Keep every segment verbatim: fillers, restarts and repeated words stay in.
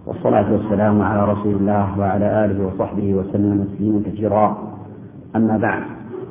والصلاة والسلام على رسول الله وعلى آله وصحبه وسلم تسليما كثيرا. أما بعد،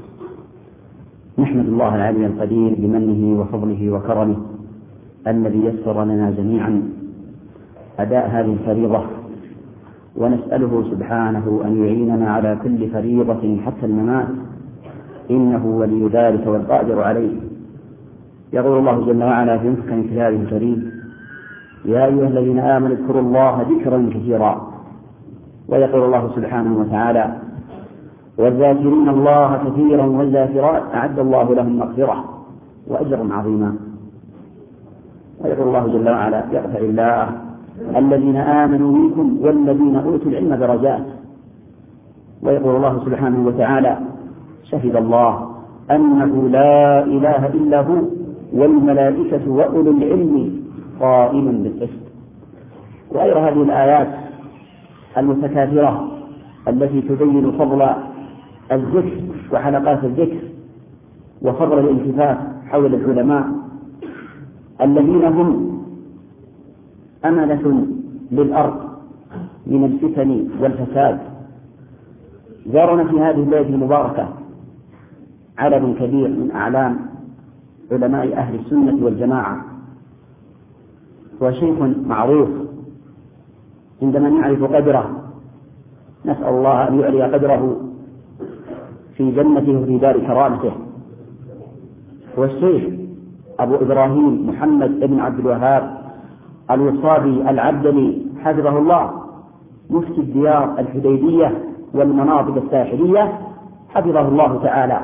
نحمد الله العلي القدير بمنه وفضله وكرمه الذي يسر لنا جميعا أداء هذه الفريضة، ونسأله سبحانه أن يعيننا على كل فريضة حتى الممات، إنه ولي ذلك والقادر عليه. يقول الله جل وعلا في محكم كتابه الكريم: يا أيها الذين آمنوا اذكروا الله ذكرا كثيرا. ويقول الله سبحانه وتعالى: والذاكرين الله كثيرا والذاكرات أعد الله لهم مغفرة وأجرا عظيما. ويقول الله جل وعلا: يرفع الله الذين آمنوا منكم والذين أوتوا العلم درجات. ويقول الله سبحانه وتعالى: شهد الله أنه لا إله إلا هو والملائكة وأولو العلم قائما بالقسط. وغير هذه الآيات المتكاثرة التي تبين فضل الذكر وحلقات الذكر وفضل الالتفات حول العلماء الذين هم أمنة للأرض من الفتن والفساد. زارنا في هذه الليلة المباركة عدد كبير من أعلام علماء أهل السنة والجماعة، وشيخ معروف عندما نعرف قدره نسأل الله أن يعلي قدره في جنته وفي دار كرامته. والشيخ أبو إبراهيم محمد بن عبد الوهاب الوصابي العبدلي حفظه الله، مفتي الديار الحديدية والمناطق الساحلية حفظه الله تعالى.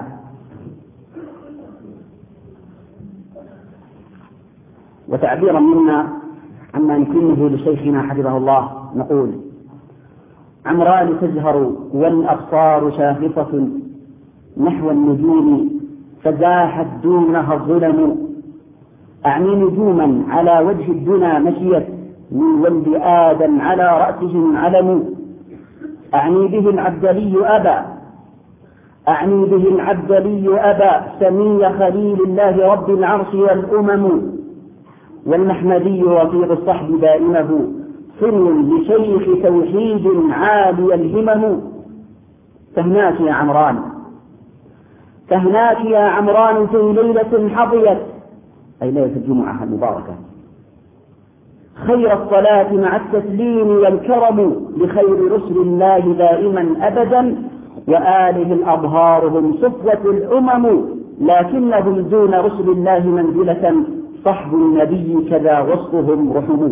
وتعبيرا منا عما نكنه لشيخنا حفظه الله نقول: عمران تزهر والأبصار شاخصة نحو النجوم فزاحت دونها الظلم. أعني نجوما على وجه الدنا مشيت من ولد آدم على رأسهم علم. أعني به العبدلي أبا أعني به العبدلي أبا سمي خليل الله رب العرش والأمم. والمحمدي رفيق الصحب دائمه سر لشيخ توحيد عالي الهمم. تهناك يا عمران تهناك يا عمران في ليلة حظيت، أي ليلة الجمعة المباركة، خير الصلاة مع التسليم والكرم لخير رسل الله دائما أبدا. وآله الأظهار هم صفوة الأمم، لكنهم دون رسل الله منزلة صحب النبي كذا وصفهم رحم.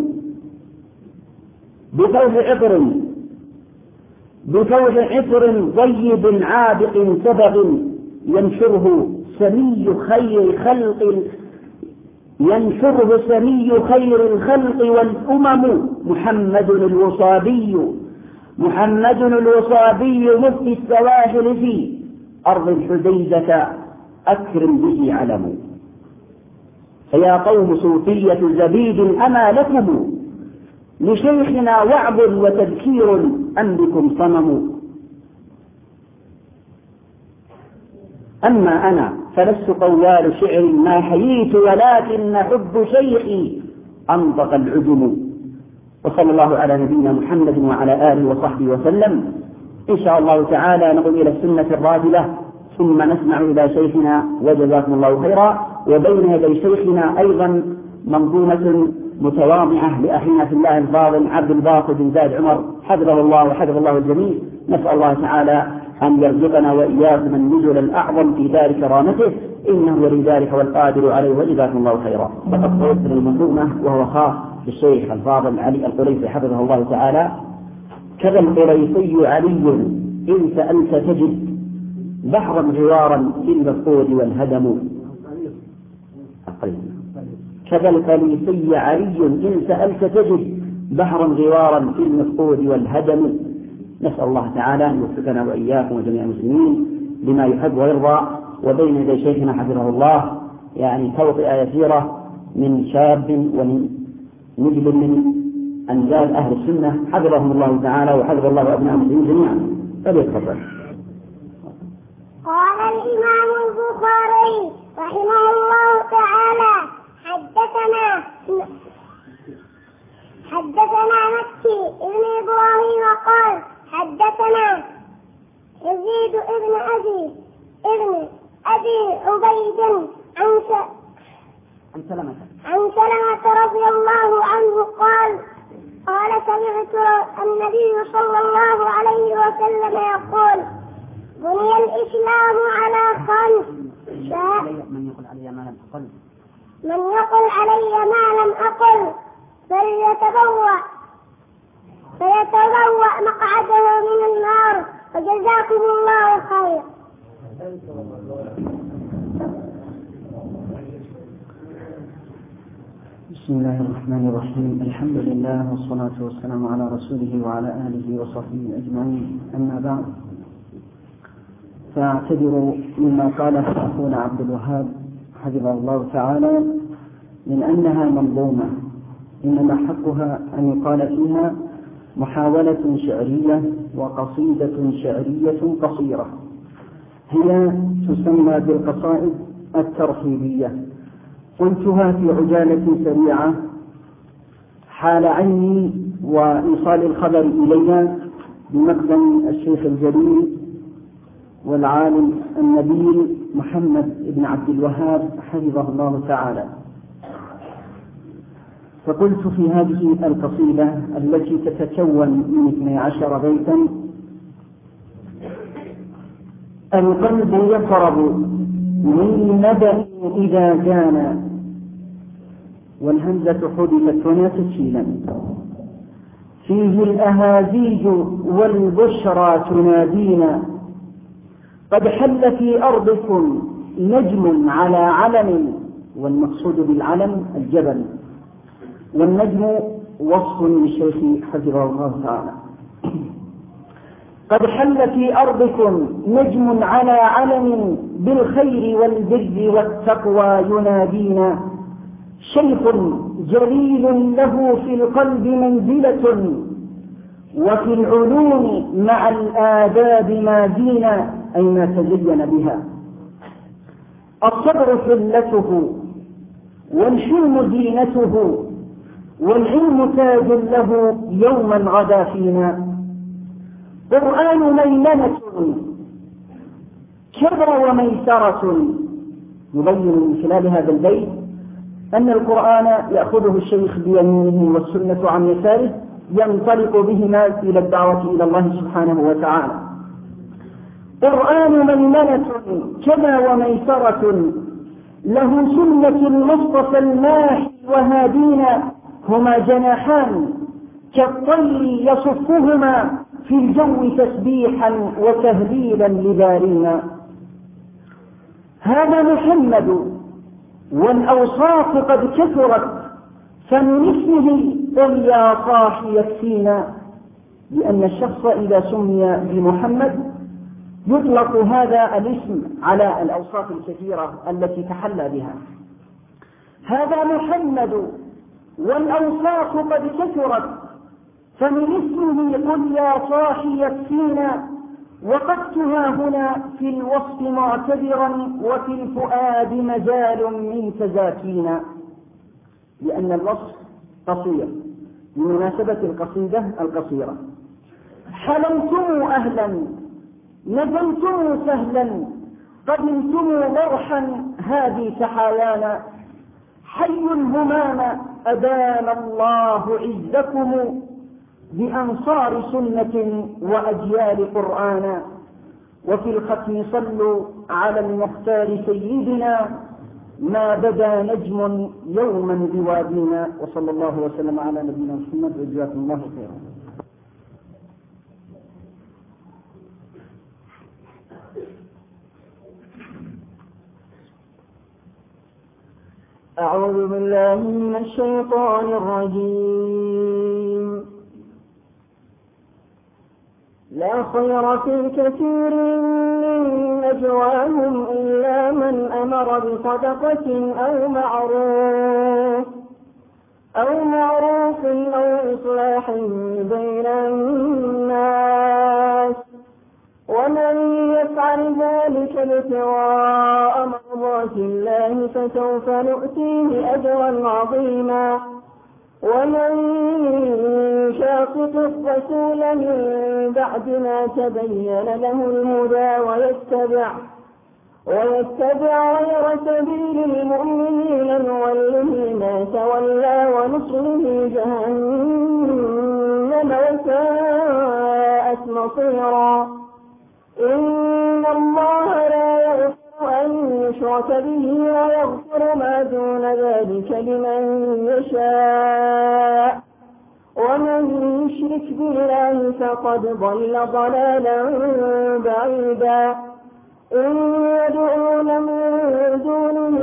بفوح عطر بفوح عطر طيب عابق سبغ ينشره سمي خير خلق ينشره سمي خير الخلق والأمم. محمد الوصابي محمد الوصابي مفتي السواحل في أرض الحديدة أكرم به علم. فيا قوم صوفية زبيد أما لكم لشيخنا وعظ وتذكير أم بكم صنم. أما أنا فلست قوال شعر ما حييت ولكن حب شيخي أنطق العجم. وصلى الله على نبينا محمد وعلى آله وصحبه وسلم. إن شاء الله تعالى نقوم إلى السنة الراتبة ثم نسمع إلى شيخنا وجزاكم الله خيرا. وبين يدي شيخنا أيضا منظومة متواضعة لأخينا في الله الفاضل عبد الباقي بن زايد عمر حفظه الله وحفظ الله الجميع. نسأل الله تعالى أن يرزقنا وإياكم النزل الأعظم في دار كرامته، إنه ولي ذلك والقادر عليه، وجزاكم الله خيرا. فقد قلت المنظومة وهو خاص بالشيخ الفاضل علي القريشي حفظه الله تعالى: كذا القريشي علي إن سألت تجد بحرا غوارا في المفقود والهدم. كذا القريشي علي إن سألت تجد بحرا غوارا في المفقود والهدم. نسأل الله تعالى أن يوفقنا وإياكم وجميع المسلمين لما يحب ويرضى. وبين يدي شيخنا حفظه الله يعني توطئة يسيرة من شاب ومن نجل من أنجال أهل السنة حفظهم الله تعالى وحفظ الله أبناء المسلمين جميعا. فليتفضل. قال الإمام البخاري رحمه الله تعالى: حدثنا حدثنا مكي بن إبراهيم قال حدثنا يزيد ابن أبي ابن أبي عبيد عن عن سلمة عن سلمة رضي الله عنه قال قال سمعت النبي صلى الله عليه وسلم يقول بني الإسلام على خمس. من يقول علي ما لم أقل من يقل علي ما لم أقل فليتبوأ فيتبوأ مقعده من النار. وجزاكم الله خير. بسم الله الرحمن الرحيم. الحمد لله والصلاة والسلام على رسوله وعلى آله وصحبه أجمعين. أما بعد، فاعتذروا مما قاله أخونا عبد الوهاب حفظه الله تعالى من أنها منظومة، إنما حقها أن يقال فيها محاولة شعرية وقصيدة شعرية قصيرة، هي تسمى بالقصائد الترحيبية. قلتها في عجالة سريعة حال عني وإيصال الخبر إلي بمقدم الشيخ الجليل والعالم النبيل محمد بن عبد الوهاب حفظه الله تعالى. فقلت في هذه القصيدة التي تتكون من اثني عشر بيتا: القلب يطرب من نبأ إذا كان، والهمزة حذفت هنا تسهيلا، فيه الأهازيج والبشرى تنادينا، قد حل في أرضكم نجم على علم، والمقصود بالعلم الجبل، والنجم وصف للشيخ حفظه الله تعالى. قد حل في أرضكم نجم على علم، بالخير والبر والتقوى ينادينا، شيخ جليل له في القلب منزلة، وفي العلوم مع الآداب ما زينا، أي ما تزين بها. الصبر حلته والحلم زينته، والعلم تاج له يوما غدا فينا. قرآن ميمنة كبر وميسرة، يبين من خلال هذا البيت أن القرآن يأخذه الشيخ بيمينه والسنة عن يساره، ينطلق بهما إلى الدعوة إلى الله سبحانه وتعالى. قرآن ميمنة كبر وميسرة، له سنة المصطفى الماحي وهادينا، هما جناحان كالطير يصفهما في الجو تسبيحا وتهليلا لبارينا. هذا محمد والأوصاف قد كثرت، فمن اسمه قل يا صاحي يكفينا، لأن الشخص إذا سمي بمحمد يطلق هذا الاسم على الأوصاف الكثيرة التي تحلى بها. هذا محمد والأوصاف قد كثرت، فمن اسمه قل يا صاحي يكفينا، وقفتها هنا في الوصف معتبرا، وفي الفؤاد مجال من تزاكينا، لأن الوصف قصير بمناسبة القصيدة القصيرة. حلمتم أهلا نزلتم سهلا، قدمتم مرحا هذه تحايانا، حي الهمام أدام الله عزكم، بأنصار سنة وأجيال قرآنا. وفي الختم صلوا على المختار سيدنا، ما بدا نجم يوما بوادينا. وصلى الله وسلم على نبينا محمد، وجزاكم الله خيرا. أعوذ بالله من الشيطان الرجيم. لا خير في كثير من نجواهم إلا من أمر بصدقة أو معروف أو معروف أو إصلاح بين الناس، ومن يفعل ذلك ابتغاء مرضات الله فسوف نؤتيه أجرا عظيما. ومن شاء يعصق الرسول من بعد ما تبين له الهدى ويتبع ويتبع غير سبيل المؤمنين نوله ما تولى ونصله جهنم وساءت مصيرا. إن الله لا يغفر أن يشرك به ويغفر ما دون ذلك لمن يشاء ومن يشرك بالله فقد ضل ضلالا بعيدا. إن يدعون من دونه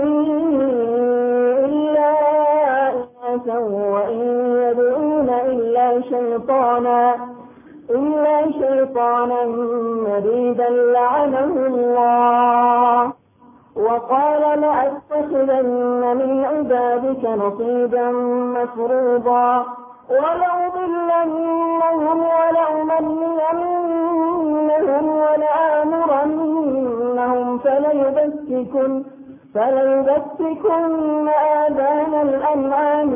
إلا إناثا وإن يدعون إلا شيطانا إلا شيطانا مريدا لعنه الله. وقال لأتخذن من عبادك نصيبا مفروضا ولأضلنهم ولأمنينهم ولآمرنهم فليبتكن فليبتكن آذان الأنعام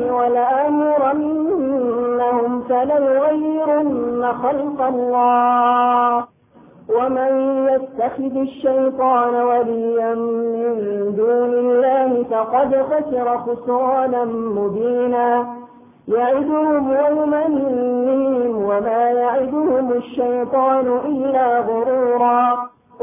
ولآمرنهم فليغيرن خلق الله. ومن يتخذ الشيطان وليا من دون الله فقد خسر خسرانا مبينا. يعدهم ويمنيهم وما يعدهم الشيطان إلا غرورا.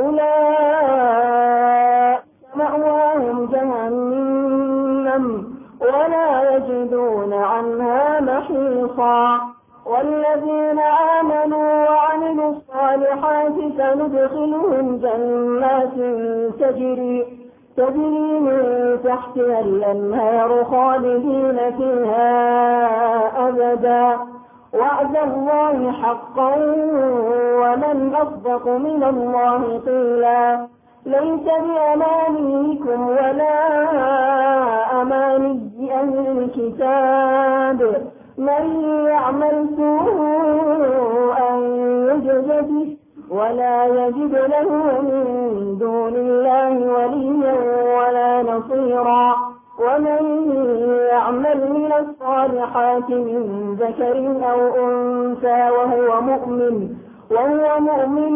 أولئك مأواهم جهنم ولا يجدون عنها محيصا. والذين آمنوا وعملوا الصالحات سندخلهم جنات تجري تجري من تحتها الأنهار خالدين فيها أبدا وعد الله حقا ومن أصدق من الله قيلا. ليس بأمانيكم ولا أماني أهل الكتاب من يعمل سوءا يجز به ولا يجد له من دون الله وليا ولا نصيرا. ومن يعمل من الصالحات من ذكر أو أنثى وهو مؤمن وهو مؤمن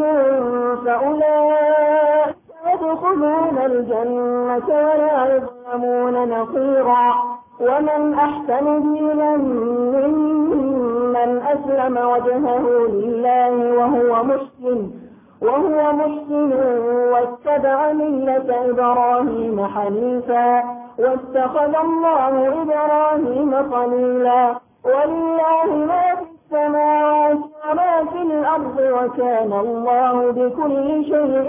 فأولئك يدخلون الجنة ولا يظلمون نصيرا. ومن أحسن دينا ممن أسلم وجهه لله وهو محسن وهو محسن واتبع ملة إبراهيم حنيفا واتخذ الله إبراهيم خليلا. ولله ما في السماوات وما في الأرض وكان الله بكل شيء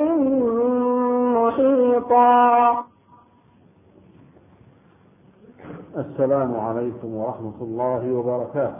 محيطا. السلام عليكم ورحمة الله وبركاته.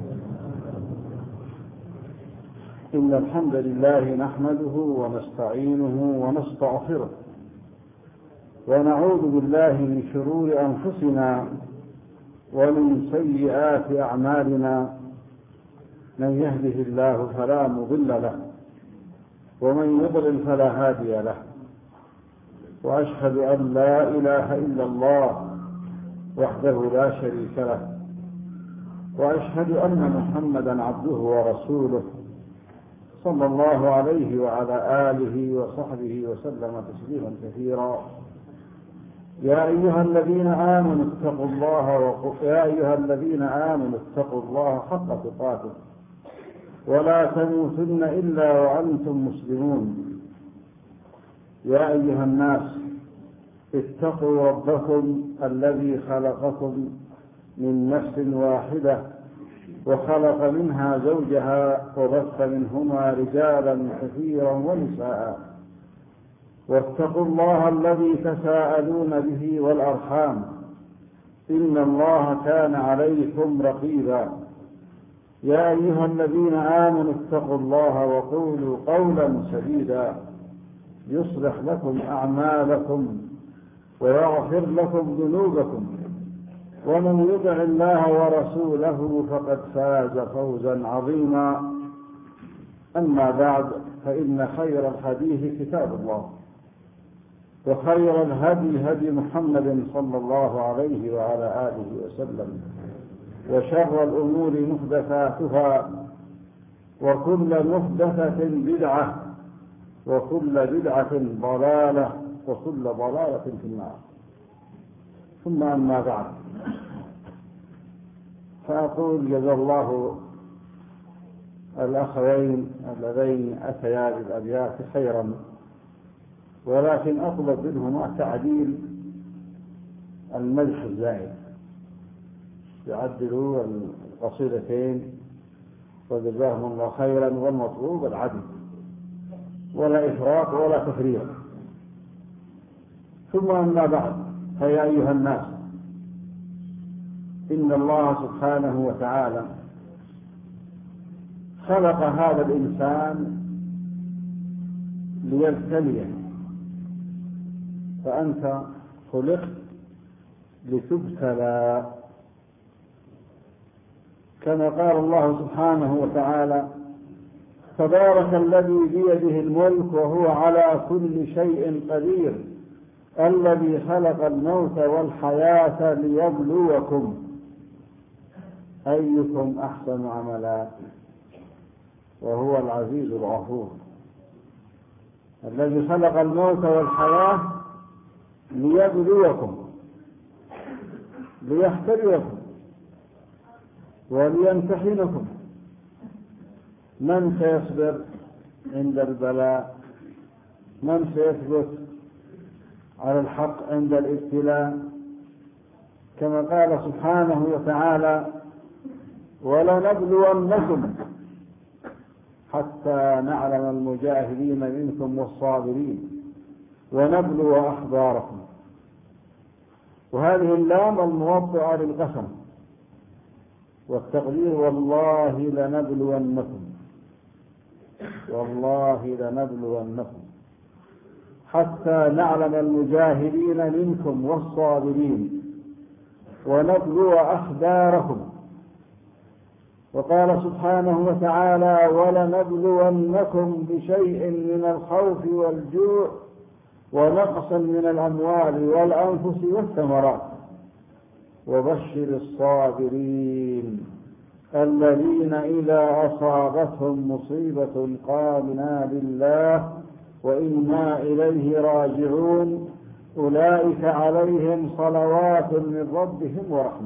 إن الحمد لله نحمده ونستعينه ونستغفره ونعوذ بالله من شرور أنفسنا ومن سيئات أعمالنا. من يهده الله فلا مضل له ومن يضلل فلا هادي له. وأشهد أن لا إله إلا الله وحده لا شريك له وأشهد أن محمدا عبده ورسوله صلى الله عليه وعلى آله وصحبه وسلم تسليما كثيرا. يا أيها الذين آمنوا اتقوا الله وق... يا أيها الذين آمنوا اتقوا الله حق تقاته ولا تموتن إلا وأنتم مسلمون. يا أيها الناس اتقوا ربكم الذي خلقكم من نفس واحدة وخلق منها زوجها وبث منهما رجالا كثيرا ونساء. واتقوا الله الذي تساءلون به والأرحام إن الله كان عليكم رقيبا. يا أيها الذين آمنوا اتقوا الله وقولوا قولا سديدا يصلح لكم أعمالكم ويغفر لكم ذنوبكم ومن يطع الله ورسوله فقد فاز فوزا عظيما. أما بعد فإن خير الحديث كتاب الله وخير الهدي هدي محمد صلى الله عليه وعلى آله وسلم وشر الأمور محدثاتها وكل محدثة بدعة وكل بدعة ضلالة وكل ضلالة في النار. ثم أما بعد، فأقول جزا الله الأخوين اللذين أتيا بالأبيات خيرا، ولكن أطلب منهما تعديل المدح الزائد، يعدلوا القصيدتين وجزاهم الله خيرا، والمطلوب العدل ولا إفراط ولا تفريط. ثم أما بعد، فيا أيها الناس، إن الله سبحانه وتعالى خلق هذا الإنسان ليبتليه، فأنت خلقت لتبتلى، كما قال الله سبحانه وتعالى: تبارك الذي بيده الملك وهو على كل شيء قدير الذي خلق الموت والحياة ليبلوكم أيكم أحسن عملا وهو العزيز الغفور. الذي خلق الموت والحياة ليبلوكم، ليختبركم وليمتحنكم من سيصبر عند البلاء، من سيثبت على الحق عند الابتلاء، كما قال سبحانه وتعالى: ولنبلونكم حتى نعلم المجاهدين منكم والصابرين ونبلو أخباركم. وهذه اللام الموضعة للقسم، والتقدير: والله لنبلونكم، والله لنبلونكم حتى نعلم المجاهدين منكم والصابرين ونبلو أخباركم. وقال سبحانه وتعالى: ولنبلونكم بشيء من الخوف والجوع ونقص من الأموال والأنفس والثمرات وبشر الصابرين الذين إذا أصابتهم مصيبة قالوا إنا لله وإنا إليه راجعون أولئك عليهم صلوات من ربهم ورحمة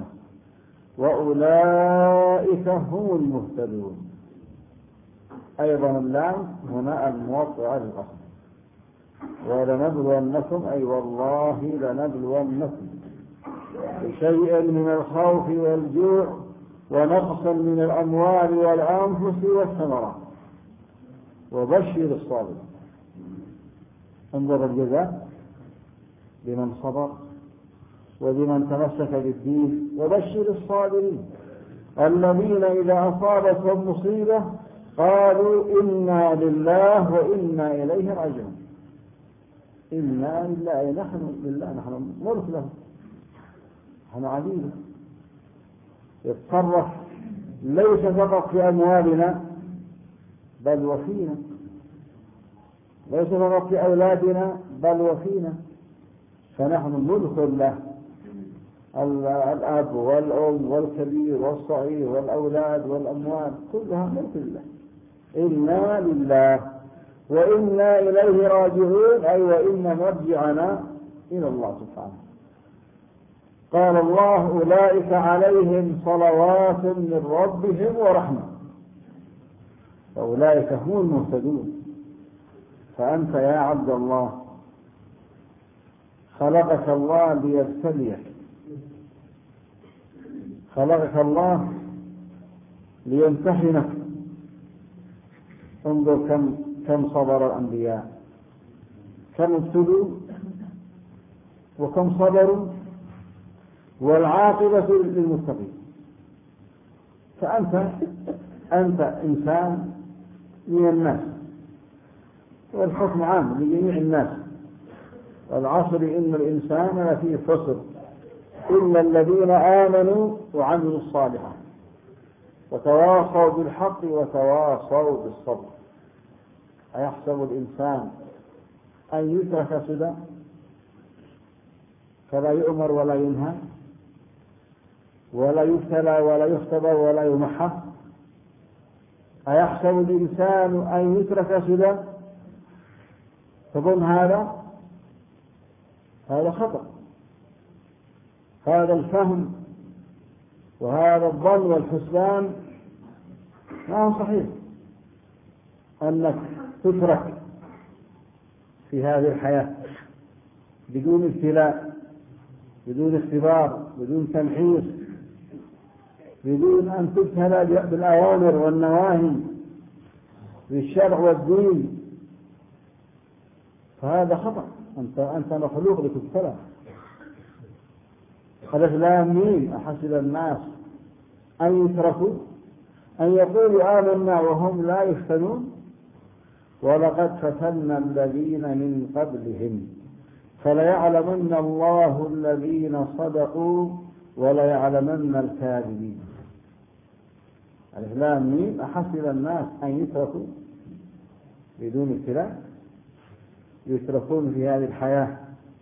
وأولئك هم المهتدون. أيضا اللام هنا الموضع للقسم، ولنبلونكم أي والله لنبلونكم بشيء من الخوف والجوع ونقص من الأموال والأنفس والثمرات وبشر الصابرين. انظر الجزاء لمن صبر ولمن تمسك بالدين. وبشر الصابرين الذين إذا أصابتهم مصيبة قالوا إنا لله وإنا إليه راجعون. إنا لله، نحن لله، نحن ملك له، نحن عبيده، يتصرف ليس فقط في أموالنا بل وفينا، ليس فقط في أولادنا بل وفينا، فنحن ملك له، الأب والأم والكبير والصغير والأولاد والأموال كلها ملك الله. إنا لله وإنا إليه راجعون، أي وإن مرجعنا إلى الله سبحانه. قال الله: أولئك عليهم صلوات من ربهم ورحمة، فأولئك هم المهتدون. فأنت يا عبد الله خلقك الله ليبتليك، خلقك الله ليمتحنك. انظر كم كم صبر الأنبياء، كم ابتلوا وكم صبروا، والعاقبة للمتقين. فأنت أنت إنسان من الناس، والحكم عام لجميع الناس. والعصر إن الإنسان لفي خسر إلا الذين آمنوا وعملوا الصالحات وتواصوا بالحق وتواصوا بالصبر. أيحسب الإنسان أن يترك سدى فلا يؤمر ولا ينهى؟ ولا يبتلى ولا يختبر ولا يمحص؟ أيحسب الإنسان أن يترك سدى؟ تظن هذا هذا خطأ. هذا الفهم وهذا الظن والحسبان ما هو صحيح، أنك تترك في هذه الحياة بدون ابتلاء، بدون اختبار، بدون تمحيص، بدون أن تبتلى بالأوامر والنواهي بالشرع والدين، فهذا خطأ. أنت أنت مخلوق لتبتلى. ألف لام ميم أحسب الناس أن يتركوا أن يقولوا آمنا وهم لا يفتنون ولقد فتنا الذين من قبلهم فليعلمن الله الذين صدقوا وليعلمن الكاذبين. ألف لام ميم أحسب الناس أن يتركوا بدون ابتلاء، يتركون في هذه الحياة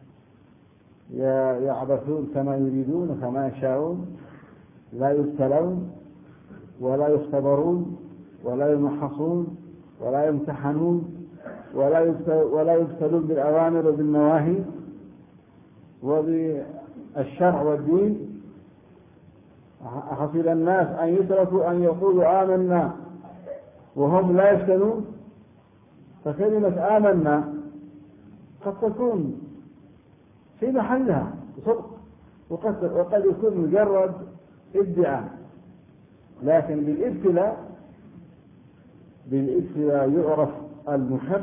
يعبثون كما يريدون كما يشاءون، لا يبتلون ولا يختبرون ولا يمحصون ولا يمتحنون ولا يبتلون بالأوامر وبالنواهي وبالشرع والدين. أحسب الناس أن يتركوا أن يقولوا آمنا وهم لا يفتنون. فكلمة آمنا قد تكون في محلها صدق، وقد, وقد يكون مجرد ادعاء، لكن بالابتلاء بالابتلاء يعرف المحق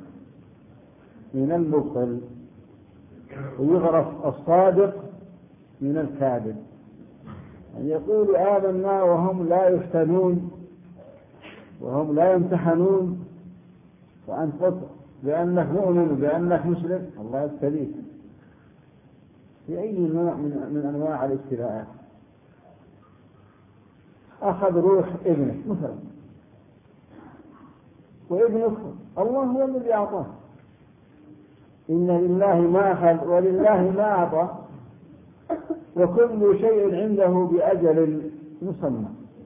من المبطل، ويعرف الصادق من الكاذب. أن يقول آمنا وهم لا يفتنون وهم لا يمتحنون، وأنت قلت بأنك مؤمن بأنك مسلم، الله يبتليك في أي نوع من, من أنواع الابتلاءات. أخذ روح ابنك مثلا، وابنك الله هو الذي أعطاه، إن لله ما أخذ ولله ما أعطى وكل شيء عنده بأجل مسمى.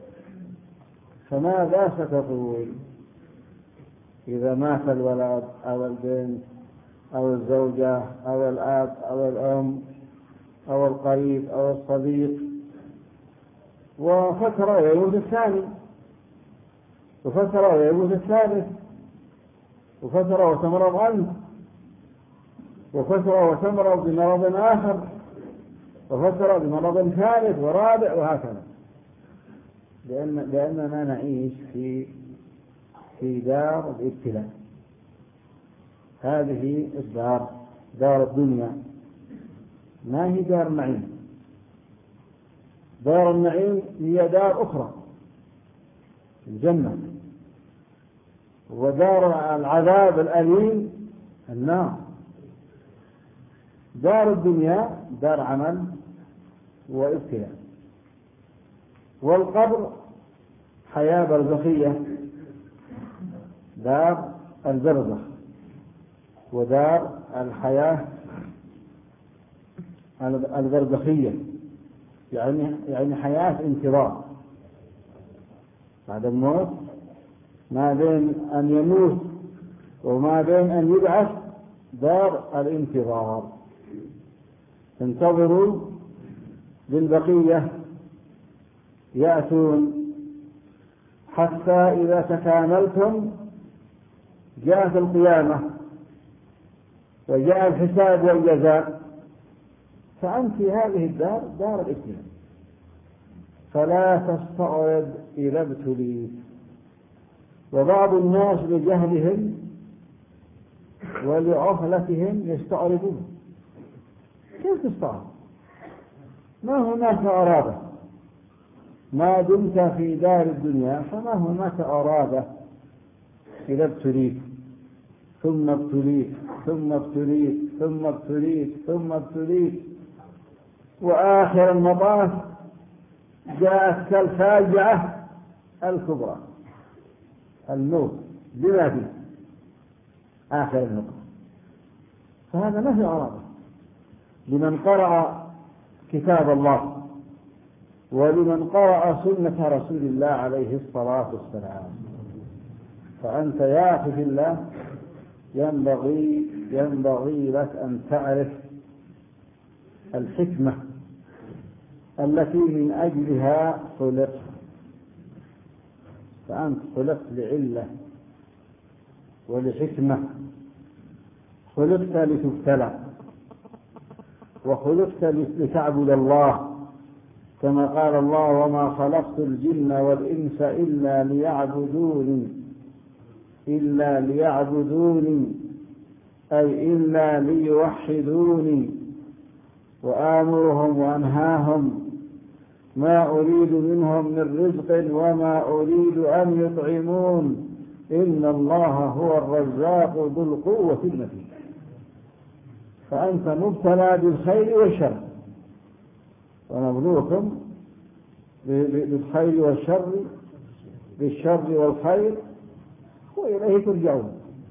فماذا ستقول إذا مات الولد أو البنت أو الزوجة أو الأب أو الأم أو القريب أو الصديق، وفترة ويموت الثاني، وفترة ويموت الثالث، وفترة وتمرض أنت، وفترة وتمرض بمرض آخر، وفترة بمرض ثالث ورابع، وهكذا. لأن لأننا نعيش في في دار الابتلاء. هذه الدار دار الدنيا ما هي دار النعيم. دار النعيم هي دار أخرى، الجنة، ودار العذاب الأليم النار. دار الدنيا دار عمل وابتلاء، والقبر حياة برزخية، دار البرزخ ودار الحياة البرزخية، يعني يعني حياة انتظار بعد الموت. ما بين أن يموت وما بين أن يبعث دار الانتظار. انتظروا بالبقية يأتون حتى إذا تكاملتم جاءت القيامة وجاء الحساب والجزاء، فأنت هذه الدار دار الابتلاء، فلا تستعرض إلى ابتليت. وبعض الناس بجهلهم ولعفلتهم يستعرضون. كيف تستعرض؟ ما هناك أرادة، ما دمت في دار الدنيا فما هناك أرادة إذا ابتليت ثم ابتليت ثم ابتليت ثم ابتليت ثم ابتليت، وآخر المطاف جاءتك الفاجعة الكبرى، الموت بما فيه آخر النقطة. فهذا ما في أرادة لمن قرأ كتاب الله ولمن قرأ سنة رسول الله عليه الصلاة والسلام. فأنت يا أخي في الله ينبغي ينبغي لك أن تعرف الحكمة التي من أجلها خلقت. فأنت خلقت لعلة ولحكمة، خلقت لتبتلى، وخلقت لتعبد الله، كما قال الله: وما خلقت الجن والإنس إلا ليعبدوني إلا ليعبدوني أي إلا ليوحدوني وآمرهم وأنهاهم ما أريد منهم من رزق وما أريد أن يطعمون إن الله هو الرزاق ذو القوة المتين. فأنت مبتلى بالخير والشر، ونبلوكم بالخير والشر بالشر والخير وإليه ترجعون.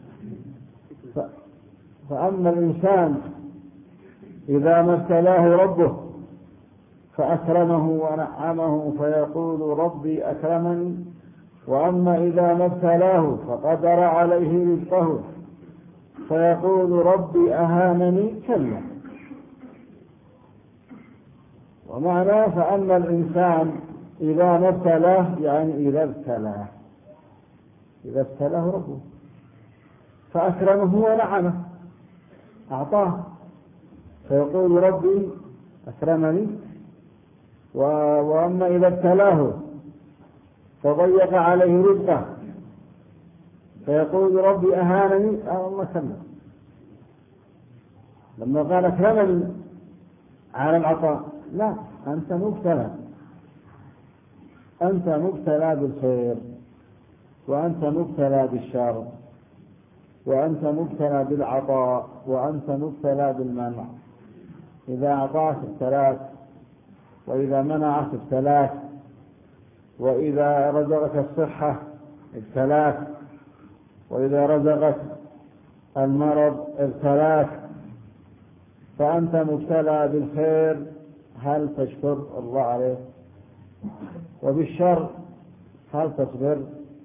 فأما الإنسان إذا ما ابتلاه ربه فأكرمه ونعمه فيقول ربي أكرمني، وأما إذا ما ابتلاه فقدر عليه رزقه فيقول ربي أهانني، كلا. ومعناه فأما الإنسان إذا ما ابتلاه يعني إذا ابتلاه إذا ابتلاه ربه فأكرمه ونعمه أعطاه فيقول ربي أكرمني، وأما إذا ابتلاه فضيق عليه رزقه فيقول ربي أهانني، آه الله كلا. لما قال أكرمني على العطاء، لا، أنت مبتلى أنت مبتلى بالخير، وأنت مبتلى بالشر، وأنت مبتلى بالعطاء، وأنت مبتلى بالمنع. إذا أعطاك ابتلاك، وإذا منعك ابتلاك، وإذا رزقك الصحة ابتلاك، وإذا رزقك المرض ابتلاك. فأنت مبتلى بالخير، هل تشكر الله عليه؟ وبالشر هل تصبر؟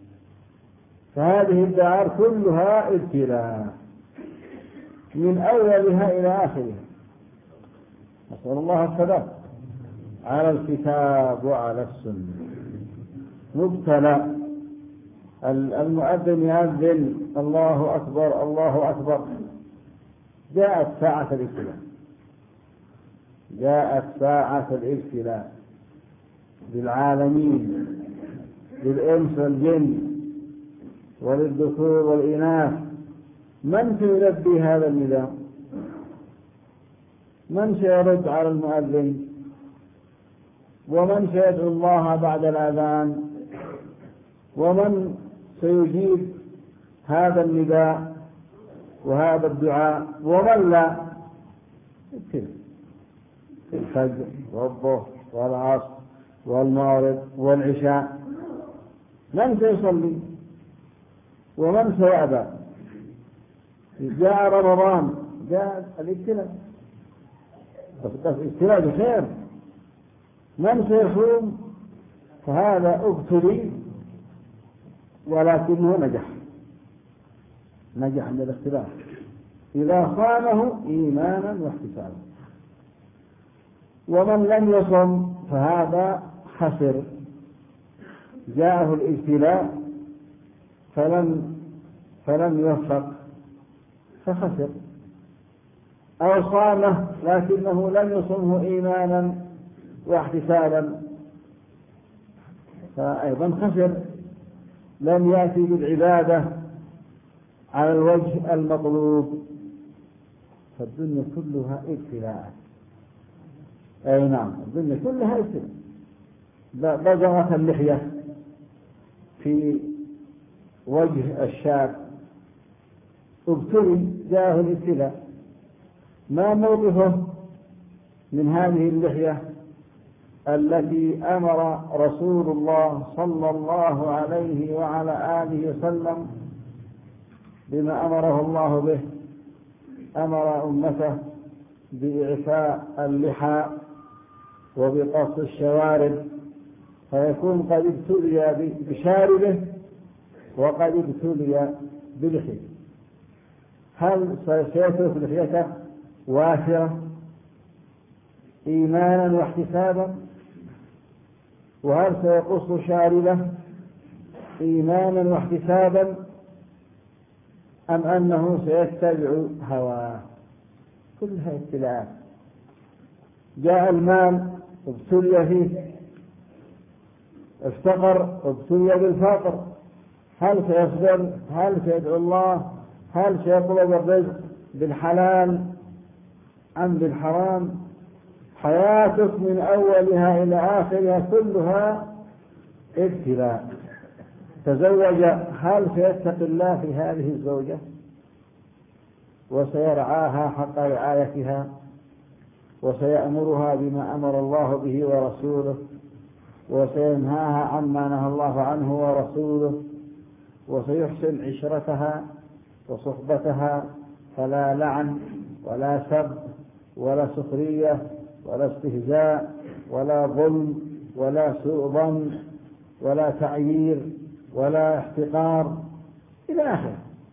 فهذه الدار كلها ابتلاء من أولها إلى آخرها. نسأل الله الثبات على الكتاب وعلى السنة. مبتلى. المؤذن يؤذن الله أكبر الله أكبر، جاءت ساعة الابتلاء جاءت ساعة الابتلاء للعالمين، للإنس والجن وللذكور والإناث. من سيلبي هذا النداء؟ من سيرد على المؤذن؟ ومن سيدعو الله بعد الأذان؟ ومن سيجيب هذا النداء وهذا الدعاء؟ ومن لا؟ في الفجر والظهر والعصر والمغرب والعشاء من سيصلي ومن سيأبى؟ جاء رمضان، جاء الابتلاء، ابتلاء بخير. من سيصوم؟ فهذا ابتلي ولكنه نجح نجح من الاختلاف إذا صامه إيمانا واحتسابا. ومن لم يصم فهذا خسر، جاءه الابتلاء فلم فلم يوفق فخسر، أو صامه لكنه لم يصمه إيمانا واحتسابا فأيضا خسر، لم يأتي بالعبادة على الوجه المطلوب. فالدنيا كلها ابتلاء. أي نعم، الدنيا كلها ابتلاء. بزغت اللحية في وجه الشاب، ابتلي، جاءه الابتلاء. ما موقفه من هذه اللحية التي أمر رسول الله صلى الله عليه وعلى آله وسلم بما أمره الله به؟ أمر أمته بإعفاء اللحى وبقص الشوارب، فيكون قد ابتلي بشاربه وقد ابتلي بلحيته. هل سيترك لحيته وافرة إيمانا واحتسابا، وهل سيقص شاربه إيمانا واحتسابا، أم أنه سيتبع هواه؟ كلها ابتلاءات. جاء المال ابتلي فيه، افتقر ابتلي بالفقر، هل سيصبر؟ هل سيدعو الله؟ هل سيطلب الرزق بالحلال أم بالحرام؟ حياتك من أولها إلى آخرها كلها ابتلاء. تزوج، هل سيتقي الله في هذه الزوجة وسيرعاها حق رعايتها وسيأمرها بما أمر الله به ورسوله وسينهاها عما نهى الله عنه ورسوله وسيحسن عشرتها وصحبتها، فلا لعن ولا سب ولا سخرية ولا استهزاء ولا ظلم ولا سوء ظن ولا تعيير ولا احتقار إلى آخره،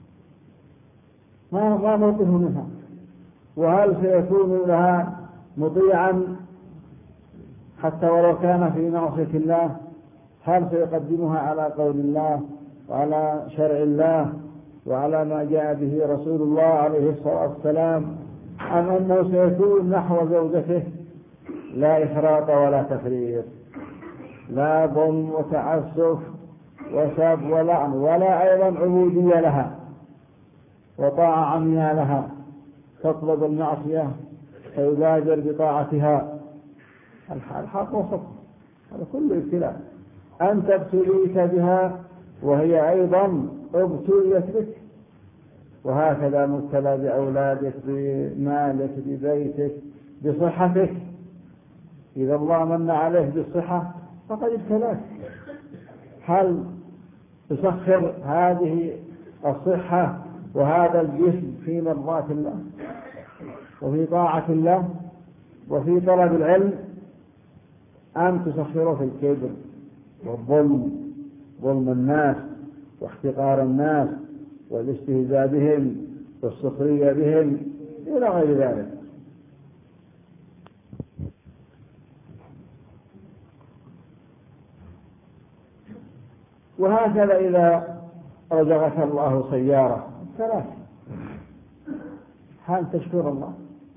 ما ما موقفه منها. وهل سيكون لها مطيعا حتى ولو كان في معصية الله؟ هل سيقدمها على قول الله وعلى شرع الله وعلى ما جاء به رسول الله عليه الصلاة والسلام، أم أنه سيكون نحو زوجته لا إفراط ولا تفريط، لا ظلم وتعسف وسب ولعن، ولا أيضا عبودية لها وطاعة عمياء لها، تطلب المعصية فيبادر بطاعتها؟ الحق وسط، هذا كله ابتلاء. أنت ابتليت بها وهي أيضا ابتليت بك، وهكذا مبتلى بأولادك، بمالك، ببيتك، بصحتك. إذا الله من عليه بالصحة فقد ابتلاك. هل تسخر هذه الصحة وهذا الجسم في مرضاة الله وفي طاعة الله وفي طلب العلم، أم تسخره في الكبر والظلم، ظلم الناس واحتقار الناس والاستهزاء بهم والسخرية بهم إلى غير ذلك؟ وهكذا إذا رزقك الله سيارة ثلاث، هل تشكر الله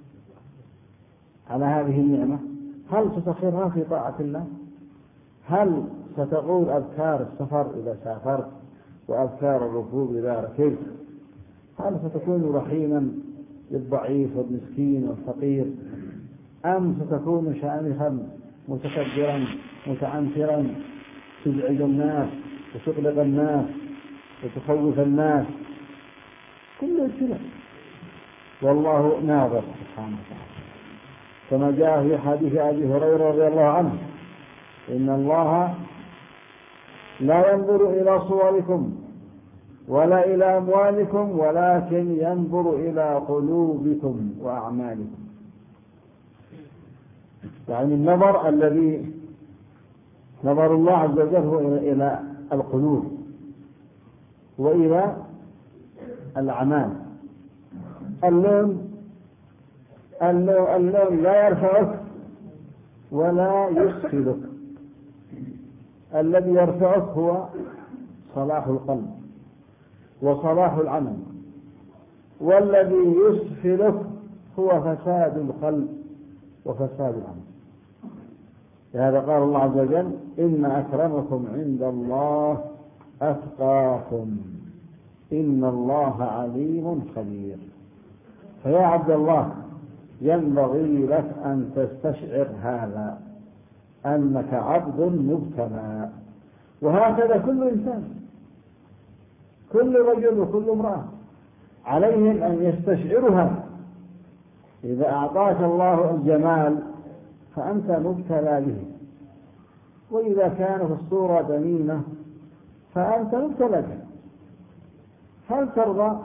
على هذه النعمة؟ هل تسخرها في طاعة الله؟ هل ستقول أذكار السفر إذا سافرت وأذكار الركوب إذا ركبت؟ هل ستكون رحيما للضعيف والمسكين والفقير، أم ستكون شامخا متكبرا متعنترا تزعج الناس وتقلق الناس وتخوف الناس؟ كل ابتلاء، والله ناظر سبحانه وتعالى، كما جاء في حديث أبي هريرة رضي الله عنه: إن الله لا ينظر إلى صوركم ولا إلى أموالكم ولكن ينظر إلى قلوبكم وأعمالكم. يعني النظر الذي نظر الله عز وجل هو إلى القلوب وإلى الأعمال. اللون اللون لا يرفعك ولا يسفلك، الذي يرفعك هو صلاح القلب وصلاح العمل، والذي يسفلك هو فساد القلب وفساد العمل. لهذا قال الله عز وجل: إن أكرمكم عند الله أتقاكم إن الله عليم خبير. فيا عبد الله، ينبغي لك أن تستشعر هذا، أنك عبد مبتلى. وهكذا كل إنسان، كل رجل وكل امرأة عليهم أن يستشعرها. إذا أعطاك الله الجمال فأنت مبتلى به، وإذا كان في الصورة دميمة فأنت مبتلى به. هل ترضى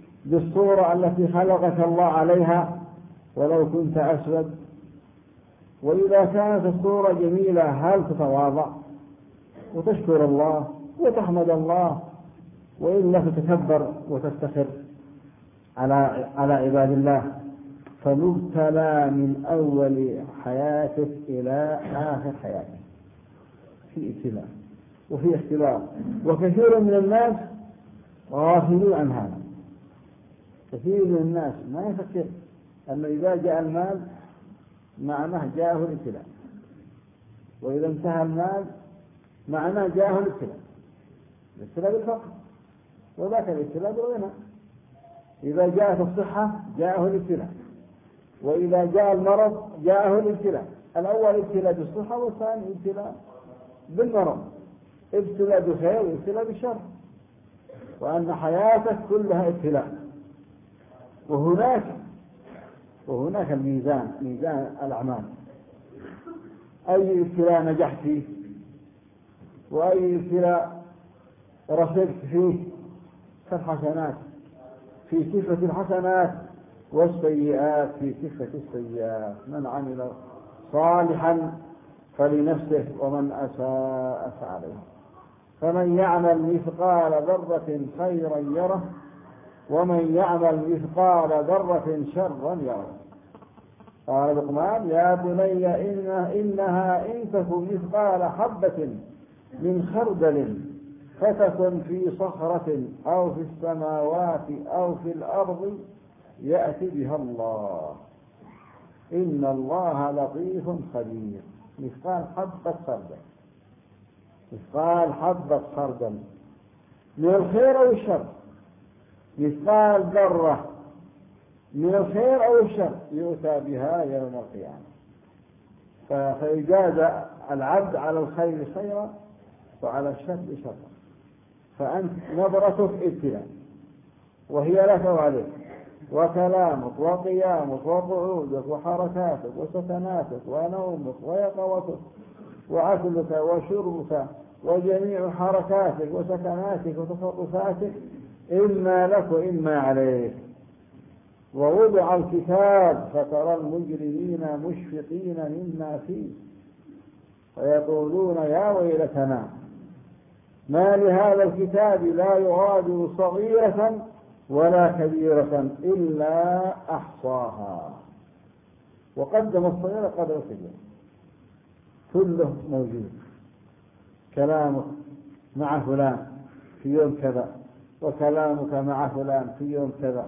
بالصورة التي خلقك الله عليها ولو كنت أسود؟ وإذا كانت الصورة جميلة هل تتواضع وتشكر الله وتحمد الله، وإلا تتكبر وتفتخر على على عباد الله؟ فنبتلى من أول حياتك إلى آخر حياتك في ابتلاء وفي اختلاف، وكثير من الناس غافلون عن هذا. كثير من الناس ما يفكر أنه إذا جاء المال معناه جاءه الابتلاء، وإذا انتهى المال معناه جاءه الابتلاء. الابتلاء بالفقر، وذاك الابتلاء بالغنى. إذا جاءت الصحة جاءه الابتلاء، وإذا جاء المرض جاءه الابتلاء. الأول ابتلاء بالصحة، والثاني ابتلاء بالمرض، ابتلاء بالخير وابتلاء بالشر، وأن حياتك كلها ابتلاء. وهناك وهناك الميزان، ميزان الأعمال. أي ابتلاء نجحت فيه وأي ابتلاء رسبت فيه فالحسنات في كفة الحسنات، والسيئات في كفة السيئات. من عمل صالحا فلنفسه ومن أساء فعليه. فمن يعمل مثقال ذرة خيرا يره، ومن يعمل مثقال ذرة شرا يره. قال لقمان: يا بني إنها, إنها إن تك مثقال حبة من خردل فتكن في صخرة أو في السماوات أو في الأرض يأتي بها الله، إن الله لطيف خبير. مثقال حبة خردل، مثقال حبة خردل من الخير أو الشر، مثقال ذرة من الخير أو الشر يؤتى بها يوم القيامة. فيجازى العبد على الخير خيرا وعلى الشر شرا. فأنت نظرتك ابتلاء، وهي لك وعليك، وكلامك وقيامك وقعودك وحركاتك وسكناتك ونومك ويقظتك وأكلك وشربك وجميع حركاتك وسكناتك وتصرفاتك إما لك وإما عليك. ووضع الكتاب فترى المجرمين مشفقين مما فيه ويقولون يا ويلتنا ما لهذا الكتاب لا يغادر صغيرة ولا كبيرة إلا أحصاها. وقدم الصغيرة قدر الكبيرة، كله موجود. كلامك مع فلان في يوم كذا، وكلامك مع فلان في يوم كذا،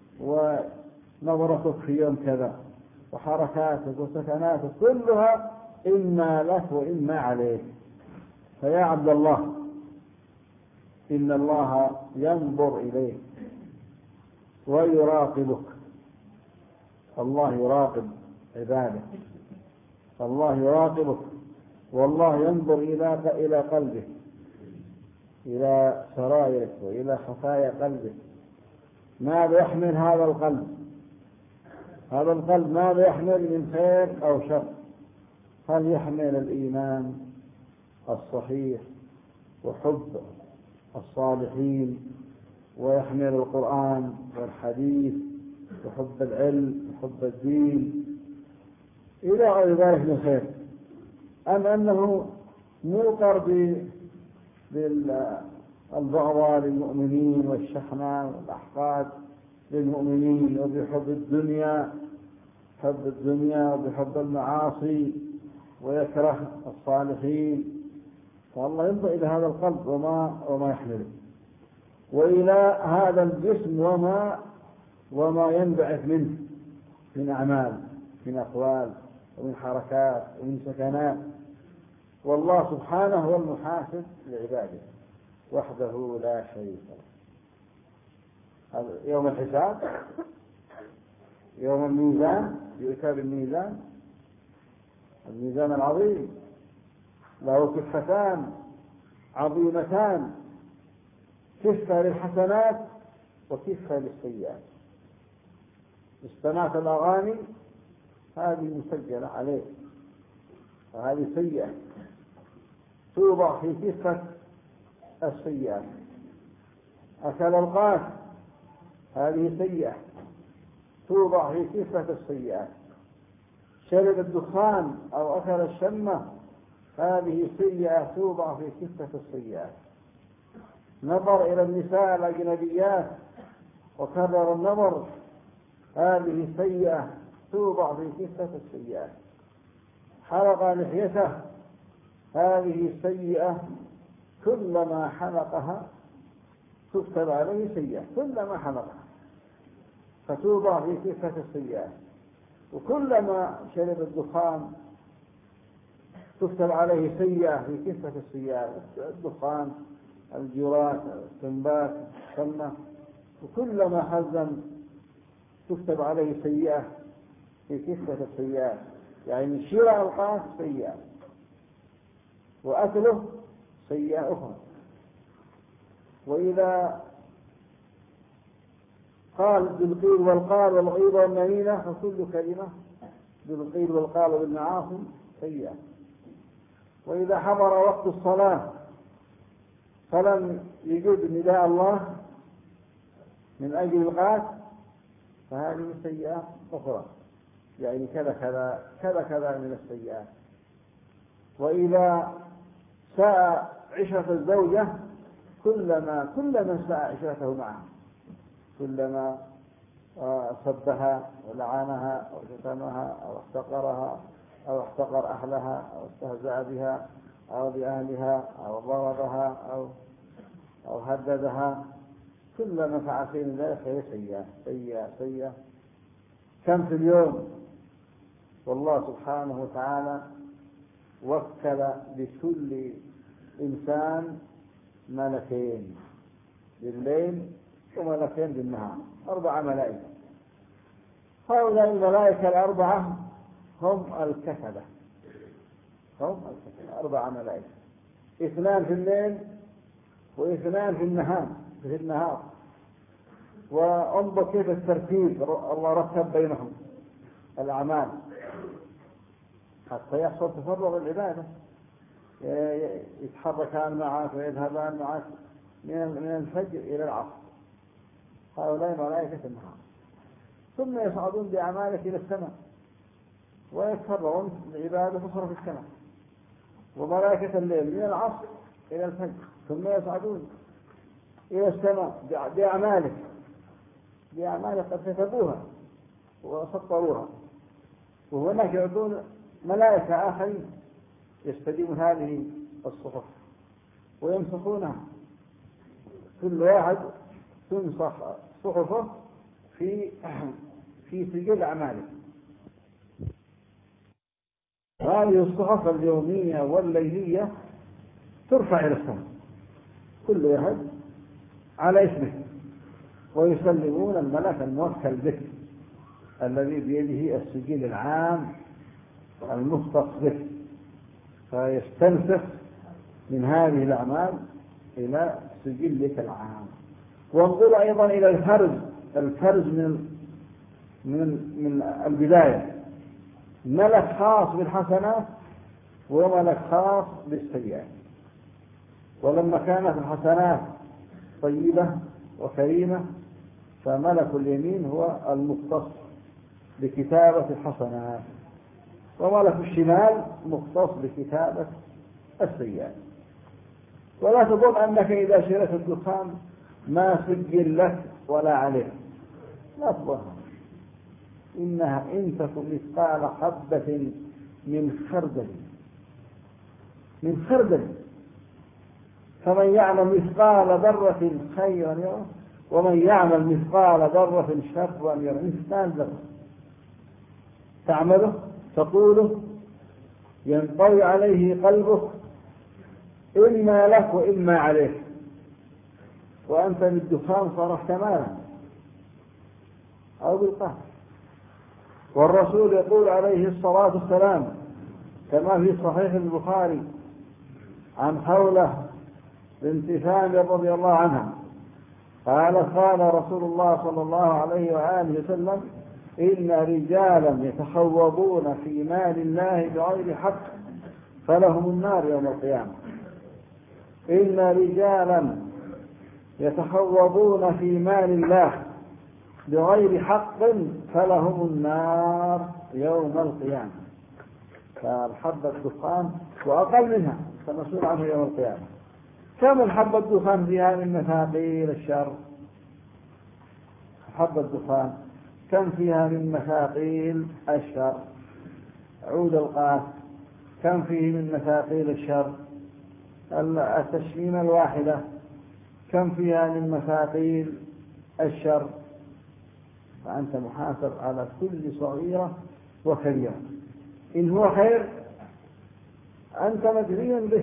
ونظرتك في يوم كذا، وحركاتك وسكناتك كلها إما لك وإما عليك. فيا عبد الله، إن الله ينظر إليك ويراقبك. الله يراقب عباده، الله يراقبك، والله ينظر إلى إلى قلبك، إلى سرائرك وإلى خفايا قلبك. ماذا يحمل هذا القلب؟ هذا القلب ماذا يحمل من خير أو شر؟ هل يحمل الإيمان الصحيح وحب الصالحين، ويحمل القرآن والحديث وحب العلم وحب الدين إلى غير ذلك من خير، أم أنه موقر بالبغضاء للمؤمنين والشحناء والأحقاد للمؤمنين، وبحب الدنيا، حب الدنيا وبحب المعاصي، ويكره الصالحين؟ فالله ينظر إلى هذا القلب وما وما يحمله، وإلى هذا الجسم وما وما ينبعث منه من أعمال، من أقوال ومن حركات ومن سكنات. والله سبحانه هو المحاسب لعباده وحده لا شريك له. يوم الحساب، يوم الميزان، يؤتى بالميزان، الميزان العظيم له كفتان عظيمتان، كفة للحسنات وكفة للسيئات. استمعت الأغاني هذه مسجلة عليه، وهذه سيئة توضع في كفة السيئات. أكل القاس هذه سيئة توضع في كفة السيئات. شرب الدخان أو أكل الشمة هذه سيئة توضع في كفة السيئات. نظر إلى النساء الأجنبيات وكرر النظر هذه سيئة توضع في كفة السيئات. حلق لحيته هذه سيئة كلما حلقها تكتب عليه سيئة كلما حلقها فتوضع في كفة السيئات. وكلما شرب الدخان تكتب عليه سيئة في كفة السيئات. الدخان، الجرات، التنبات، الشمة، وكلما حزن تكتب عليه سيئة في كفة السيئات. يعني شراء القاس سيئة وأكله سيئة أخرى. وإذا قال بالقيل والقال والغيبة والنميمة فكل كلمة بالقيل والقال والمعاصي سيئة. وإذا حضر وقت الصلاة فلم يجد نداء الله من أجل القاس فهذه سيئة أخرى، يعني كذا كذا كذا كذا من السيئات. وإذا ساء عشرة الزوجة كلما كلما ساء عشرته معه كلما سبها ولعنها أو شتمها أو احتقرها أو احتقر أهلها أو استهزأ بها أو بأهلها أو ضربها أو أو هددها كلما فعل شيء من ذلك فهي سيئة سيئة سيئة. كم في اليوم والله سبحانه وتعالى وكل لكل إنسان ملكين بالليل وملكين بالنهار، أربع ملائكة. هؤلاء الملائكة الأربعة هم الكتبة هم الكتبة أربع ملائكة، اثنان في الليل واثنان في النهار في النهار. وانظر كيف الترتيب الله رتب بينهم الأعمال حتى يحصل تفرغ العبادة. يتحركان معك ويذهبان معك من الفجر إلى العصر. هؤلاء ملائكة النهار. ثم يصعدون بأعمالك إلى السماء ويتفرغون العبادة تصرف في السماء. وملائكة الليل من العصر إلى الفجر ثم يصعدون إلى السماء بأعمالك بأعمالك قد كتبوها وسطروها. وهناك يعطون ملائكة آخرين يستديمون هذه الصحف ويمسخونها. كل واحد تنسخ صحفه في في سجل أعماله. هذه الصحف اليومية والليلية ترفع إلى السماء كل واحد على اسمه ويسلمون الملك الموكل به الذي بيده السجل العام المختص به فيستنسخ من هذه الأعمال إلى سجلك العام. وانظر أيضا إلى الفرز الفرز من من من البداية، ملك خاص بالحسنات وملك خاص بالسيئات. ولما كانت الحسنات طيبة وكريمة فملك اليمين هو المختص بكتابة الحسنات وملك الشمال مختص بكتابة السيئات. ولا تظن أنك إذا شريت الدخان ما سجل لك ولا عليك، لا تظن. إنها إن تكن مثقال حبة من خردل من خردل فمن يعمل مثقال ذرة خيرا يره ومن يعمل مثقال ذرة شرا يره. مثقال ذرة تعمله تقوله ينطوي عليه قلبك إما لك وإما عليك، وأنت بالدخان صرفت مالا أو بالقهر. والرسول يقول عليه الصلاة والسلام كما في صحيح البخاري عن حوله بنت ثامر رضي الله عنها قال قال رسول الله صلى الله عليه وآله وسلم إن رجالا يتخوضون في مال الله بغير حق فلهم النار يوم القيامة. إن رجالا يتخوضون في مال الله بغير حق فلهم النار يوم القيامة. فالحبة الدخان وأقل منها فمسؤول عنه يوم القيامة. كم الحبة الدخان فيها من مثاقيل الشر؟ حبة الدخان كم فيها من مثاقيل الشر؟ عود القاف كم فيه من مثاقيل الشر؟ التشميمة الواحدة كم فيها من مثاقيل الشر؟ فأنت محاسب على كل صغيرة وكبيرة. إن هو خير أنت مجزي به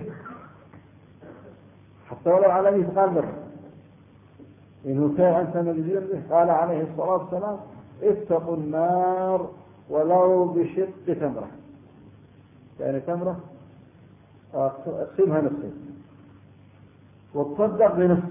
حتى ولو على مثقال ذرة. إن هو خير أنت مجزي به. قال عليه الصلاة والسلام اتقوا النار ولو بشق تمرة. يعني تمرة اقسمها نصفين وتصدق بنصف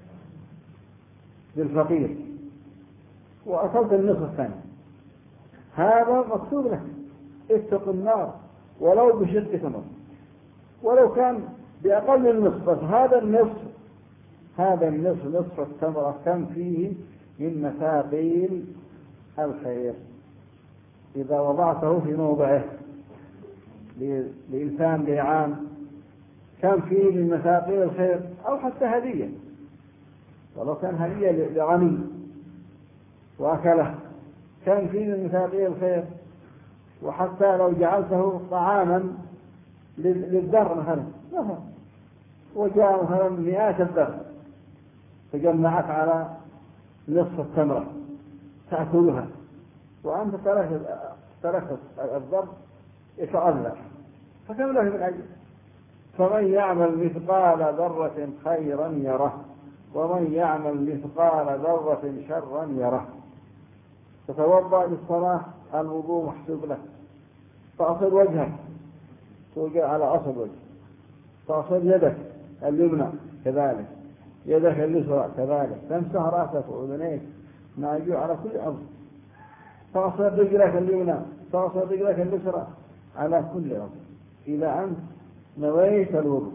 للفقير وأصلت النصف الثاني، هذا مكتوب لك. اتقوا النار ولو بشق تمرة، ولو كان بأقل من النصف، بس هذا النصف هذا النصف نصف التمرة كم فيه من مثاقيل الخير. إذا وضعته في موضعه لإنسان بيعان كم فيه من مثاقيل الخير، أو حتى هدية، ولو كان هدية لغني وأكله كم فيه من مثاقيل الخير. وحتى لو جعلته طعاما للذر مثلا وجاء مثلا مئات الذر تجمعت على نصف التمرة تأكلها وأنت تركت الذر يتأذى، فكم له من أجل؟ فمن يعمل مثقال ذرة خيرا يره ومن يعمل مثقال ذرة شرا يره. تتوضأ للصلاة الوضوء محسوب لك، تغسل وجهك توجه على أصل وجهك، تغسل يدك اليمنى كذلك، يدك اليسرى كذلك، تمسح رأسك وأذنيك ما يجوع على كل أمر، تغسل رجلك اليمنى، تغسل رجلك اليسرى على كل أمر. إذا أنت نويت الوضوء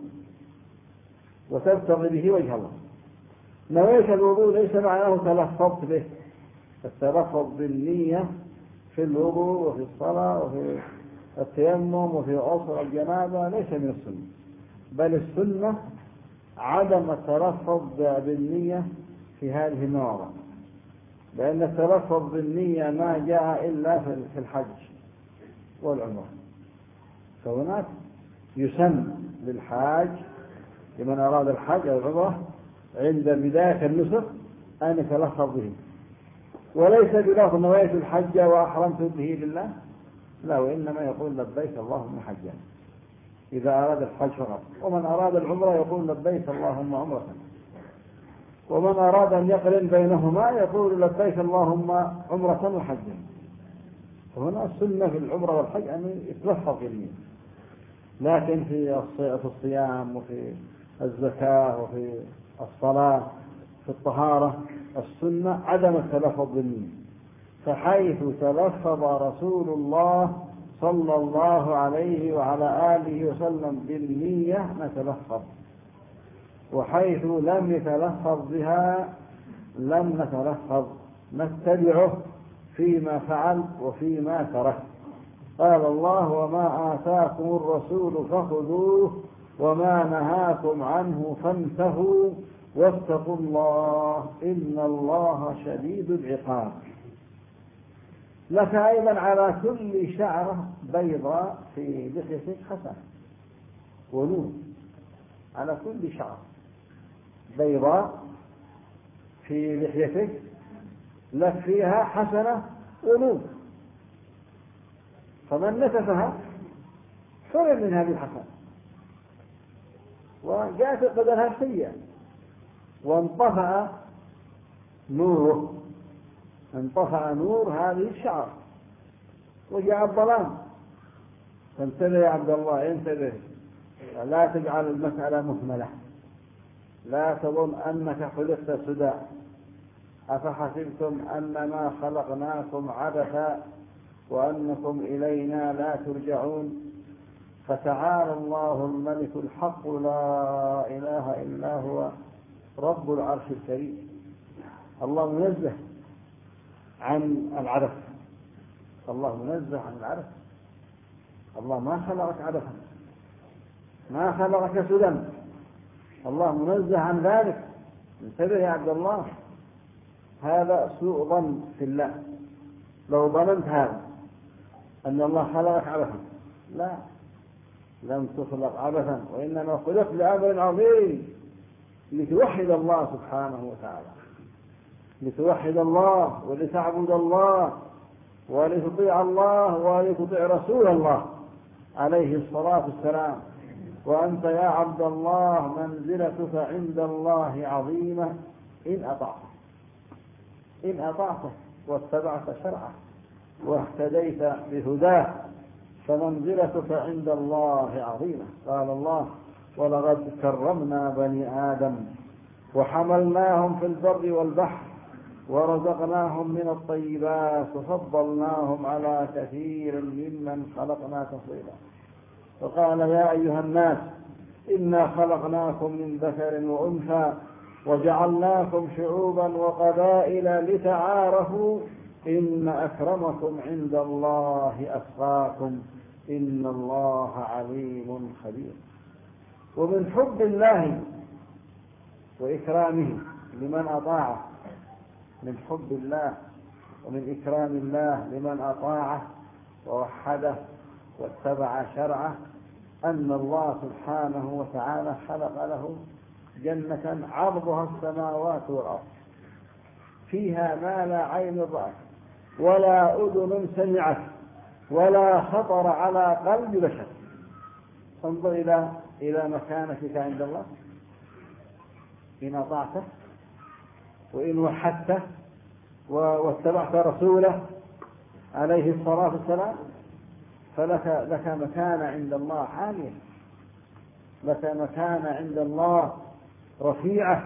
وتبتغي به وجه الله. نويت الوضوء ليس معناه تلفظت به، التلفظ بالنية في الوضوء وفي الصلاة وفي التيمم وفي عصر الجنابة ليس من السنة، بل السنة عدم التلفظ بالنية في هذه المواضع، لأن التلفظ بالنية ما جاء إلا في الحج والعمرة. فهناك يسن للحاج لمن أراد الحج أو العمرة عند بداية النسك أن يتلفظ به، وليس بلفظ نويت الحج وأحرمت به لله، لا، وإنما يقول لبيك اللهم حجا إذا أراد الحج فقط. ومن أراد العمرة يقول لبيك اللهم عمرة، ومن أراد أن يقرن بينهما يقول لبيك اللهم عمرة وحجا. فهنا السنة في العمرة والحج أن يتلفظ بالنية، لكن في الصيام وفي الزكاة وفي الصلاة في الطهارة السنة عدم التلفظ بالنية. فحيث تلفظ رسول الله صلى الله عليه وعلى آله وسلم بالنية نتلفظ، وحيث لم يتلفظ بها لم نتلفظ، نتبعه فيما فعل وفيما ترك. قال الله وما آتاكم الرسول فخذوه وما نهاكم عنه فانتهوا واتقوا الله إن الله شديد العقاب. لك أيضا على كل شعرة بيضاء في لحيتك حسنة ونور، على كل شعرة بيضاء في لحيتك لك فيها حسنة ونور، فمن نتفها حرم من هذه الحسنة وجاءت قدرها سيئة وانطفأ نوره، انطفأ نور هذه الشعر وجاء الظلام. فانتبه يا عبد الله، انتبه، لا تجعل المسألة مهملة، لا تظن أنك خلقت سدى، أفحسبتم أنما خلقناكم عبثا وأنكم إلينا لا ترجعون. فتعالى الله الملك الحق لا إله إلا هو رب العرش الكريم. الله منزه عن العبث. الله منزه عن العبث. الله ما خلقك عبثا، ما خلقك سدى، الله منزه عن ذلك. انتبه يا عبد الله، هذا سوء ظن في الله. لو ظننت هذا أن الله خلقك عبثا، لا، لم تخلق عبثا، وإنما خلقت لأمر عظيم، لتوحد الله سبحانه وتعالى، لتوحد الله ولتعبد الله ولتطيع الله ولتطيع رسول الله عليه الصلاة والسلام. وأنت يا عبد الله منزلتك عند الله عظيمة إن أطعته، إن أطعته واتبعت شرعه واهتديت بهداه، فمنزلتك عند الله عظيمة. قال الله: ولقد كرمنا بني آدم وحملناهم في البر والبحر ورزقناهم من الطيبات وفضلناهم على كثير ممن خلقنا تفضيلا. وقال: يا أيها الناس إنا خلقناكم من ذكر وأنثى وجعلناكم شعوبا وقبائل لتعارفوا إن أكرمكم عند الله أتقاكم إن الله عليم خبير. ومن حب الله وإكرامه لمن أطاعه، من حب الله ومن إكرام الله لمن أطاعه ووحده واتبع شرعه أن الله سبحانه وتعالى خلق له جنة عرضها السماوات والأرض، فيها ما لا عين رأت ولا أذن سمعت ولا خطر على قلب بشر. انظر إلى إلى مكانتك عند الله إن أطعته وإن وحدته واتبعت رسوله عليه الصلاة والسلام، فلك لك مكانة عند الله عالية، لك مكانة عند الله رفيعة.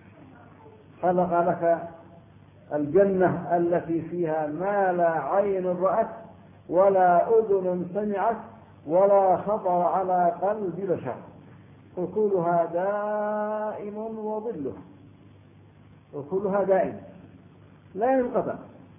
خلق لك الجنة التي فيها ما لا عين رأت ولا أذن سمعت ولا خطر على قلب بشر، أكلها دائم وظلها، أكلها دائم لا ينقطع،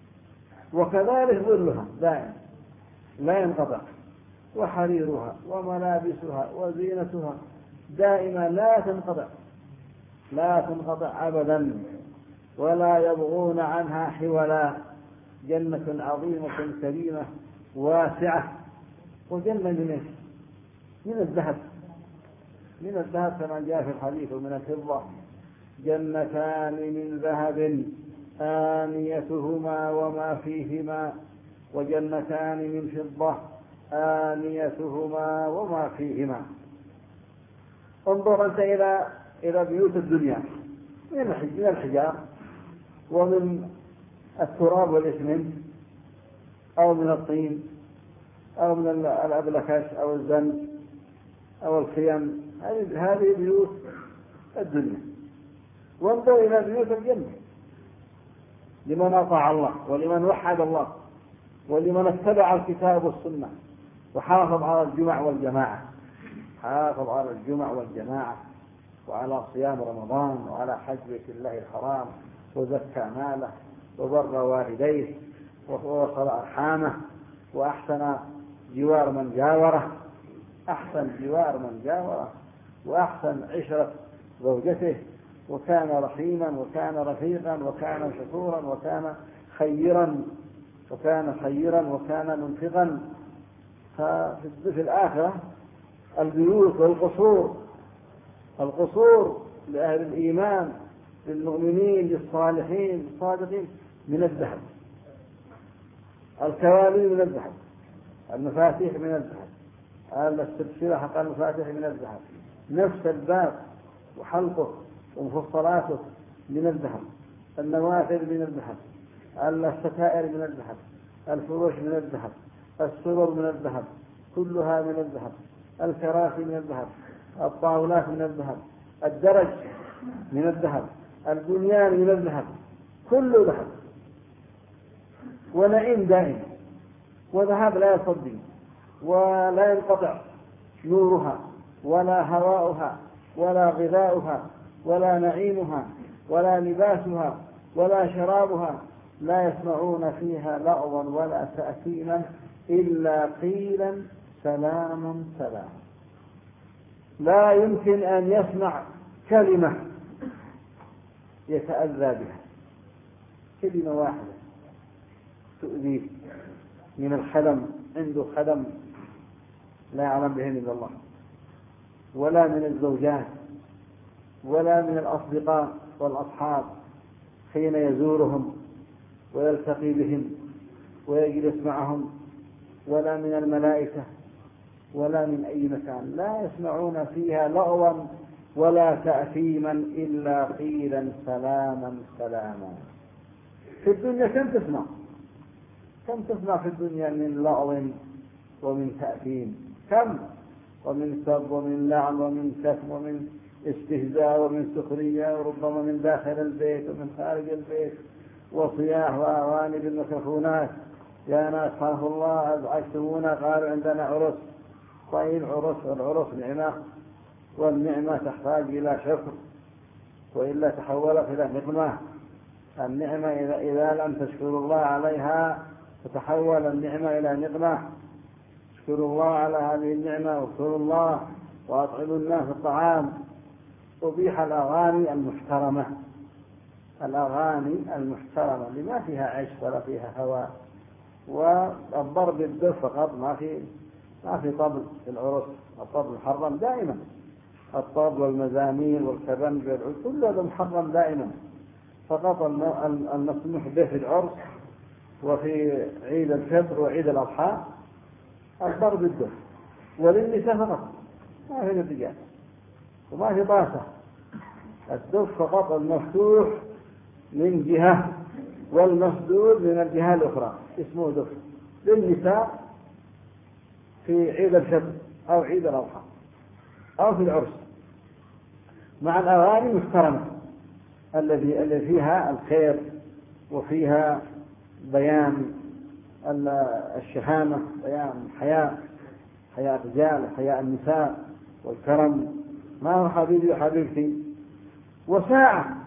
وكذلك ظلها دائم لا ينقطع، وحريرها وملابسها وزينتها دائما لا تنقطع لا تنقطع أبدا ولا يبغون عنها حولا. جنة عظيمة كريمة واسعة. وجنة من ايش؟ من الذهب، من الذهب كما جاء في الحديث، ومن الفضة. جنتان من ذهب آنيتهما وما فيهما، وجنتان من فضة آنيتهما وما فيهما. انظر أنت إلى إلى بيوت الدنيا من الحجار ومن التراب والإسمنت أو من الطين أو من الأبلكاش أو الزنج أو الخيام، هذه بيوت الدنيا. وانظر إلى بيوت الجنة لمن أطاع الله ولمن وحد الله ولمن اتبع الكتاب والسنة وحافظ على الجمع والجماعة، حافظ على الجمع والجماعة وعلى صيام رمضان وعلى حج بيت الله الحرام وزكى ماله وبر والديه ووصل أرحامه وأحسن جوار من جاوره، أحسن جوار من جاوره وأحسن عشرة زوجته، وكان رحيما وكان رفيقا وكان شكورا وكان خيرا وكان خيرا وكان منفقا. ففي الآخرة البيوت والقصور، القصور لأهل الإيمان للمؤمنين للصالحين الصادقين من الذهب، الكوالي من الذهب، المفاتيح من الذهب، السلسلة حق المفاتيح من الذهب، نفس الباب وحلقه ومفصلاته من الذهب، النوافذ من الذهب، الستائر من الذهب، الفروش من الذهب، السرر من الذهب كلها من الذهب، الكراسي من الذهب، الطاولات من الذهب، الدرج من الذهب، البنيان من الذهب، كله ذهب ونعيم دائم، وذهب لا يصدي ولا ينقطع نورها ولا هواؤها ولا غذاؤها ولا نعيمها ولا لباسها ولا شرابها لا يسمعون فيها لغوا ولا تأثيما إلا قيلا سلام سلام. لا يمكن أن يسمع كلمة يتأذى بها، كلمة واحدة تؤذيه من الخدم، عنده خدم لا يعلم بهم إلا الله، ولا من الزوجات، ولا من الأصدقاء والأصحاب حين يزورهم ويلتقي بهم ويجلس معهم، ولا من الملائكة، ولا من أي مكان. لا يسمعون فيها لغوا ولا تأثيما إلا قيلا سلاما سلاما. في الدنيا كم تسمع كم تسمع في الدنيا من لغو ومن تأثيم، كم، ومن سب ومن لعن ومن كتم ومن استهزاء ومن سخرية، وربما من داخل البيت ومن خارج البيت، وصياح وأغاني بالميكروفونات. يا ناس خافوا الله أزعجتمونا، قالوا عندنا عرس. طيب عرس، والعرس نعمة، والنعمة تحتاج إلى شكر، وإلا تحولت إلى نقمة. النعمة إذا, إذا لم تشكروا الله عليها تتحول النعمة إلى نقمة. اشكروا الله على هذه النعمة، واذكروا الله وأطعموا الناس الطعام. أبيح الأغاني المحترمة، الأغاني المحترمة اللي ما فيها عيش ولا فيها هواء، والضرب بالدف فقط، ما في ما في طبل في العرس. الطبل محرم دائما، الطبل والمزامير والكبنج والعود كل هذا محرم دائما. فقط المسموح به في العرس وفي عيد الفطر وعيد الأضحى الضرب بالدف، وللنساء فقط، ما في الرجال وما في طاسة. الدف فقط المفتوح من جهة والمسدود من الجهة الأخرى، اسمه دف للنساء في عيد الفطر أو عيد الأضحى أو في العرس، مع الأغاني المحترمة الذي اللي فيها الخير وفيها بيان الشهامة، بيان حياء حياء الرجال وحياء النساء والكرم. ما هو حبيبي وحبيبتي، وساعة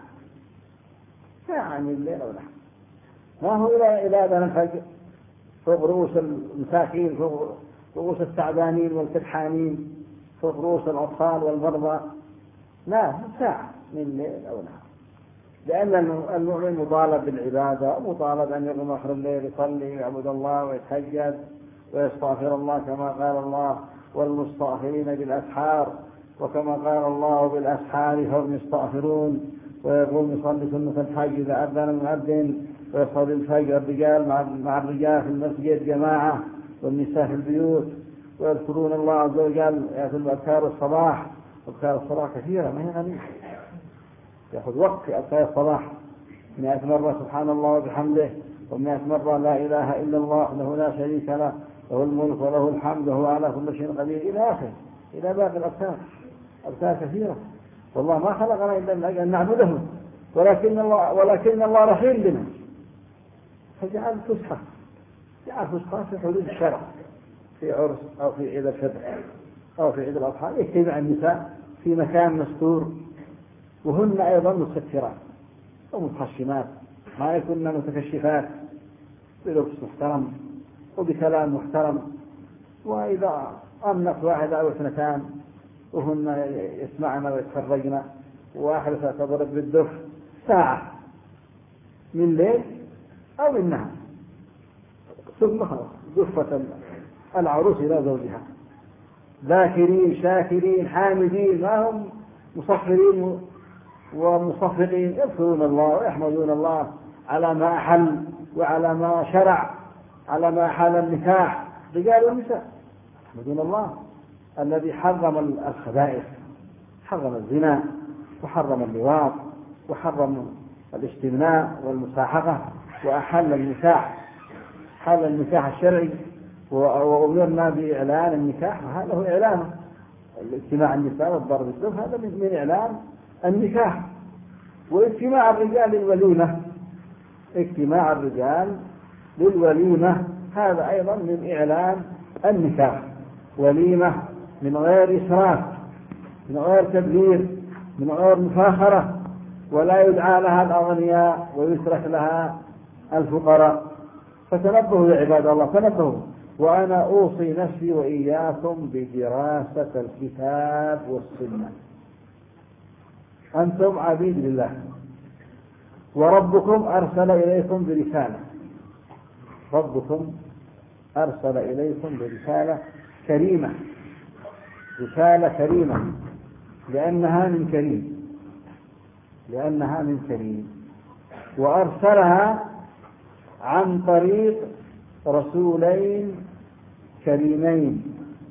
ساعة من الليل ولا ما هو إلى إلى أذان الفجر فوق رؤوس المساكين، فوق رؤوس التعبانين والكدحانين، فوق رؤوس الأطفال والمرضى. لا، ساعة من الليل أو نهار، لأن المؤمن مطالب بالعبادة، مطالب أن يقوم آخر الليل يصلي ويعبد الله ويتهجد ويستغفر الله كما قال الله والمستغفرين بالأسحار، وكما قال الله بالأسحار هم يستغفرون، ويقوم يصلي سنة الحج إذا أذن المؤذن، ويصلي الفجر الرجال مع الرجال في المسجد جماعة والنساء في البيوت، ويذكرون الله عز وجل. يأخذ أذكار الصباح، أذكار الصباح كثيرة ما هي غنية، يأخذ وقت في أذكار الصباح مئة مرة سبحان الله وبحمده، ومئة مرة لا إله إلا الله له لا شريك له، له الملك وله الحمد وهو على كل شيء قدير إلى آخر، إلى باقي الأذكار. أذكار كثيرة، والله ما خلقنا إلا من أجل أن نعبده، ولكن الله ولكن الله رحيم بنا، فجعل فسحة جعل فسحة في حدود الشرع، في عرس أو في عيد الفطر أو في عيد الأضحى يجتمع النساء في مكان مستور، وهن أيضا مستترات ومتخشمات، ما يكون متكشفات، بلبس محترم وبكلام محترم. وإذا أمنت واحدة أو اثنتان وهن يسمعن ويتفرجن، واحدة تضرب بالدف ساعة من ليل أو من نهار، ثم خلاص دفة العروس إلى زوجها، ذاكرين شاكرين حامدين، ما هم مصفرين ومصفقين، يذكرون الله ويحمدون الله على ما أحل وعلى ما شرع، على ما أحل النكاح رجال ونساء، يحمدون الله الذي حرم الخبائث، حرم الزنا وحرم اللواط وحرم الاستمناء والمساحقة، وأحل النكاح، حل النكاح الشرعي، وأمرنا بإعلان النكاح، وهذا هو إعلان الاجتماع النساء والضرب بالدف، هذا من إعلان النكاح. واجتماع الرجال للوليمة، اجتماع الرجال للوليمة هذا أيضا من إعلان النكاح، وليمة من غير إسراف، من غير تبذير، من غير مفاخرة، ولا يدعى لها الأغنياء ويترك لها الفقراء. فتنبهوا يا عباد الله، تنبهوا. وأنا أوصي نفسي وإياكم بدراسة الكتاب والسنة. أنتم عبيد لله، وربكم أرسل إليكم برسالة، ربكم أرسل إليكم برسالة كريمة، رسالة كريمة لأنها من كريم، لأنها من كريم، وأرسلها عن طريق رسولين كريمين،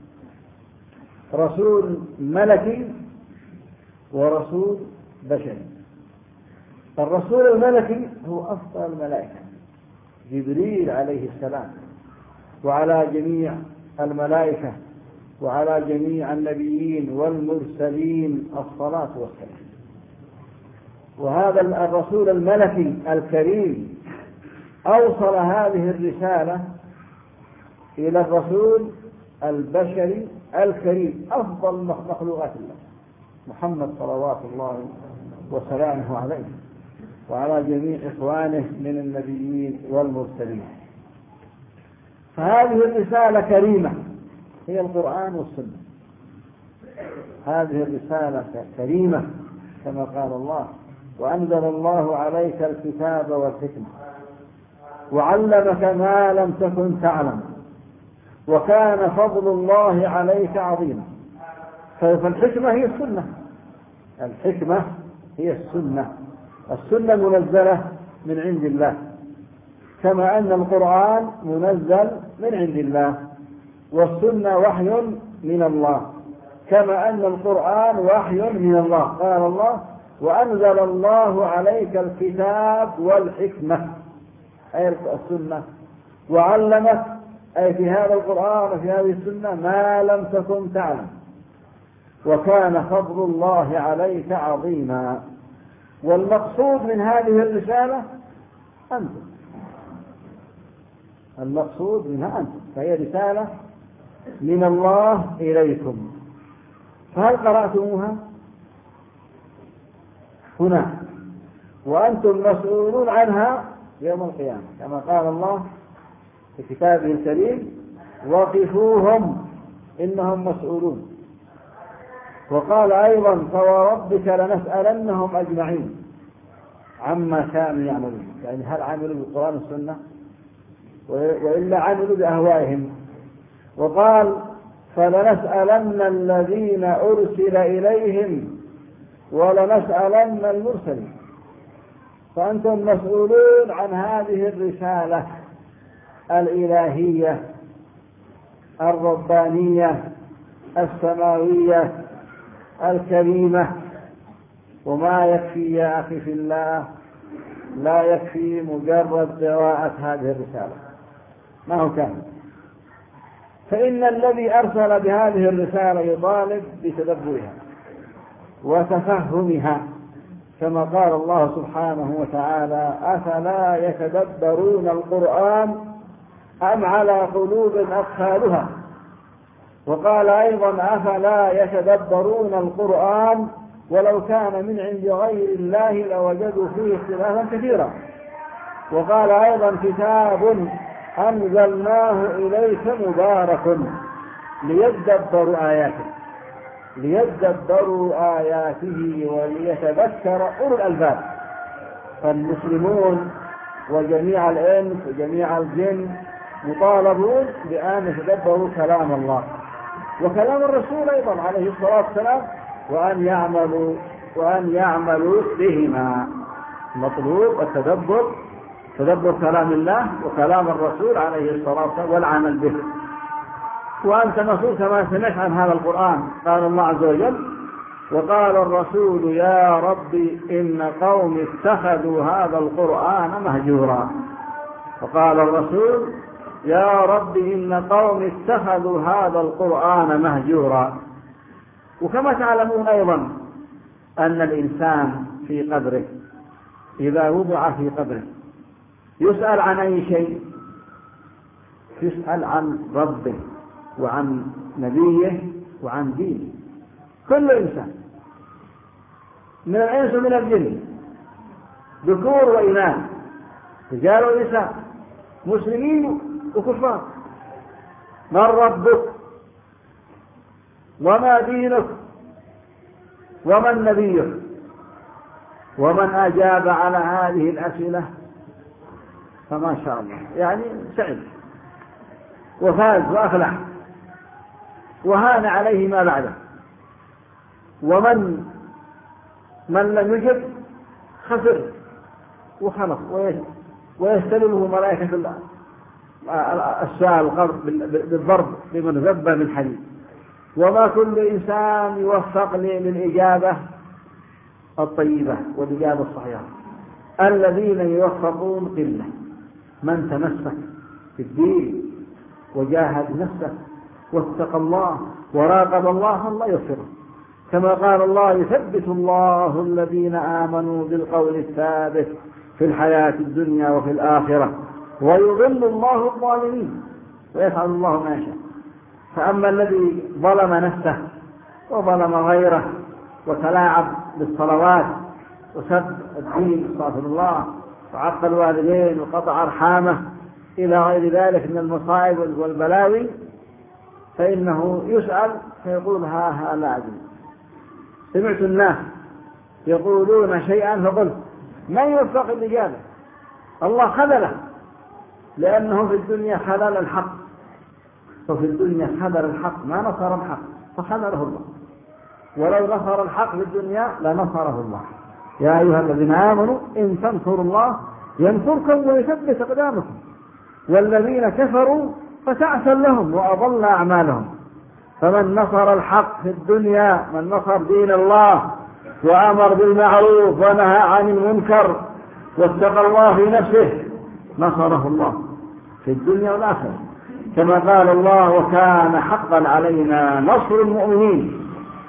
رسول ملكي ورسول بشري. الرسول الملكي هو أفضل الملائكة، جبريل عليه السلام، وعلى جميع الملائكة وعلى جميع النبيين والمرسلين الصلاة والسلام. وهذا الرسول الملكي الكريم أوصل هذه الرسالة إلى الرسول البشري الكريم، أفضل مخلوقات الله، محمد صلوات الله وسلامه عليه وعلى جميع إخوانه من النبيين والمرسلين. فهذه الرسالة كريمة هي القرآن والسنة. هذه الرسالة كريمة كما قال الله: وأنزل الله عليك الكتاب والحكمة وعلمك ما لم تكن تعلم وكان فضل الله عليك عظيما. فالحكمة هي السنة، الحكمة هي السنة. السنة منزلة من عند الله، كما أن القرآن منزل من عند الله، والسنة وحي من الله، كما أن القرآن وحي من الله. قال الله: وأنزل الله عليك الكتاب والحكمة، أي السنة، وعلمك، أي في هذا القرآن وفي هذه السنة، ما لم تكن تعلم وكان فضل الله عليك عظيما. والمقصود من هذه الرسالة أنتم، المقصود منها أنتم، فهي رسالة من الله إليكم. فهل قرأتموها؟ هنا، وأنتم مسؤولون عنها يوم القيامة، كما قال الله في كتابه الكريم: وقفوهم إنهم مسؤولون. وقال أيضا: فوربك لنسألنهم أجمعين عما كانوا يعملون، يعني هل عملوا بالقرآن والسنة وإلا عملوا بأهوائهم. وقال: فلنسألن الذين أرسل إليهم ولنسألن المرسلين. فأنتم مسؤولون عن هذه الرسالة الإلهية الربانية السماوية الكريمة. وما يكفي يا أخي في الله، لا يكفي مجرد قراءة هذه الرسالة، ما هو كامل. فإن الذي أرسل بهذه الرسالة يطالب بتدبرها وتفهمها، كما قال الله سبحانه وتعالى: أفلا يتدبرون القرآن أم على قلوب أقفالها. وقال أيضا: أفلا يتدبرون القرآن ولو كان من عند غير الله لوجدوا فيه اختلافا كثيرا. وقال أيضا: كتاب أنزلناه إليك مبارك ليدبروا آياته ليدبروا آياته وليتذكر أولو الألباب. فالمسلمون وجميع الإنس وجميع الجن مطالبون بأن يتدبروا كلام الله وكلام الرسول أيضا عليه الصلاة والسلام، وأن يعملوا وأن يعملوا بهما. مطلوب التدبر، تدبر كلام الله وكلام الرسول عليه الصلاة والسلام والعمل به. وأنت مسؤول كما سمعت عن هذا القرآن. قال الله عز وجل: وقال الرسول يا رب إن قوم اتخذوا هذا القرآن مهجورا. وقال الرسول يا رب إن قوم اتخذوا هذا القرآن مهجورا. وكما تعلمون أيضا أن الإنسان في قبره إذا وضع في قبره يسأل عن أي شيء؟ يسأل عن ربه وعن نبيه وعن دينه. كل إنسان من الإنس ومن الجن، ذكور وإناث، رجال ونساء، مسلمين وكفار. من ربك؟ وما دينك؟ ومن نبيك؟ ومن أجاب على هذه الأسئلة فما شاء الله يعني سعد وفاز وأفلح وهان عليه ما بعده. ومن من لم يجب خسر وخلص ويستلمه ملائكة السؤال بالضرب بمن ذب من حديد. وما كل إنسان يوفق للإجابة الطيبة والإجابة الصحيحة. الذين يوفقون قلة. من تمسك في الدين وجاهد نفسه واتقى الله وراقب الله الله يغفره، كما قال الله: يثبت الله الذين آمنوا بالقول الثابت في الحياة الدنيا وفي الآخرة ويضل الله الظالمين ويفعل الله ما يشاء. فأما الذي ظلم نفسه وظلم غيره وتلاعب بالصلوات وسب الدين استغفر الله وعق الوالدين وقطع أرحامه إلى غير ذلك من المصائب والبلاوي، فإنه يسأل فيقول: ها ها لا أدري. سمعت الناس يقولون شيئا فقلت: من يوفق الإجابة؟ الله خذله، لأنه في الدنيا خذل الحق، وفي الدنيا خذل الحق ما نصر الحق فخذله الله، ولو نصر الحق في الدنيا لنصره الله. يا أيها الذين آمنوا إن تنصروا الله ينصركم ويثبت أقدامكم، والذين كفروا فتعسا لهم وأضل أعمالهم. فمن نصر الحق في الدنيا، من نصر دين الله وأمر بالمعروف ونهى عن المنكر واتقى الله في نفسه، نصره الله في الدنيا والآخرة، كما قال الله: وكان حقا علينا نصر المؤمنين.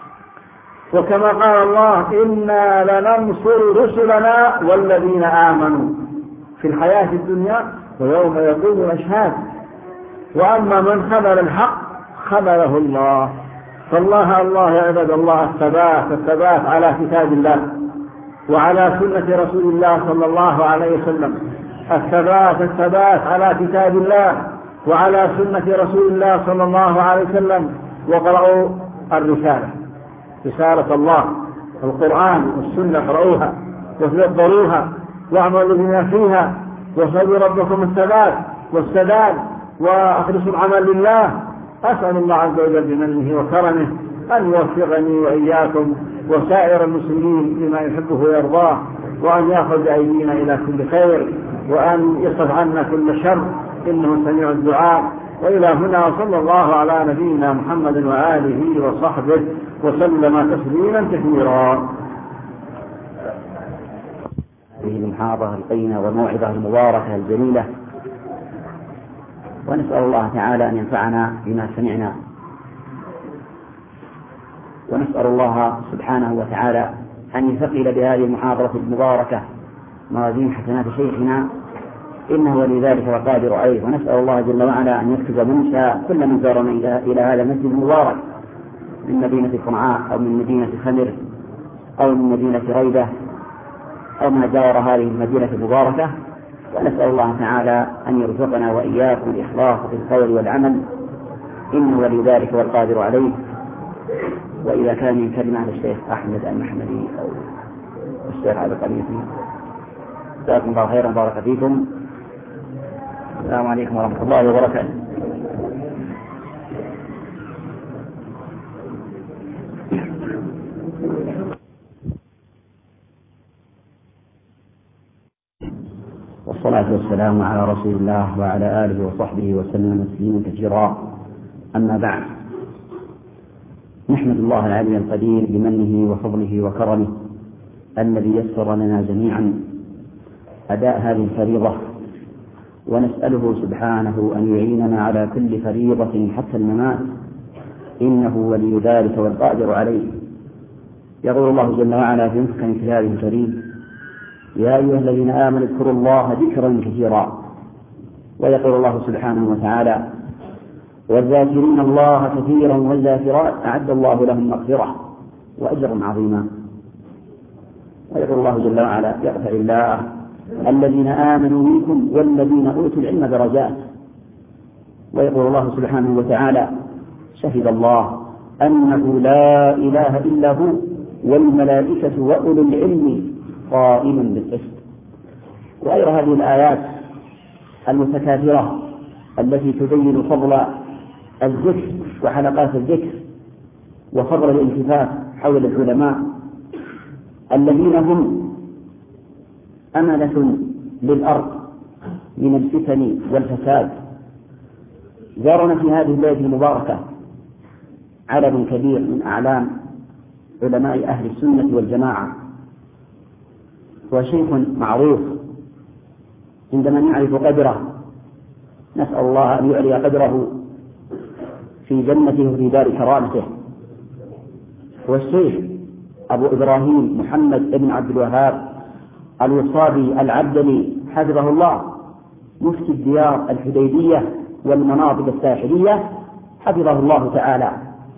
وكما قال الله: إنا لننصر رسلنا والذين آمنوا في الحياة الدنيا ويوم يقوم الأشهاد. وأما من خذل الحق خذله الله. فالله الله يا عباد الله الثبات الثبات على كتاب الله وعلى سنة رسول الله صلى الله عليه وسلم، الثبات الثبات على كتاب الله وعلى سنة رسول الله صلى الله عليه وسلم. وقرأوا الرسالة، رسالة الله القرآن والسنة، قرأوها وتدبروها واعملوا بما فيها واسألوا ربكم الثبات والسداد وأخلصوا العمل لله. أسأل الله عز وجل بمنه وكرمه أن يوفقني وإياكم وسائر المسلمين لما يحبه ويرضاه، وأن يأخذ بأيدينا إلى كل خير، وأن يصرف عنا كل شر، إنه سميع الدعاء. وإلى هنا وصلى الله على نبينا محمد وآله وصحبه وسلم تسليما كثيرا. هذه المحاضرة القيمة والموعظة المباركة الجميلة، ونسأل الله تعالى أن ينفعنا بما سمعنا، ونسأل الله سبحانه وتعالى أن يثقل بهذه المحاضرة المباركة موازين حسنات شيخنا، إنه ولي ذلك وقادر عليه. ونسأل الله جل وعلا أن يكتب منشأ كل من زارنا إلى هذا المسجد المبارك من مدينة صنعاء أو من مدينة خمر أو من مدينة ريبة أو ما جاور هذه المدينة المباركة. ونسأل الله تعالى أن يرزقنا وإياكم الإخلاص في القول والعمل، إنه ولي ذلك والقادر عليه. وإذا كان من كلمة على الشيخ أحمد المحمدي أو الشيخ علي القليفي، جزاكم الله خيرا، بارك فيكم. السلام عليكم ورحمة الله وبركاته. والصلاة والسلام على رسول الله وعلى آله وصحبه وسلم تسليما كثيرا. أما بعد، نحمد الله العلي القدير بمنه وفضله وكرمه الذي يسر لنا جميعا أداء هذه الفريضة، ونسأله سبحانه أن يعيننا على كل فريضة حتى الممات، إنه ولي ذلك والقادر عليه. يقول الله جل وعلا في محكم كتابه الكريم: يا أيها الذين آمنوا اذكروا الله ذكرا كثيرا. ويقول الله سبحانه وتعالى: والذاكرين الله كثيرا والذاكرات أعد الله لهم مغفرة وأجرا عظيما. ويقول الله جل وعلا: يغفر الله الذين آمنوا منكم والذين أوتوا العلم درجات. ويقول الله سبحانه وتعالى: شهد الله أنه لا إله إلا هو والملائكة وأولو العلم قائما بالقسط. وغير هذه الآيات المتكاثرة التي تبين فضل الذكر وحلقات الذكر وفضل الالتفات حول العلماء الذين هم أمنة للأرض من الفتن والفساد. زارنا في هذه الليلة المباركة عدد كبير من أعلام علماء أهل السنة والجماعة، وشيخ معروف عندما نعرف قدره نسأل الله أن يعلي قدره في جنته وفي دار كرامته. والشيخ أبو إبراهيم محمد بن عبد الوهاب الوصابي العبدلي حفظه الله، مفتي الديار الحديدية والمناطق الساحلية حفظه الله تعالى.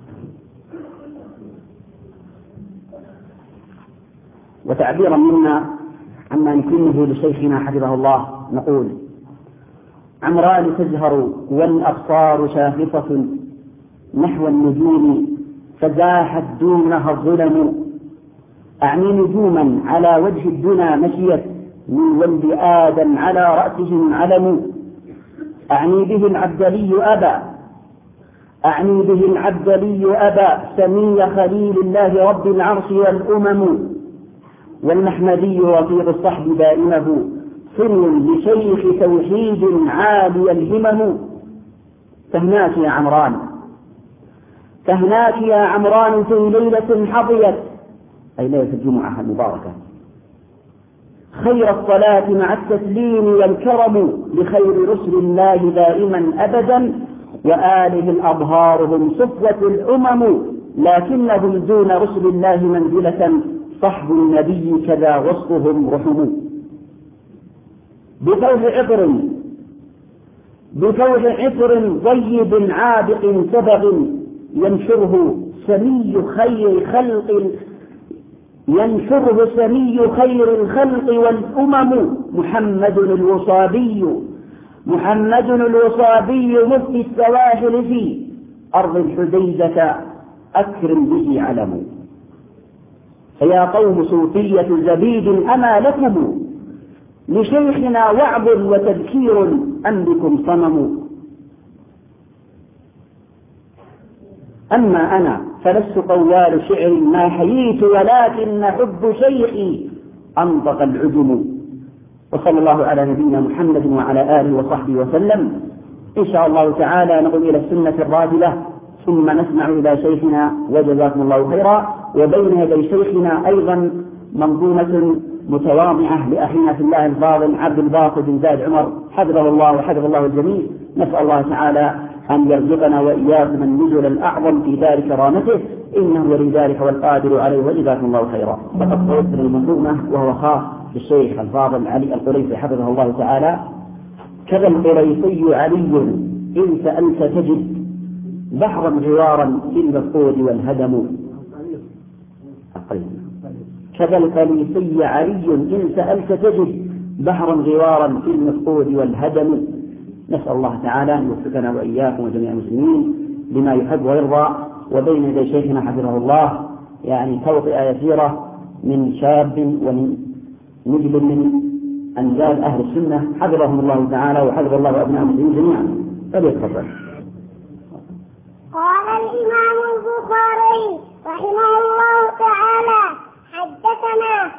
وتعبيرا منا عما نكنه لشيخنا حفظه الله نقول: عمران تزهر والأبصار شاخصة نحو النجوم فزاحت دونها الظلم، أعني نجوما على وجه الدنا مشيت من ولد آدم على رأسهم علم، أعني به العبدلي أبا أعني به العبدلي أبا سمي خليل الله رب العرش والأمم، والمحمدي رفيق الصحب دائمه سن لشيخ توحيد عالي الهمم. تهناك يا عمران تهناك يا عمران في ليلة حظيت، أي ليلة الجمعة المباركة، خير الصلاة مع التسليم والكرم لخير رسل الله دائما أبدا، وآله الأظهار هم صفوة الأمم، لكنهم دون رسل الله منزلة صحب النبي كذا وصفهم رحم. بفوح عطر بفوح عطر طيب عابق سبغ ينشره سمي خير خلق ينشره سمي خير الخلق والأمم، محمد الوصابي محمد الوصابي مفتي السواحل في أرض الحديدة أكرم به علم. فيا قوم صوفية زبيد أما لكم لشيخنا وعظ وتذكير أم بكم صنم. أما أنا فلست قوال شعر ما حييت، ولكن حب شيخي أنطق العجم. وصلى الله على نبينا محمد وعلى آله وصحبه وسلم. إن شاء الله تعالى نقوم إلى السنة الراتبة ثم نسمع إلى شيخنا وجزاكم الله خيرا. وبين يدي شيخنا أيضا منظومة متواضعة لأخينا في الله الفاضل عبد الباسط بن زايد عمر حفظه الله وحفظ الله الجميع. نسأل الله تعالى أن يرزقنا وإياكم النزل الأعظم في دار كرامته، إنه ولي ذلك والقادر عليه، وجزاكم الله خيرا. فقد قلت المنظومة وهو خاص بالشيخ الفاضل علي القريشي حفظه الله تعالى. كذا القريشي علي إن سألت تجد بحرا غوارا في المفقود والهدم. كذا القريشي علي إن سألت تجد بحرا غوارا في المفقود والهدم. نسأل الله تعالى أن يوفقنا وإياكم وجميع المسلمين لما يحب ويرضى. وبين يدي شيخنا حفظه الله يعني توطئة يسيرة من شاب ومن نجل من أنجال أهل السنة حفظهم الله تعالى وحفظ الله أبناء المسلمين جميعا. فليتفضل. قال الإمام البخاري رحمه الله تعالى: حدثنا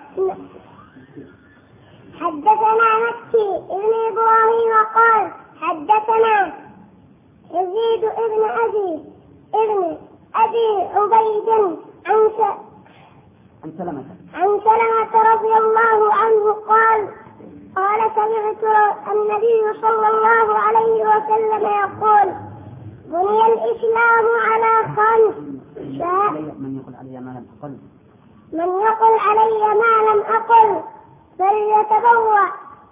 حدثنا مكي ابن إبراهيم قال حدثنا يزيد ابن أبي ابن أبي عبيد عن عن سلمة عن سلمة رضي الله عنه قال قال سمعت النبي صلى الله عليه وسلم يقول: بني الإسلام على خمس. من يقول علي ما لم أقل من يقل علي ما لم أقل فليتبوأ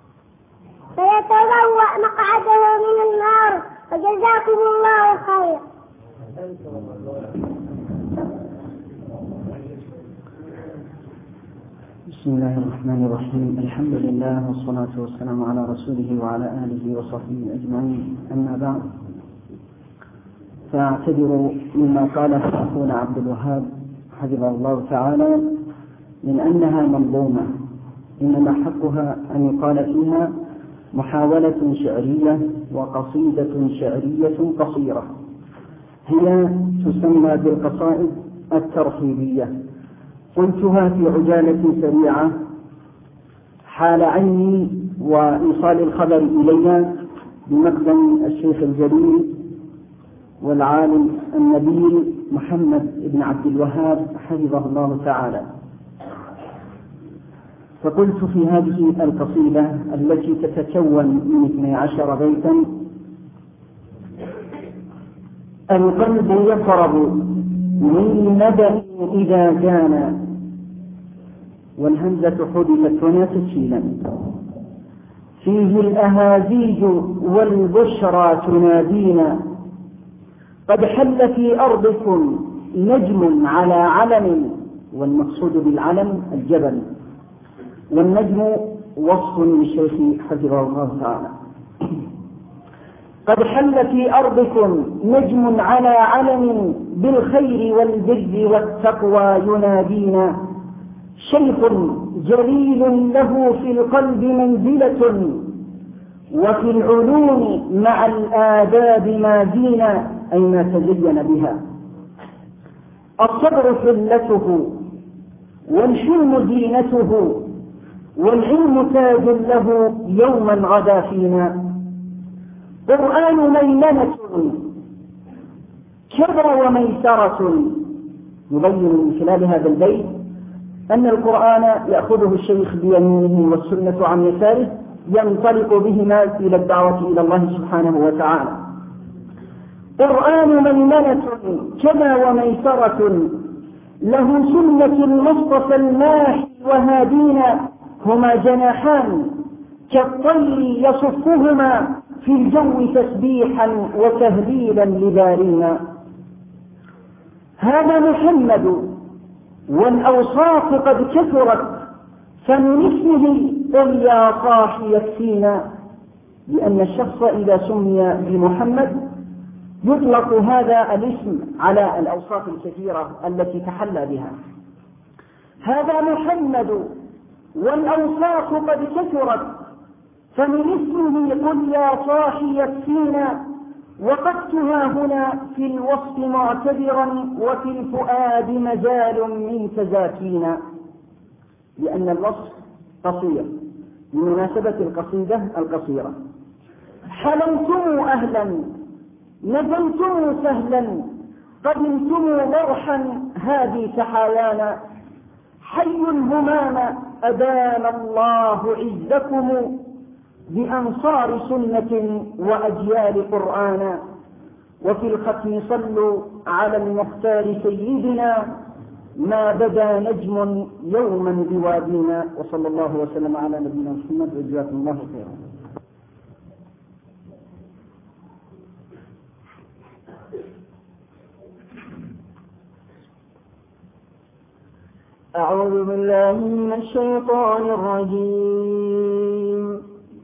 فيتبوأ مقعده من النار. وجزاكم الله خير. بسم الله الرحمن الرحيم. الحمد لله والصلاة والسلام على رسوله وعلى آله وصحبه أجمعين. أما بعد، فاعتذروا مما قاله أخونا عبد الوهاب حفظه الله تعالى من أنها منظومة، إنما حقها أن يقال فيها محاولة شعرية وقصيدة شعرية قصيرة، هي تسمى بالقصائد الترحيبية. قلتها في عجالة سريعة حال عني وإيصال الخبر إلينا بمقدم الشيخ الجليل والعالم النبيل محمد بن عبد الوهاب حفظه الله تعالى. فقلت في هذه القصيدة التي تتكون من اثني عشر بيتا: القلب يطرب من ندى إذا كان، والهمزة حذفت هنا تسهيلا، فيه الأهازيج والبشرى تنادينا، قد حل في أرضكم نجم على علم، والمقصود بالعلم الجبل، والنجم وصف للشيخ حفظه الله تعالى. قد حل في أرضكم نجم على علم، بالخير والبر والتقوى ينادينا، شيخ جليل له في القلب منزلة، وفي العلوم مع الآداب ما زينا، أي ما تزين بها. الصبر حلته والحلم زينته، والعلم تاج له يوما غدا فينا. قرآن ميمنة كبر وميسرة، يبين من خلال هذا البيت أن القرآن يأخذه الشيخ بيمينه والسنة عن يساره، ينطلق بهما إلى الدعوة إلى الله سبحانه وتعالى. قرآن ميمنة كبر وميسرة، له سنة المصطفى الماحي وهادينا، هما جناحان كالطير يصفهما في الجو تسبيحا وتهليلا لبارينا. هذا محمد والأوصاف قد كثرت، فمن اسمه قل يا صاحي يكفينا، لأن الشخص إذا سمي بمحمد يطلق هذا الاسم على الأوصاف الكثيرة التي تحلى بها. هذا محمد والأوصاف قد كثرت، فمن اسمه قل يا صاحي يكفينا، وقفتها هنا في الوصف معتبرا، وفي الفؤاد مجال من تزاكينا، لأن الوصف قصير بمناسبة القصيدة القصيرة. حلمتم أهلا نزلتم سهلا، قدمتم مرحا هذه سحايانا، حي الهمام أدام الله عزكم، بأنصار سنة وأجيال قرآنا. وفي الختم صلوا على المختار سيدنا، ما بدا نجم يوما بوادينا. وصلى الله وسلم على نبينا محمد، وجزاكم الله خيرا. أعوذ بالله من الشيطان الرجيم.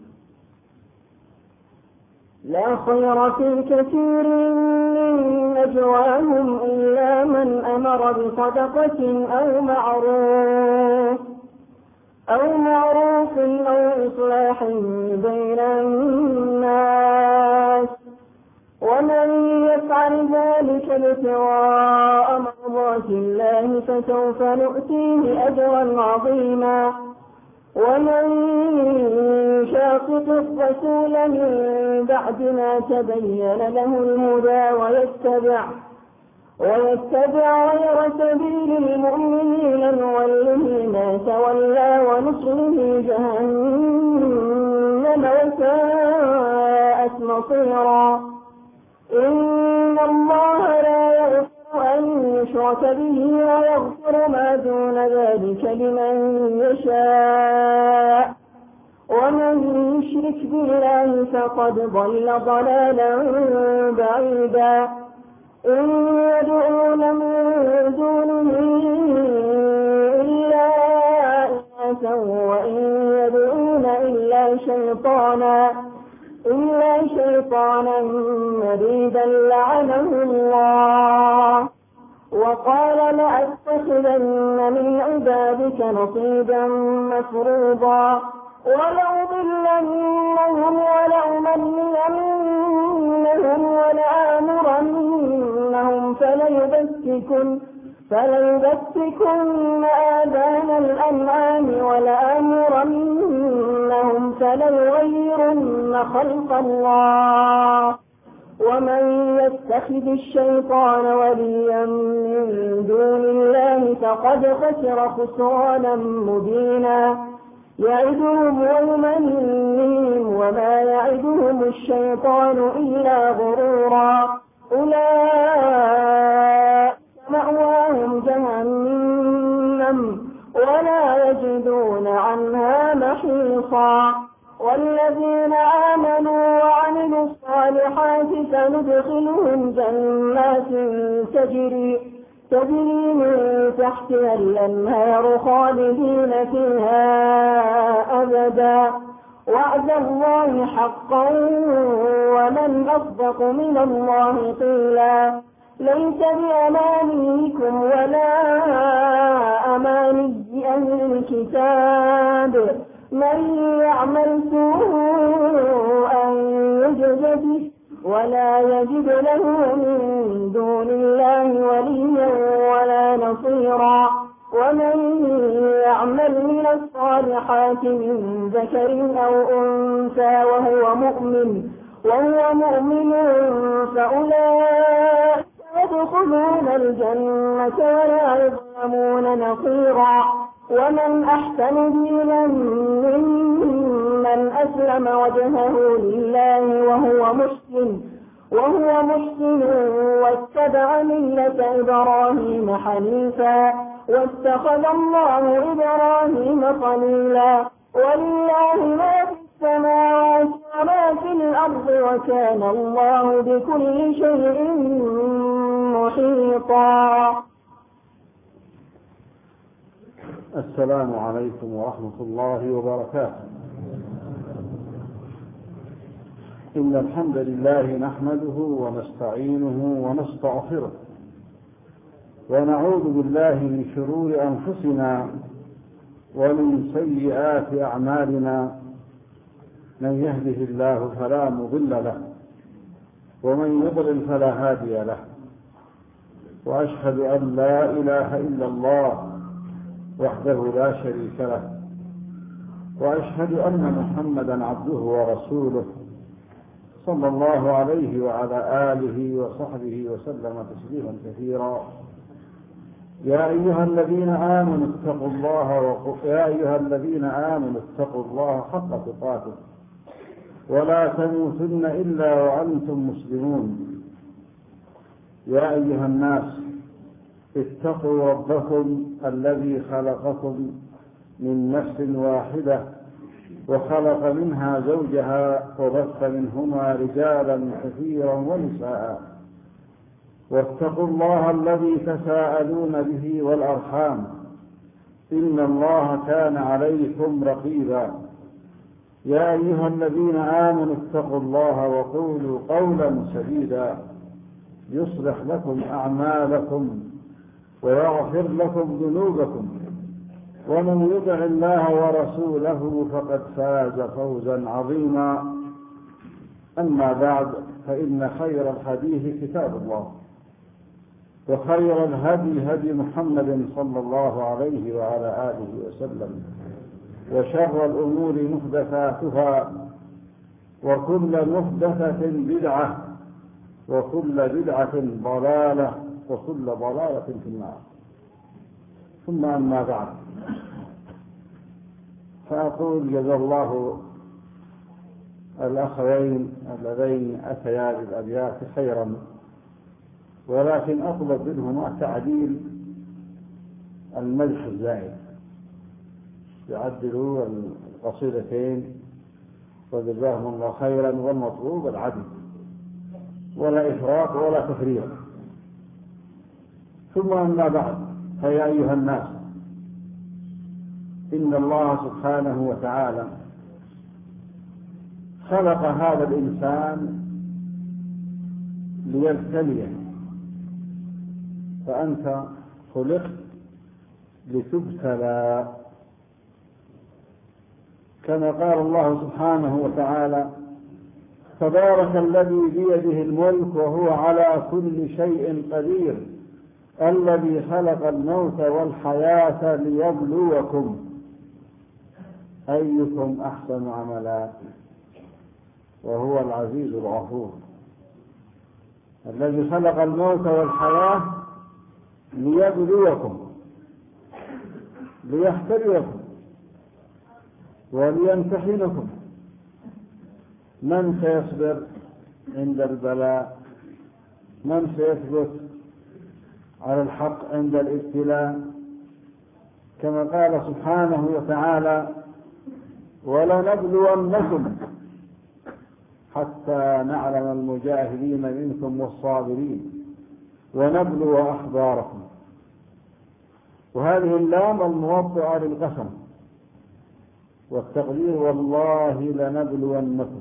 لا خير في كثير من نجواهم إلا من أمر بصدقة أو معروف أو معروف أو إصلاح بين الناس، ومن يفعل ذلك ابتغاء مرضات الله فسوف نؤتيه أجرا عظيما. ومن شاقق الرسول من بعد ما تبين له الهدى ويتبع ويتبع غير سبيل المؤمنين نوله ما تولى ونصله جهنم وساءت مصيرا. إن الله لا يغفر أن يشرك به ويغفر ما دون ذلك لمن يشاء، ومن يشرك بالله فقد ضل ضلالا بعيدا. إن يدعون من دونه إلا إلا شيطانا إلا شيطانا مريدا لعنه الله وقال لأتخذن من عبادك نصيبا مفروضا ولأضلنهم ولأمنينهم ولآمرنهم فليبتكن فليبتكن آذان الأنعام ولآمرنهم فليغيرن خلق الله ومن يتخذ الشيطان وليا من دون الله فقد خسر خسرانا مبينا يعدهم ويمنيهم وما يعدهم الشيطان إلا غرورا أولئك مأواهم جهنم ولا يجدون عنها محيصا والذين آمنوا وعملوا الصالحات سندخلهم جنات تجري تجري من تحتها الأنهار خالدين فيها أبدا وعد الله حقا ومن أصدق من الله قيلا ليس بأمانيكم ولا أماني أهل الكتاب من يعمل سوءا يجز به ولا يجد له من دون الله وليا ولا نصيرا ومن يعمل من الصالحات من ذكر أو أنثى وهو مؤمن وهو مؤمن فأولئك يدخلون الجنة ولا يظلمون نصيرا ومن أحسن دينا ممن أسلم وجهه لله وهو محسن وهو محسن واتبع ملة إبراهيم حنيفا واتخذ الله إبراهيم خليلا ولله ما في السماوات وما في الأرض وكان الله بكل شيء محيطا. السلام عليكم ورحمة الله وبركاته. إن الحمد لله نحمده ونستعينه ونستغفره ونعوذ بالله من شرور أنفسنا ومن سيئات أعمالنا من يهده الله فلا مضل له ومن يضلل فلا هادي له وأشهد أن لا إله إلا الله وحده لا شريك له وأشهد أن محمدا عبده ورسوله صلى الله عليه وعلى آله وصحبه وسلم تسليما كثيرا. يا أيها الذين آمنوا اتقوا الله وق... يا أيها الذين آمنوا اتقوا الله حق تقاته ولا تموتن إلا وأنتم مسلمون. يا أيها الناس اتقوا ربكم الذي خلقكم من نفس واحدة وخلق منها زوجها وبث منهما رجالا كثيرا ونساء واتقوا الله الذي تساءلون به والأرحام إن الله كان عليكم رقيبا. يا أيها الذين آمنوا اتقوا الله وقولوا قولا سديدا يصلح لكم أعمالكم ويغفر لكم ذنوبكم ومن يطع الله ورسوله فقد فاز فوزا عظيما. أما بعد فإن خير الحديث كتاب الله وخير الهدي هدي محمد صلى الله عليه وعلى آله وسلم وشر الأمور محدثاتها وكل محدثة بدعة وكل بدعة ضلالة وكل ضلالة في النار. ثم أما بعد فأقول جزا الله الأخوين اللذين أتيا بالأبيات خيرا ولكن أطلب منهما تعديل المدح الزائد يعدلوا القصيدتين وجزاهم الله خيرا والمطلوب العدل ولا إفراط ولا تفريط. ثم أما بعد فيا أيها الناس إن الله سبحانه وتعالى خلق هذا الإنسان ليبتليه، فأنت خلقت لتبتلى، كما قال الله سبحانه وتعالى: تبارك الذي بيده الملك وهو على كل شيء قدير الذي خلق الموت والحياة ليبلوكم أيكم أحسن عملا وهو العزيز الغفور. الذي خلق الموت والحياة ليبلوكم، ليختبركم وليمتحنكم من سيصبر عند البلاء، من سيثبت على الحق عند الابتلاء، كما قال سبحانه وتعالى: ولنبلونكم حتى نعلم المجاهدين منكم والصابرين ونبلو أخباركم. وهذه اللام الموضعة للقسم، والتقدير: والله لنبلونكم،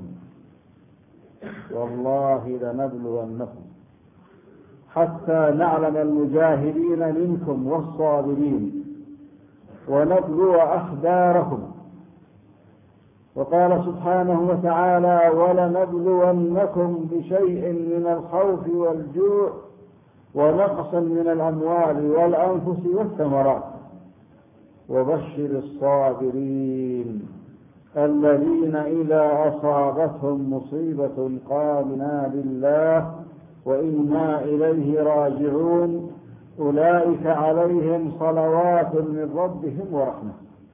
والله لنبلونكم حتى نعلم المجاهدين منكم والصابرين ونبلو أخباركم. وقال سبحانه وتعالى: ولنبلونكم بشيء من الخوف والجوع ونقص من الأموال والأنفس والثمرات وبشر الصابرين الذين إذا أصابتهم مصيبة قالوا إنا لله وإنا إليه راجعون أولئك عليهم صلوات من ربهم ورحمة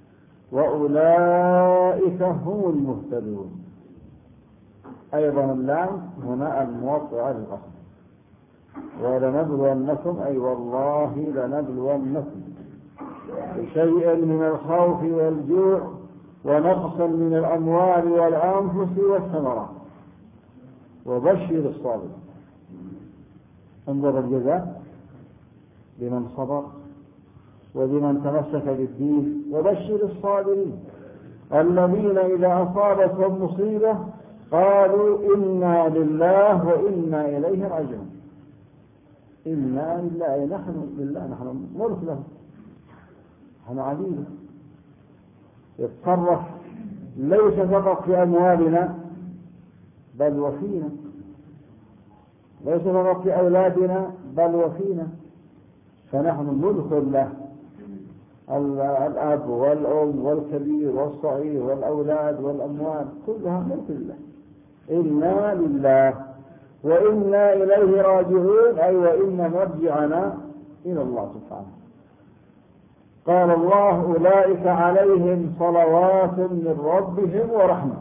وأولئك هم المهتدون. أيضا اللام هنا الموضع للقسم: ولنبلونكم أي والله لنبلونكم بشيء من الخوف والجوع ونقص من الأموال والأنفس والثمرات وبشر الصابرين. انظر الجزاء لمن صبر ولمن تمسك بالدين. وبشر الصابرين الذين إذا أصابتهم مصيبة قالوا إنا لله وإنا إليه راجعون. إنا لله، نحن لله، نحن ملك له، نحن عبيده، يتصرف ليس فقط في أموالنا بل وفينا، ليس فقط في أولادنا بل وفينا، فنحن ملك له. الأب والأم والكبير والصغير والأولاد والأموال كلها ملك الله. إنا لله وإنا إليه راجعون، أي وإن مرجعنا إلى الله سبحانه. قال الله: أولئك عليهم صلوات من ربهم ورحمة،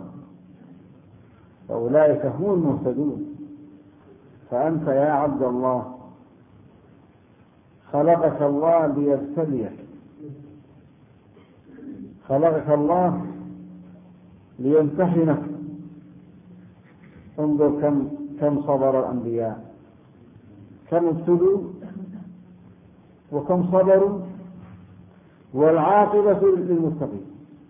فأولئك هم المهتدون. فأنت يا عبد الله خلقك الله ليبتليك، خلقك الله ليمتحنك. انظر كم كم صبر الأنبياء، كم ابتلوا وكم صبروا، والعاقبة للمتقين.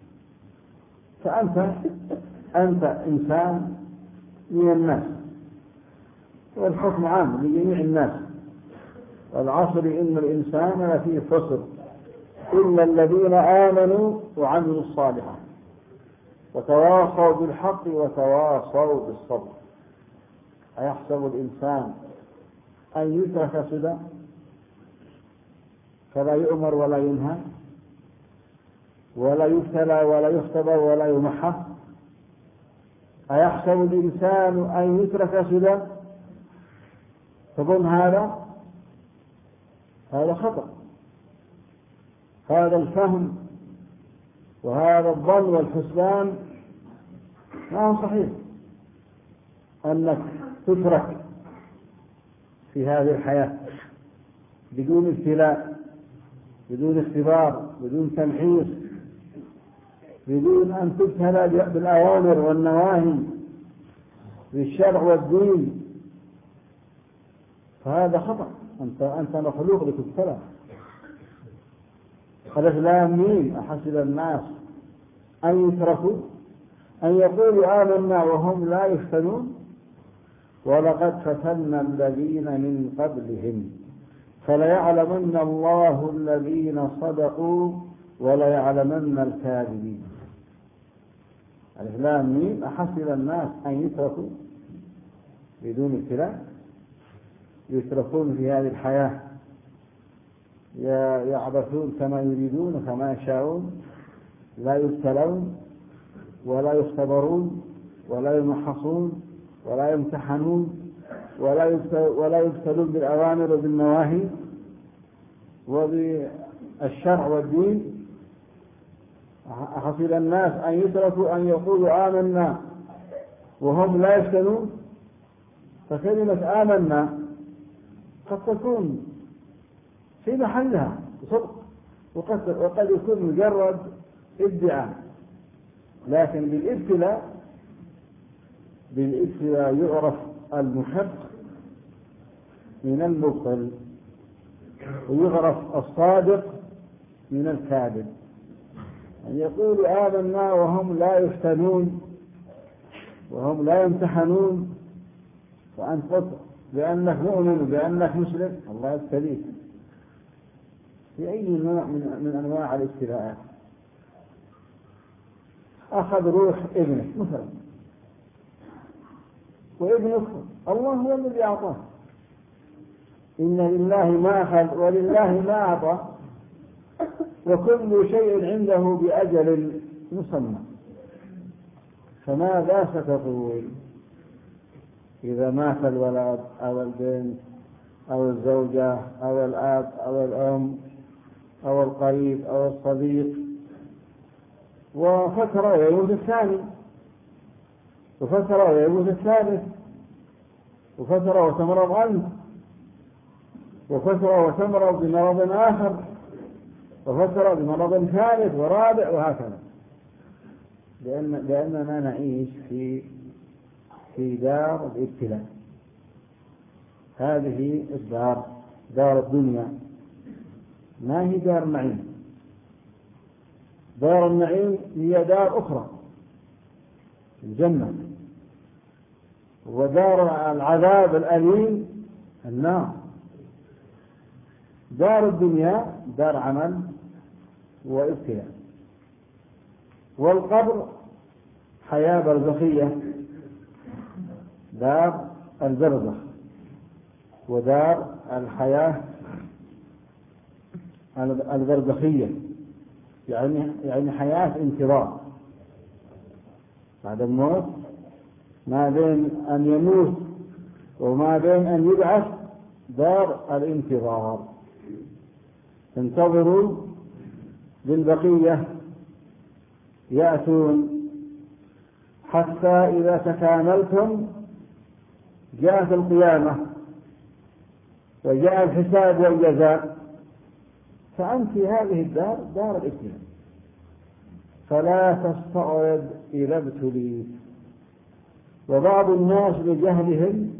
فأنت أنت إنسان من الناس، والحكم عام لجميع الناس. والعصر إن الإنسان لفي خسر إلا الذين آمنوا وعملوا الصالحات وتواصوا بالحق وتواصوا بالصبر. أيحسب الإنسان أن يترك سدى فلا يؤمر ولا ينهى ولا يبتلى ولا يختبر ولا يمحى؟ أيحسب الإنسان أن يترك سدى؟ تظن هذا هذا خطأ. هذا الفهم وهذا الظن والحسبان ما هو صحيح، أنك تترك في هذه الحياة بدون ابتلاء، بدون اختبار، بدون تمحيص، بدون أن تبتلى بالأوامر والنواهي بالشرع والدين. فهذا خطأ. أنت أنت مخلوق لتبتلى. ألف لام ميم أحسب الناس أن يتركوا أن يقولوا آمنا وهم لا يفتنون ولقد فتنا الذين من قبلهم فليعلمن الله الذين صدقوا وليعلمن الكاذبين. ألف لام ميم أحسب الناس أن يتركوا بدون ابتلاء، يتركون في هذه الحياة يعبثون كما يريدون كما يشاءون، لا يبتلون ولا يختبرون ولا يمحصون ولا يمتحنون ولا يبتلون بالأوامر وبالنواهي وبالشرع والدين. أحسب الناس أن يتركوا أن يقولوا آمنا وهم لا يفتنون. فكلمة آمنا قد تكون في محلها صدق، وقد, وقد يكون مجرد ادعاء، لكن بالابتلاء بالابتلاء يعرف المحق من المبطل، ويعرف الصادق من الكاذب. أن يقول آمنا وهم لا يفتنون وهم لا يمتحنون، وأنت قلت بأنك مؤمن بأنك مسلم، الله يبتليك في أي نوع من, من أنواع الابتلاءات. أخذ روح ابنك مثلا، وابنك الله هو الذي أعطاه، إن لله ما أخذ ولله ما أعطى وكل شيء عنده بأجل مسمى. فماذا ستقول إذا مات الولد أو البنت أو الزوجة أو الأب أو الأم أو القريب أو الصديق، وفترة ويموت الثاني، وفترة ويموت الثالث، وفترة وتمرض أنت، وفترة وتمرض بمرض آخر، وفترة بمرض ثالث ورابع، وهكذا. لأن لأننا نعيش في في دار الابتلاء. هذه الدار دار الدنيا ما هي دار النعيم. دار النعيم هي دار أخرى، الجنة، ودار العذاب الأليم النار. دار الدنيا دار عمل وابتلاء، والقبر حياة برزخية، دار البرزخ، ودار الحياة البرزخية، يعني يعني حياة انتظار بعد الموت، ما بين أن يموت وما بين أن يبعث دار الانتظار. انتظروا بالبقية يأتون حتى إذا تكاملتم جاءت القيامة وجاء الحساب والجزاء، فأنت هذه الدار دار الابتلاء، فلا تستعرض إلى ابتليت. وبعض الناس لجهلهم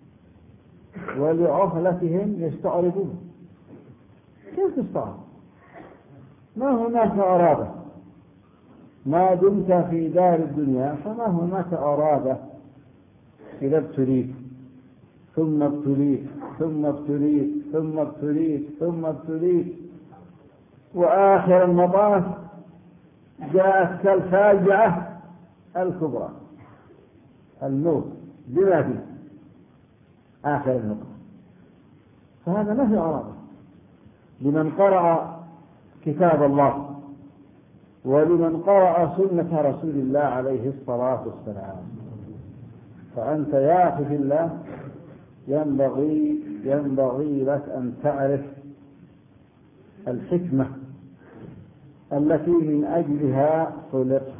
ولعهلتهم يستعرضون. كيف تستعرض؟ ما هناك أرادة، ما دمت في دار الدنيا فما هناك أرادة إذا ابتليت ثم ابتليت ثم ابتليت ثم ابتليت ثم ابتليت، وآخر المطاف جاءت الفاجعة الكبرى، الموت بما فيه آخر المطاف. فهذا ما في أرادة لمن قرأ كتاب الله ولمن قرأ سنة رسول الله عليه الصلاة والسلام. فأنت يا أخي في الله ينبغي ينبغي لك أن تعرف الحكمة التي من أجلها خلقت.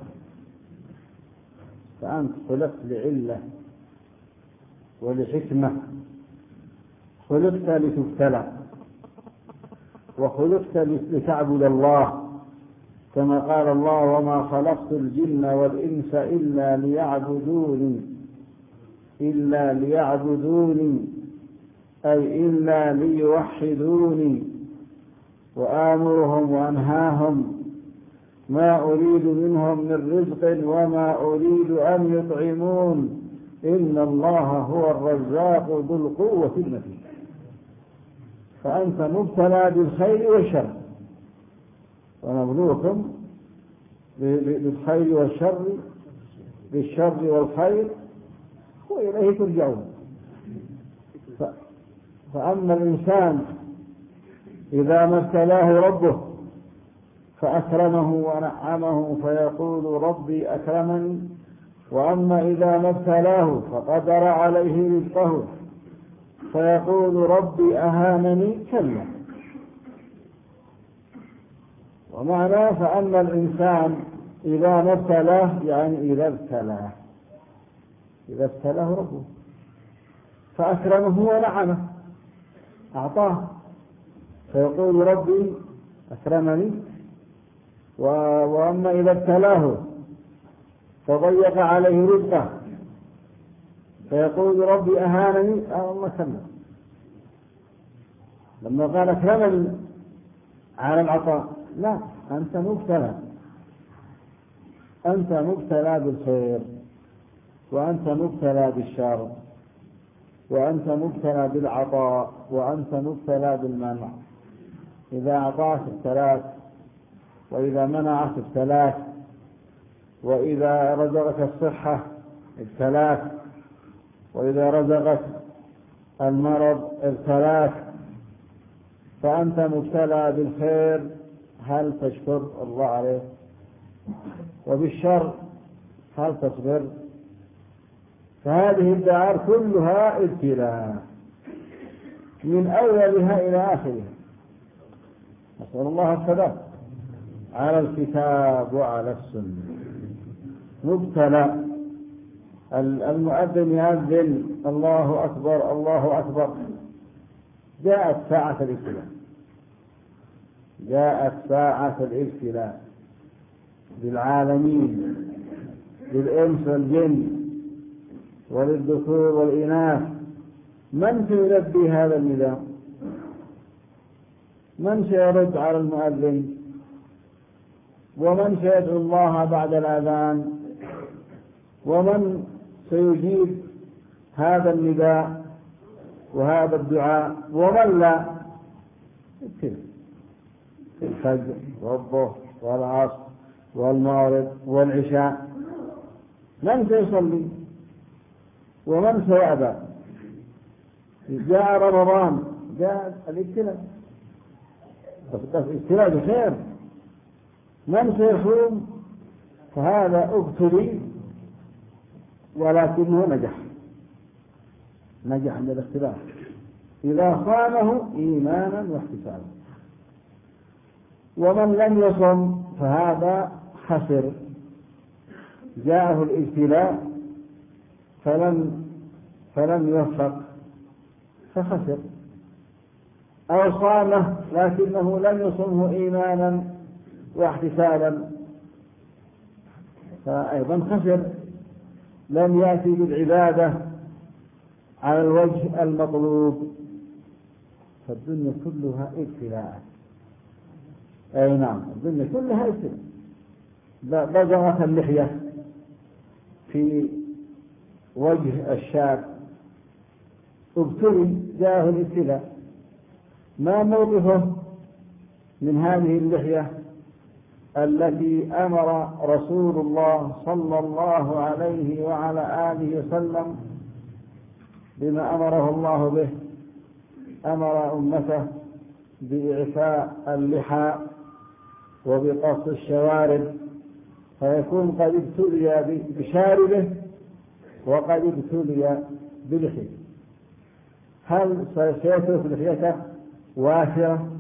فأنت خلقت لعلة ولحكمة، خلقت لتبتلى، وخلقت لتعبد الله، كما قال الله: وما خلقت الجن والإنس إلا ليعبدوني إلا ليعبدوني أي إلا ليوحدوني، وآمرهم وأنهاهم ما أريد منهم من رزق وما أريد أن يطعمون إن الله هو الرزاق ذو القوة المتين. فأنت مبتلى بالخير والشر، ونبلوكم بالخير والشر بالشر والخير وإليه ترجعون. فأما الإنسان إذا ما ابتلاه ربه فأكرمه ونعمه فيقول ربي أكرمني، وأما إذا ما ابتلاه فقدر عليه رزقه فيقول ربي أهانني، كلا. ومعناه فأما الإنسان إذا ما ابتلاه يعني إذا ابتلاه إذا ابتلاه ربه فأكرمه ونعمه أعطاه فيقول ربي أكرمني، وأما إذا ابتلاه فضيق عليه رزقه فيقول ربي أهانني، آه الله كلا. لما قال أكرمني على العطاء، لا، أنت مبتلى أنت مبتلى بالخير، وأنت مبتلى بالشر، وأنت مبتلى بالعطاء، وأنت مبتلى بالمنع. إذا أعطاك ابتلاك، وإذا منعك ابتلاك، وإذا رزقك الصحة ابتلاك، وإذا رزقك المرض ابتلاك. فأنت مبتلى بالخير، هل تشكر الله عليه؟ وبالشر هل تصبر؟ فهذه الدار كلها ابتلاء من أولها إلى آخرها. نسأل الله السلام. على الكتاب وعلى السنة مبتلى. المؤذن يؤذن الله أكبر الله أكبر، جاءت ساعة الابتلاء جاءت ساعة الابتلاء للعالمين، للإنس والجن وللذكور والإناث. من سيلبي هذا النداء؟ من سيرد على المؤذن؟ ومن سيدعو الله بعد الأذان؟ ومن سيجيب هذا النداء وهذا الدعاء؟ ومن لا؟ الفجر والظهر والعصر والمغرب والعشاء، من سيصلي ومن سيأبى؟ جاء رمضان، جاء الابتلاء، الابتلاء بخير، من سيصوم؟ فهذا ابتلي ولكنه نجح نجح من الاختلاف إذا صامه إيمانا واحتسابا. ومن لم يصم فهذا خسر، جاءه الابتلاء فلم فلم يوفق فخسر، أو صامه لكنه لم يصمه إيمانا واحتسابا فأيضا خسر، لم يأتي بالعبادة على الوجه المطلوب. فالدنيا كلها ابتلاء. أي نعم، الدنيا كلها ابتلاء. بزغت اللحية في وجه الشاب، ابتلي، جاءه الابتلاء. ما موقفه من هذه اللحية التي أمر رسول الله صلى الله عليه وعلى آله وسلم بما أمره الله به؟ أمر أمته بإعفاء اللحى وبقص الشوارب، فيكون قد ابتلي بشاربه وقد ابتلي بلحيته. هل سيترك لحيته وافرة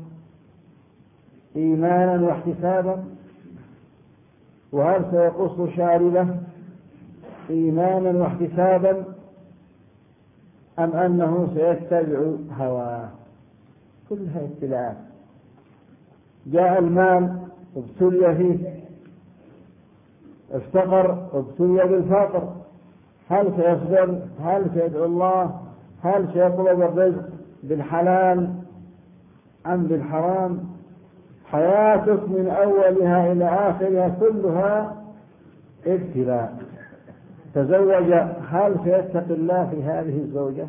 إيمانا واحتسابا؟ وهل سيقص شاربه إيمانا واحتسابا؟ أم أنه سيتبع هواه؟ كلها ابتلاءات. جاء المال ابتلي فيه، افتقر ابتلي بالفقر، هل سيصبر؟ هل سيدعو الله؟ هل سيطلب الرزق بالحلال أم بالحرام؟ حياتك من أولها إلى آخرها كلها ابتلاء. تزوج، هل سيتقي الله في هذه الزوجة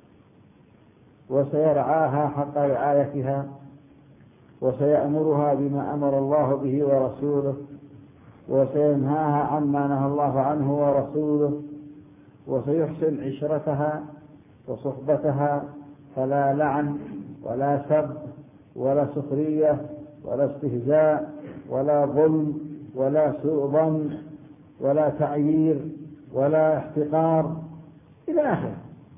وسيرعاها حق رعايتها وسيأمرها بما أمر الله به ورسوله وسينهاها عما نهى الله عنه ورسوله وسيحسن عشرتها وصحبتها، فلا لعن ولا سب ولا سخرية ولا استهزاء ولا ظلم ولا سوء ظن ولا تعيير ولا احتقار إلى آخره،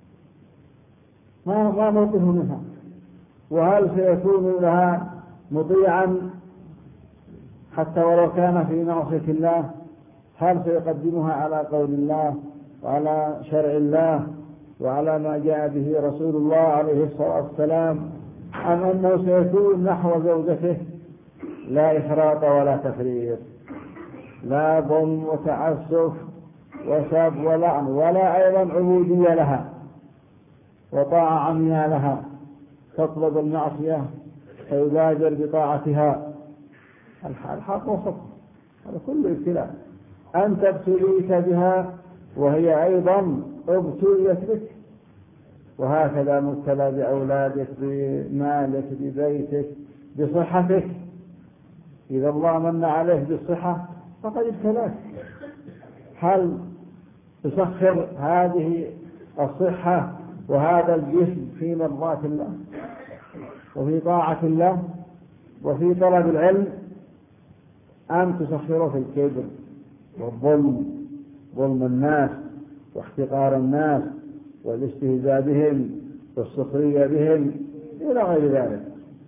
ما ما موقفه منها. وهل سيكون لها مطيعا حتى ولو كان في معصية الله؟ هل سيقدمها على قول الله وعلى شرع الله وعلى ما جاء به رسول الله عليه الصلاة والسلام، أم أنه سيكون نحو زوجته لا إفراط ولا تفريط، لا ظلم وتعسف وسب ولعن، ولا أيضا عبودية لها وطاعة عمياء لها، تطلب المعصية فيبادر بطاعتها؟ الحق وسط، هذا كله ابتلاء. أنت ابتليت بها وهي أيضا ابتليت بك، وهكذا مبتلى بأولادك، بمالك، ببيتك، بصحتك. إذا الله من عليه بالصحة فقد ابتلاك. هل تسخر هذه الصحة وهذا الجسم في مرضاة الله وفي طاعة الله وفي طلب العلم، أم تسخره في الكبر والظلم، ظلم الناس واحتقار الناس والاستهزاء بهم والسخرية بهم إلى غير ذلك؟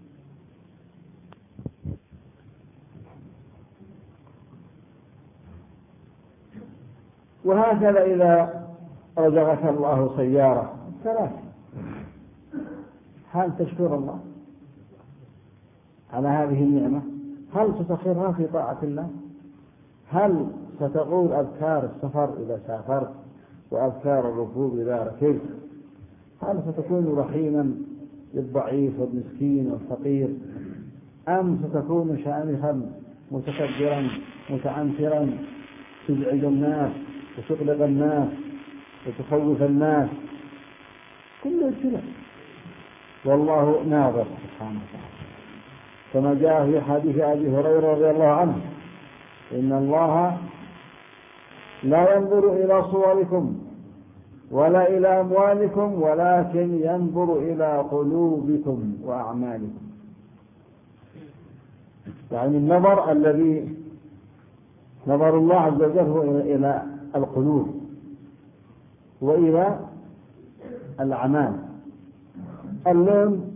وهكذا إذا رزقك الله سيارة ثلاث، هل تشكر الله على هذه النعمة؟ هل تسخرها في طاعة الله؟ هل ستقول أذكار السفر إذا سافرت وأذكار الركوب إذا ركبت؟ هل ستكون رحيما للضعيف والمسكين والفقير، أم ستكون شامخا متكبرا متعنفرا تزعج الناس وتقلق الناس وتخوف الناس؟ كل ابتلاء، والله ناظر سبحانه وتعالى، كما جاء في حديث أبي هريرة رضي الله عنه: إن الله لا ينظر إلى صوركم ولا إلى أموالكم ولكن ينظر إلى قلوبكم وأعمالكم. يعني النظر الذي نظر الله عز وجل هو إلى القلوب وإلى الأعمال. اللون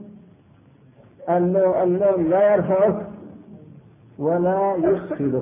اللون لا يرفعك ولا يسفلك،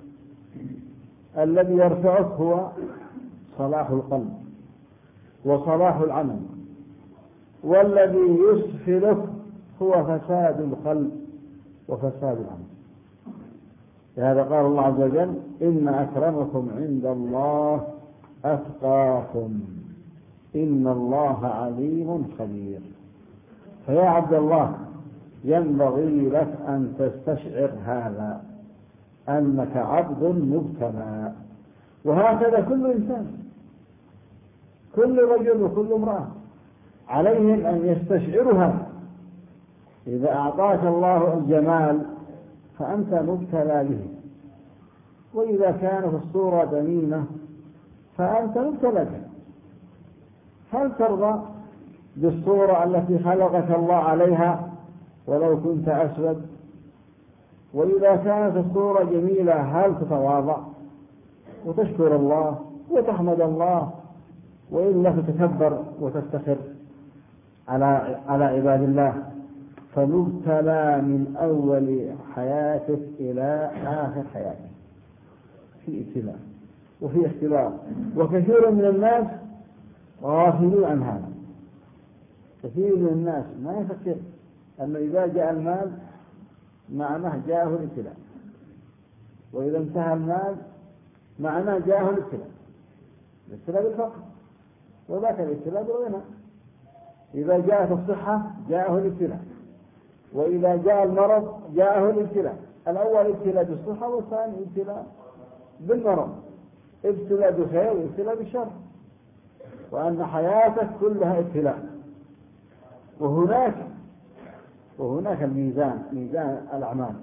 الذي يرفعك هو صلاح القلب وصلاح العمل، والذي يسفلك هو فساد القلب وفساد العمل. لهذا قال الله عز وجل: إن أكرمكم عند الله أتقاكم إن الله عليم خبير. فيا عبد الله، ينبغي لك أن تستشعر هذا، أنك عبد مبتلى. وهكذا كل إنسان، كل رجل وكل امرأة عليهم أن يستشعرها. إذا أعطاك الله الجمال فأنت مبتلى به، وإذا كان في الصورة دميمة فأنت مبتلى به. هل ترضى بالصورة التي خلقك الله عليها ولو كنت أسود؟ وإذا كانت الصورة جميلة هل تتواضع وتشكر الله وتحمد الله، وإلا تتكبر وتفتخر على على عباد الله؟ فنبتلى من أول حياتك إلى آخر حياتك في ابتلاء وفي اختبار. وكثير من الناس غافلون عن هذا. كثير من الناس ما يفكر أنه إذا جاء المال معناه جاءه الابتلاء، وإذا انتهى المال معناه جاءه الابتلاء. الابتلاء بالفقر، وذاك الابتلاء بالغنى. إذا جاءت الصحة جاءه الابتلاء، وإذا جاء المرض جاءه الابتلاء، الأول ابتلاء بالصحة والثاني ابتلاء بالمرض، ابتلاء بخير وابتلاء بشر، وأن حياتك كلها ابتلاء. وهناك وهناك الميزان، ميزان الأعمال،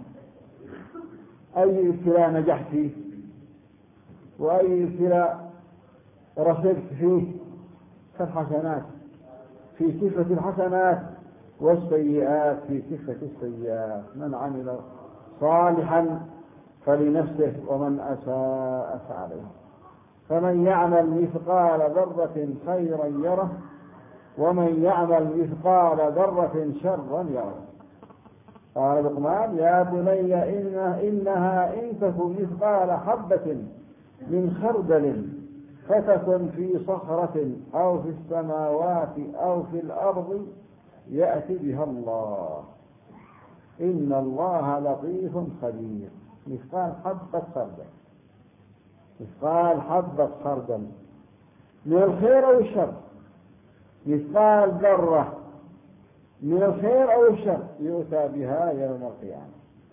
أي ابتلاء نجحت فيه وأي ابتلاء رسلت فيه كالحسنات في كفة الحسنات والسيئات في كفة السيئات. من عمل صالحا فلنفسه ومن أساء فعليها. فمن يعمل مثقال ذرة خيرا يره ومن يعمل مثقال ذرة شرا يره. قال لقمان يا بني إنها, إنها إن تك مثقال حبة من خردل فتكن في صخرة أو في السماوات أو في الأرض يأتي بها الله إن الله لطيف خبير. مثقال حبة خردل، مثقال حبة خردل من الخير أو الشر، مثقال ذرة من الخير أو الشر يؤتى بها يوم القيامة.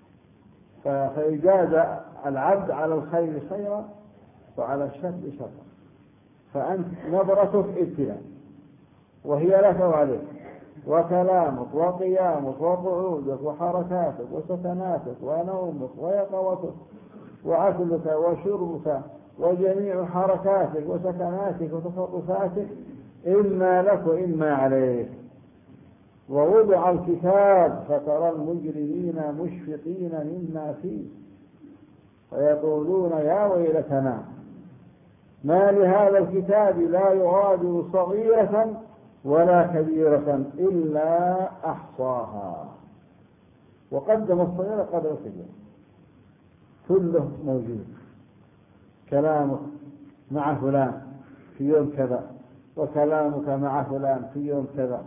فيجازى العبد على الخير خيرا وعلى الشر شرا. فأنت نظرتك ابتلاء وهي لك وعليك، وكلامك وقيامك وقعودك وحركاتك وسكناتك ونومك ويقظتك وأكلك وشربك وجميع حركاتك وسكناتك وتصرفاتك إما لك وإما عليك. ووضع الكتاب فترى المجرمين مشفقين مما فيه ويقولون يا ويلتنا ما لهذا الكتاب لا يغادر صغيرة ولا كبيرة إلا أحصاها. وقدم الصغيرة قدر الكبيرة، كله موجود. كلامك مع فلان في يوم كذا، وكلامك مع فلان في يوم كذا،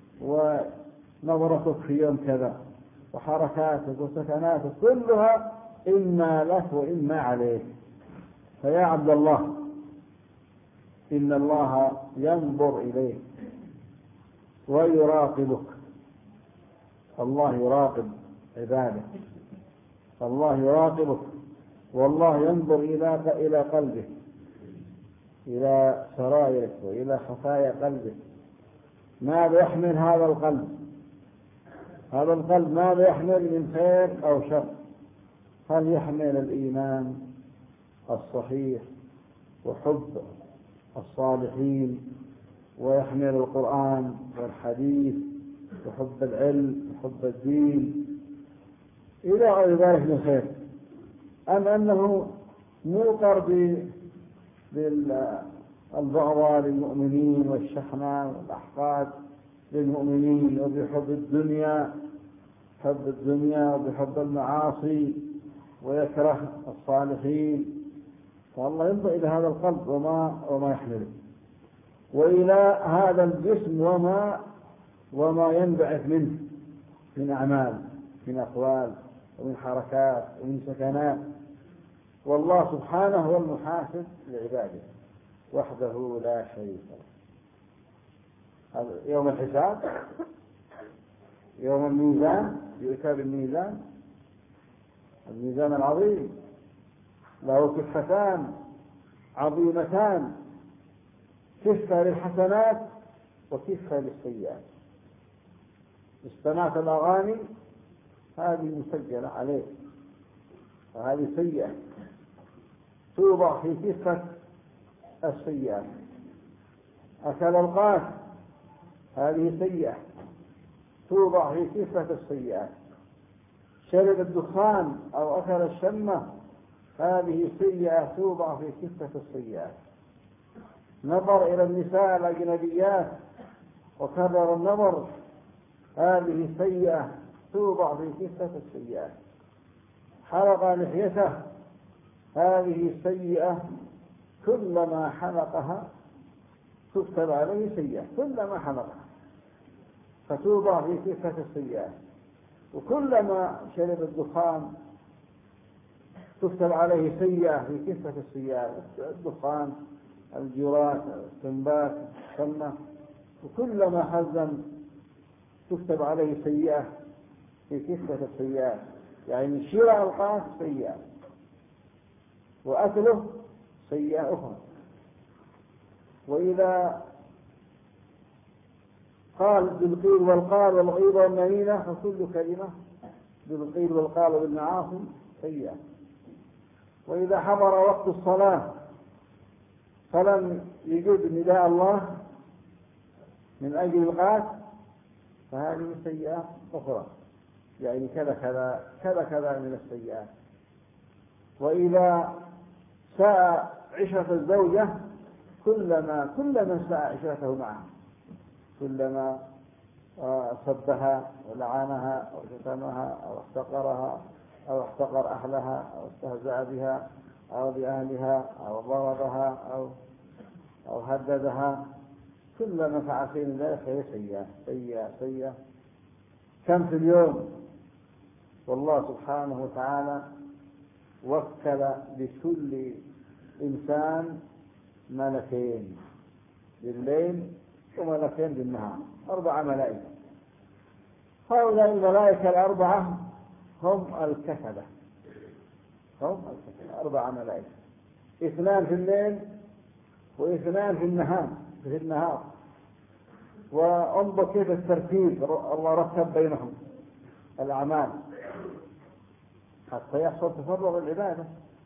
ونظرتك في يوم كذا، وحركاتك وسكناتك كلها إما لك وإما عليك. فيا عبد الله إن الله ينظر إليك ويراقبك. الله يراقب عباده، الله يراقبك، والله ينظر إلى إلى قلبك، إلى سرائرك وإلى خفايا قلبك. ماذا يحمل هذا القلب؟ هذا القلب ماذا يحمل من خير أو شر؟ هل يحمل الإيمان الصحيح وحب الصالحين، ويحمل القرآن والحديث وحب العلم وحب الدين إلى غير ذلك من خير، أم أنه موقر بالبغضاء للمؤمنين والشحناء والأحقاد للمؤمنين وبحب الدنيا، حب الدنيا وبحب المعاصي، ويكره الصالحين؟ فالله ينظر إلى هذا القلب وما وما يحمله، وإلى هذا الجسم وما وما ينبعث منه من أعمال، من أقوال ومن حركات ومن سكنات. والله سبحانه هو المحاسب لعباده وحده لا شريك له. يوم الحساب، يوم الميزان، يؤتى بالميزان، الميزان العظيم له كفتان عظيمتان، كفة للحسنات وكفة للسيئات. استمعت الأغاني هذه مسجلة عليه وهذه سيئة توضع في كفة السيئات. أكل القاس هذه سيئة توضع في كفة السيئات. شرب الدخان أو أكل الشمة هذه سيئة توضع في كفة السيئات. نظر إلى النساء الأجنبيات وكرر النظر هذه سيئة توضع في كفة السيئات. حلق لحيته هذه سيئة كلما حلقها تكتب عليه سيئة، كلما حلقها فتوضع في كفة السيئات. وكلما شرب الدخان تكتب عليه سيئة في كفة السيئات، الدخان، الجرات، التنبات، الشمة. وكلما حزن تكتب عليه سيئة في كفة السيئات، يعني شراء القاس سيئة وأكله سيئة أخرى. وإذا قال بالقيل والقال والغيبة والنميمة فكل كلمة بالقيل والقال والمعاصي سيئة. وإذا حضر وقت الصلاة فلم يجد نداء الله من أجل القاس فهذه سيئة أخرى، يعني كذا كذا كذا كذا من السيئات. وإذا ساء عشرة الزوجة كلما كل من ساء عشرته معها، كلما سبها ولعنها أو شتمها أو احتقرها أو احتقر أهلها أو استهزأ بها أو بأهلها أو ضربها أو أو هددها، كلما فعل شيء من ذلك فهي سيئة سيئة سيئة. كم في اليوم والله سبحانه وتعالى وكل لكل إنسان ملكين بالليل وملكين بالنهار، أربع ملائكة. هؤلاء الملائكة الأربعة هم الكتبة، هم الكتبة أربع ملائكة، اثنان في الليل واثنان في النهار في النهار. وانظر كيف الترتيب الله رتب بينهم الأعمال حتى يحصل تفرغ العبادة،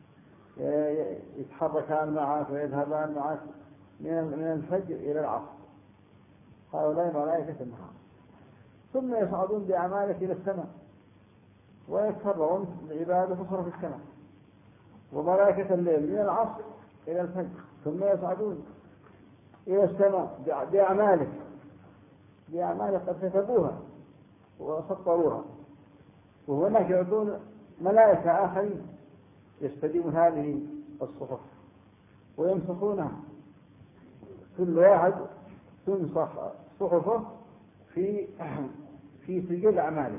يتحركان معك ويذهبان معك من الفجر إلى العصر. هؤلاء ملائكة النهار، ثم يصعدون بأعمالك إلى السماء ويتفرغون العبادة تصرف في السماء. وملائكة الليل من العصر إلى الفجر، ثم يصعدون إلى السماء بأعمالك بأعمالك قد كتبوها وسطروها. وهناك يعطون ملائكة آخرين يستديمون هذه الصحف ويمسحونها، كل واحد تنسخ صحفه في في سجل أعماله.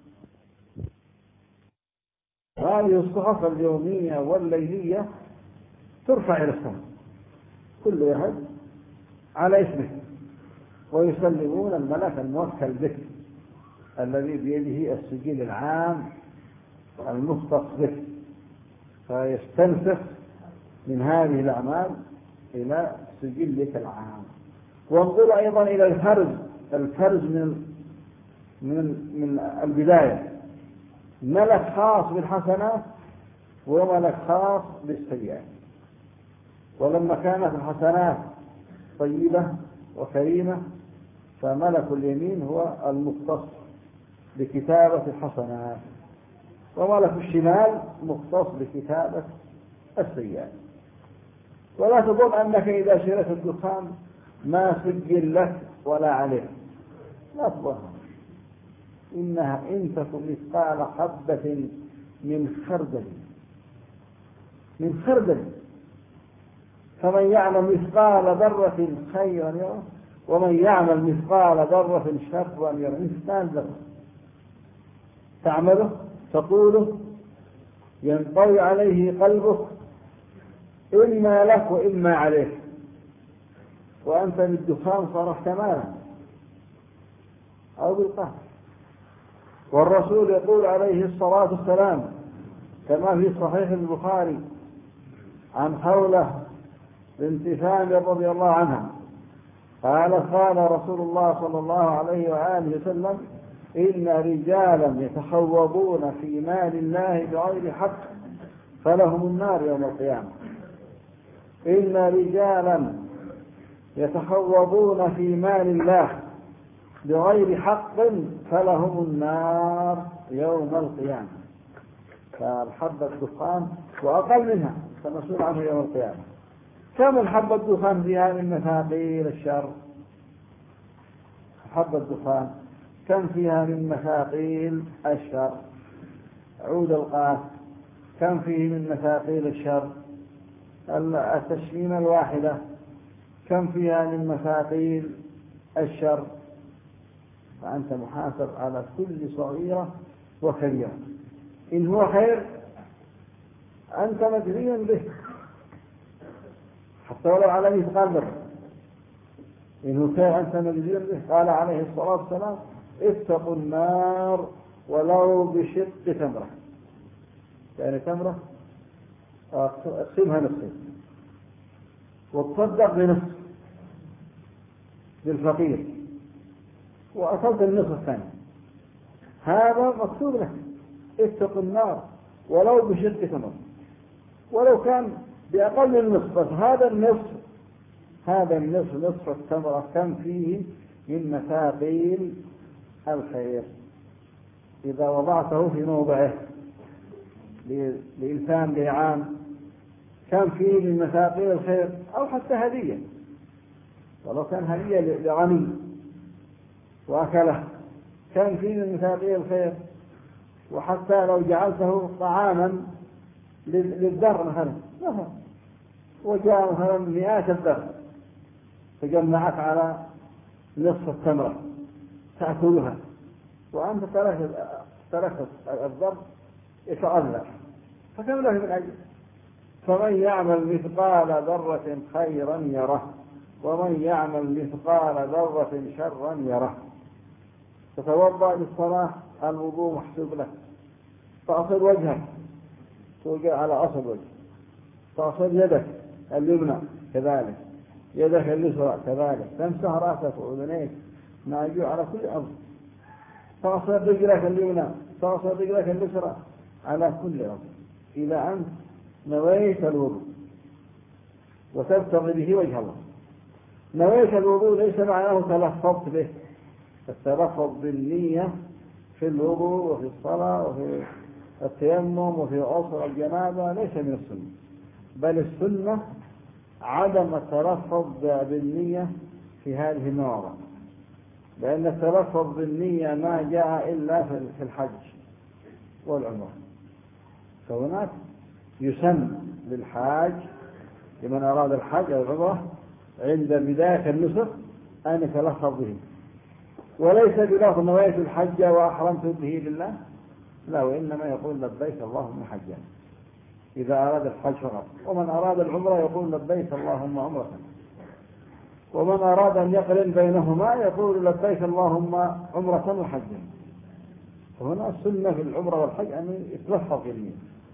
هذه الصحف اليومية والليلية ترفع إلى السماء، كل واحد على اسمه، ويسلمون الملك الموكل به الذي بيده السجل العام المختص به، فيستنسخ من هذه الأعمال إلى سجلك العام. وانظر أيضا إلى الفرز الفرز من من من البداية، ملك خاص بالحسنات وملك خاص بالسيئات. ولما كانت الحسنات طيبة وكريمة فملك اليمين هو المختص بكتابة الحسنات، وملك الشمال مختص بكتابة السيئات. ولا تظن أنك إذا شريت الدخان ما سجل لك ولا عليك، لا تظن، إنها إن تكن مثقال حبة من خردل من خردل فمن يعمل مثقال ذرة خيرا يره ومن يعمل مثقال ذرة شرا يره. مثقال ذرة تعمله تقوله ينطوي عليه قلبك، إما لك وإما عليك، وأنت بالدخان صرفت مالا أو بالقهر. والرسول يقول عليه الصلاة والسلام كما في صحيح البخاري عن خولة بنت ثامر رضي الله عنها قال قال رسول الله صلى الله عليه وآله وسلم إن رجالا يتخوضون في مال الله بغير حق فلهم النار يوم القيامة. إن رجالا يتخوضون في مال الله بغير حق فلهم النار يوم القيامة. فالحبة الدخان وأقل منها فمسؤول عنه يوم القيامة. كم الحبة الدخان فيها من مثاقيل الشر؟ حبة الدخان كم فيها من مثاقيل الشر؟ عود القاس كم فيه من مثاقيل الشر؟ التشميمة الواحدة كم فيها من مثاقيل الشر؟ فأنت محاسب على كل صغيرة وكبيرة. إن هو خير أنت مجزي به حتى ولو على مثقال ذرة، إن هو خير أنت مجزي به. قال عليه الصلاة والسلام اتقوا النار ولو بشق تمرة، يعني تمرة اقسمها نصفين وتصدق بنصف للفقير وأصلت النصف الثاني، هذا مكتوب لك اتق النار ولو بشق تمرة، ولو كان بأقل النصف، بس هذا النصف هذا النصف نصف التمرة كم فيه من مثاقيل الخير إذا وضعته في موضعه لإنسان بيعان، كم فيه من مثاقيل الخير، أو حتى هدية، ولو كان هدية لغني وأكله كم فيه من مثاقيل الخير، وحتى لو جعلته طعاما للدر مثلا وجاء مثلا مئات الدر تجمعت على نصف التمرة تأكلها وأنت تركت الضر يتأذى، فكم له من أجل؟ فمن يعمل مثقال ذرة خيرا يره ومن يعمل مثقال ذرة شرا يره. تتوضأ للصلاة الوضوء محسوب لك، تأصل وجهك توجه على أصل وجه، تأصل يدك اليمنى كذلك، يدك اليسرى كذلك، تمسح رأسك وأذنيك ما يجوع على كل أرض، تأصل رجلك اليمنى، تأصل رجلك اليسرى على كل أرض، إذا أنت نويت الوضوء وتبتغي به وجه الله. نويت الوضوء ليس معناه تلفظت به، التلفظ بالنية في الوضوء وفي الصلاة وفي التيمم وفي غسل الجنابة ليس من السنة، بل السنة عدم التلفظ بالنية في هذه المواضع، لأن التلفظ بالنية ما جاء إلا في الحج والعمرة، فهناك يسن للحاج لمن أراد الحج أو العمرة عند بداية النسك أن يتلفظ به، وليس بلفظ نويت الحج وأحرمت به لله، لا، وإنما يقول لبيك اللهم حجا إذا أراد الحج فقط، ومن أراد العمرة يقول لبيك اللهم عمرة، ومن أراد أن يقرن بينهما يقول لبيك اللهم عمرة وحجا. فهنا السنة في العمرة والحج أن يتلفظ بالنية،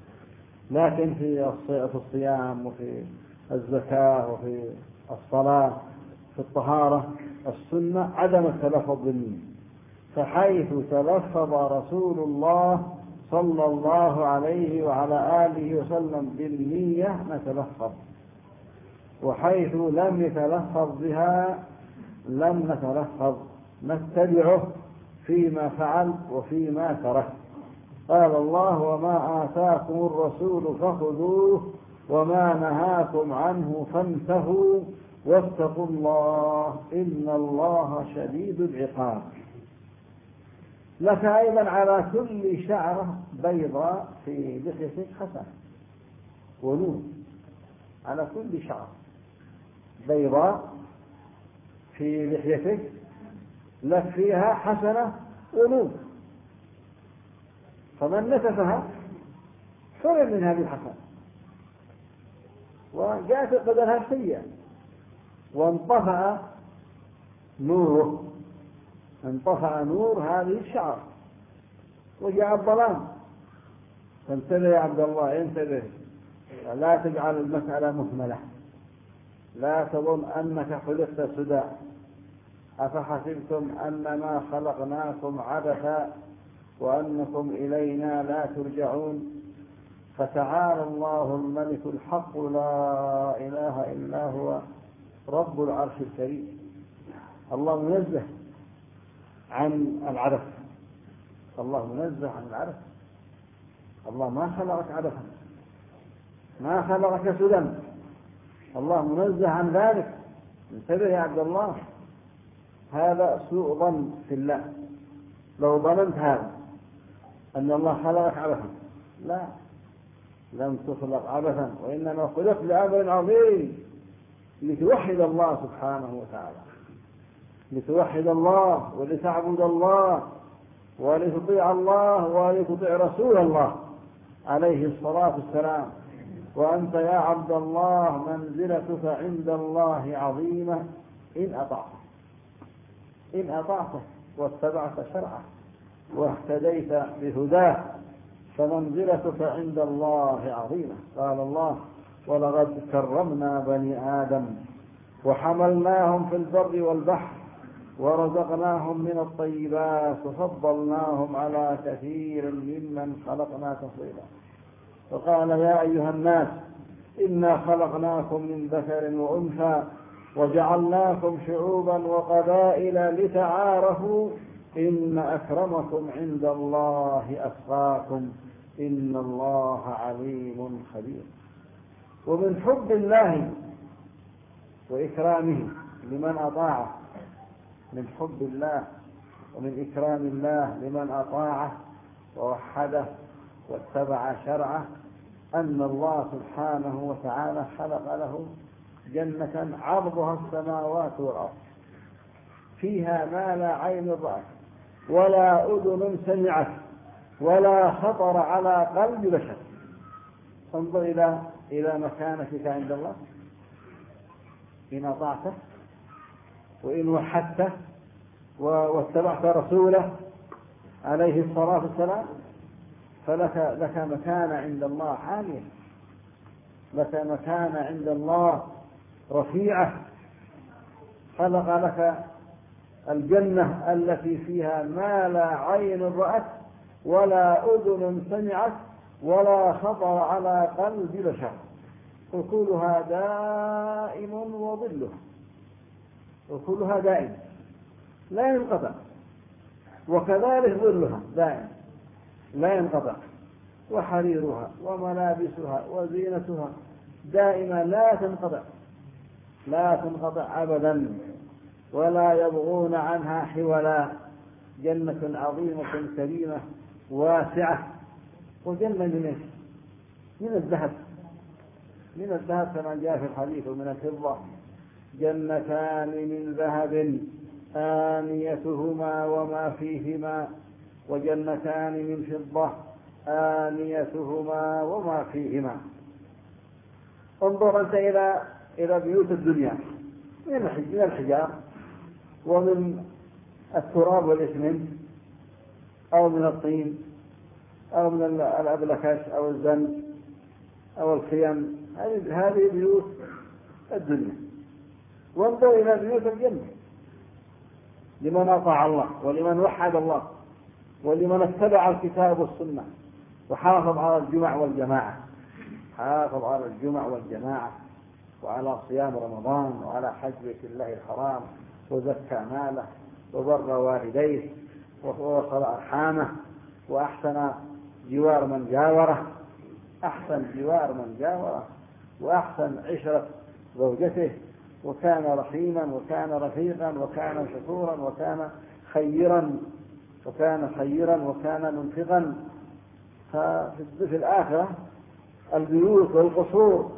لكن في الصيام وفي الزكاة وفي الصلاة في الطهارة السنة عدم التلفظ بالنية، فحيث تلفظ رسول الله صلى الله عليه وعلى آله وسلم بالنية نتلفظ، وحيث لم يتلفظ بها لم نتلفظ، نتبعه فيما فعل وفيما ترك. قال الله وما آتاكم الرسول فخذوه وما نهاكم عنه فانتهوا واتقوا الله إن الله شديد العقاب. لك أيضا على كل شعرة بيضاء في لحيتك حسنة ونور، على كل شعرة بيضاء في لحيتك لك فيها حسنة ونور، فمن نتفها حرم من هذه الحسنة وجاءت بدلها سيئة وانطفأ نوره، انطفأ نور هذه الشعر وجاء الظلام. فانتبه يا عبد الله، انتبه، لا تجعل المسألة مهملة، لا تظن أنك خلقت سدى، أفحسبتم أنما خلقناكم عبثا وأنكم إلينا لا ترجعون، فتعالى الله الملك الحق لا إله إلا هو رب العرش الكريم. الله منزه عن العبث، الله منزه عن العبث، الله ما خلقك عبثا، ما خلقك سدى، الله منزه عن ذلك. انتبه يا عبد الله، هذا سوء ظن في الله. لو ظننت هذا أن الله خلقك عبثا، لا، لم تخلق عبثا، وإنما خلقت لأمر عظيم، لتوحد الله سبحانه وتعالى، لتوحد الله ولتعبد الله ولتطيع الله ولتطيع رسول الله عليه الصلاة والسلام. وأنت يا عبد الله منزلتك عند الله عظيمة إن أطعته، إن أطعته واتبعت شرعه، واهتديت بهداه فمنزلتك عند الله عظيمة. قال الله: ولقد كرمنا بني آدم وحملناهم في البر والبحر ورزقناهم من الطيبات وفضلناهم على كثير ممن خلقنا تفضيلا. وقال: يا أيها الناس إنا خلقناكم من ذكر وأنثى وجعلناكم شعوبا وقبائل لتعارفوا إن أكرمكم عند الله أتقاكم إن الله عليم خبير. ومن حب الله وإكرامه لمن أطاعه، من حب الله ومن إكرام الله لمن أطاعه ووحده واتبع شرعه أن الله سبحانه وتعالى خلق له جنة عرضها السماوات والأرض فيها ما لا عين رأت ولا أذن سمعت ولا خطر على قلب بشر. انظر إلى إلى مكانتك عند الله إن أطعته وإن وحدته واتبعت رسوله عليه الصلاة والسلام فلك لك مكانة عند الله عالية، لك مكانة عند الله رفيعة. خلق لك الجنة التي فيها ما لا عين رأت ولا أذن سمعت ولا خطر على قلب بشر، أكلها دائم وظلها، أكلها دائم لا ينقطع، وكذلك ظلها دائم لا ينقطع، وحريرها وملابسها وزينتها دائما لا تنقطع لا تنقطع أبدا ولا يبغون عنها حولا. جنة عظيمة كريمة واسعة. وجنة من ايش؟ من الذهب، من الذهب كما جاء في الحديث، ومن الفضة. جنتان من ذهب آنيتهما وما فيهما، وجنتان من فضة آنيتهما وما فيهما. انظر أنت إلى إلى بيوت الدنيا من الحجار ومن التراب والإسمنت أو من الطين أو من الأبلكاش أو الزنك أو الخيام، هذه بيوت الدنيا. وانظر إلى بيوت الجنة لمن أطاع الله ولمن وحد الله ولمن اتبع الكتاب والسنة وحافظ على الجمع والجماعة، حافظ على الجمع والجماعة وعلى صيام رمضان وعلى حج بيت الله الحرام وزكى ماله وبر والديه ووصل أرحامه وأحسن جوار من جاوره، أحسن جوار من جاوره وأحسن عشرة زوجته، وكان رحيما وكان رفيقا وكان شكورا وكان خيرا وكان خيرا وكان منفقا. ففي الآخرة البيوت والقصور،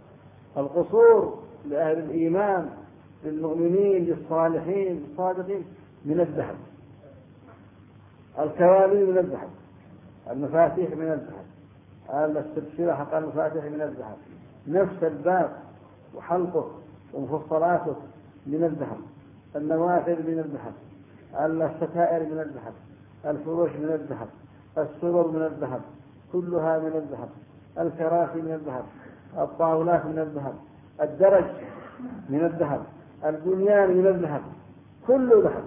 القصور لأهل الإيمان للمؤمنين للصالحين الصادقين من الذهب، الكوالي من الذهب، المفاتيح من الذهب، السلسلة حق المفاتيح من الذهب، نفس الباب وحلقه ومفصلاته من الذهب، النوافذ من الذهب، الستائر من الذهب، الفروش من الذهب، السرر من الذهب كلها من الذهب، الكراسي من الذهب، الطاولات من الذهب، الدرج من الذهب، البنيان من الذهب، كله ذهب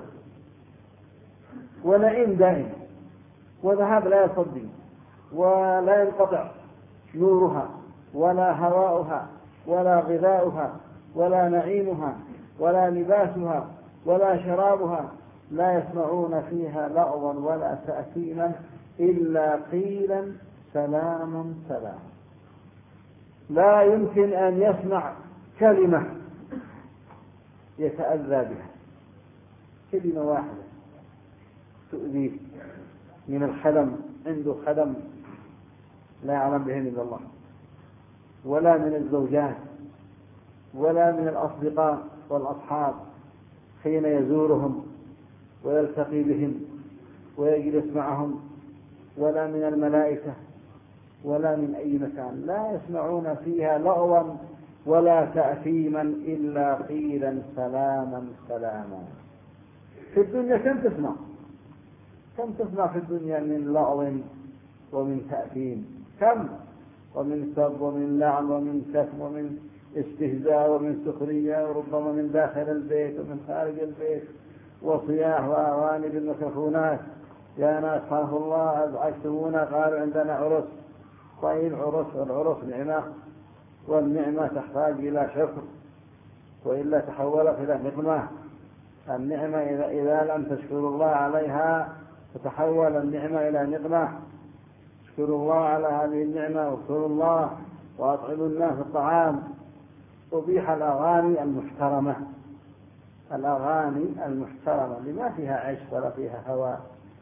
ونعيم دائم، وذهب لا يصدي ولا ينقطع نورها ولا هواؤها ولا غذاؤها ولا نعيمها ولا لباسها ولا شرابها، لا يسمعون فيها لغوا ولا تأثيما إلا قيلا سلاما سلاما. لا يمكن أن يسمع كلمة يتأذى بها، كلمة واحدة تؤذيه من الخدم، عنده خدم لا يعلم بهن إلا الله، ولا من الزوجات ولا من الأصدقاء والأصحاب حين يزورهم ويلتقي بهم ويجلس معهم، ولا من الملائكة ولا من أي مكان، لا يسمعون فيها لغوا ولا تأثيما إلا قيلا سلاما سلاما. في الدنيا كم تسمع؟ كم تسمع في الدنيا من لغو ومن تأثيم، كم، ومن سب ومن لعن ومن شتم ومن استهزاء ومن سخرية، وربما من داخل البيت ومن خارج البيت، وصياح وأغاني بالميكروفونات. يا ناس خافوا الله أكتبونا قالوا عندنا عرس. طيب عرس، والعرس نعمة، والنعمة تحتاج إلى شكر، وإلا تحولت إلى نقمة. النعمة إذا, إذا لم تشكروا الله عليها تتحول النعمة إلى نقمة. اشكروا الله على هذه النعمة، واذكروا الله وأطعموا الناس الطعام. أبيح الأغاني المحترمة، الأغاني المحترمة اللي ما فيها عيش ولا فيها هواء،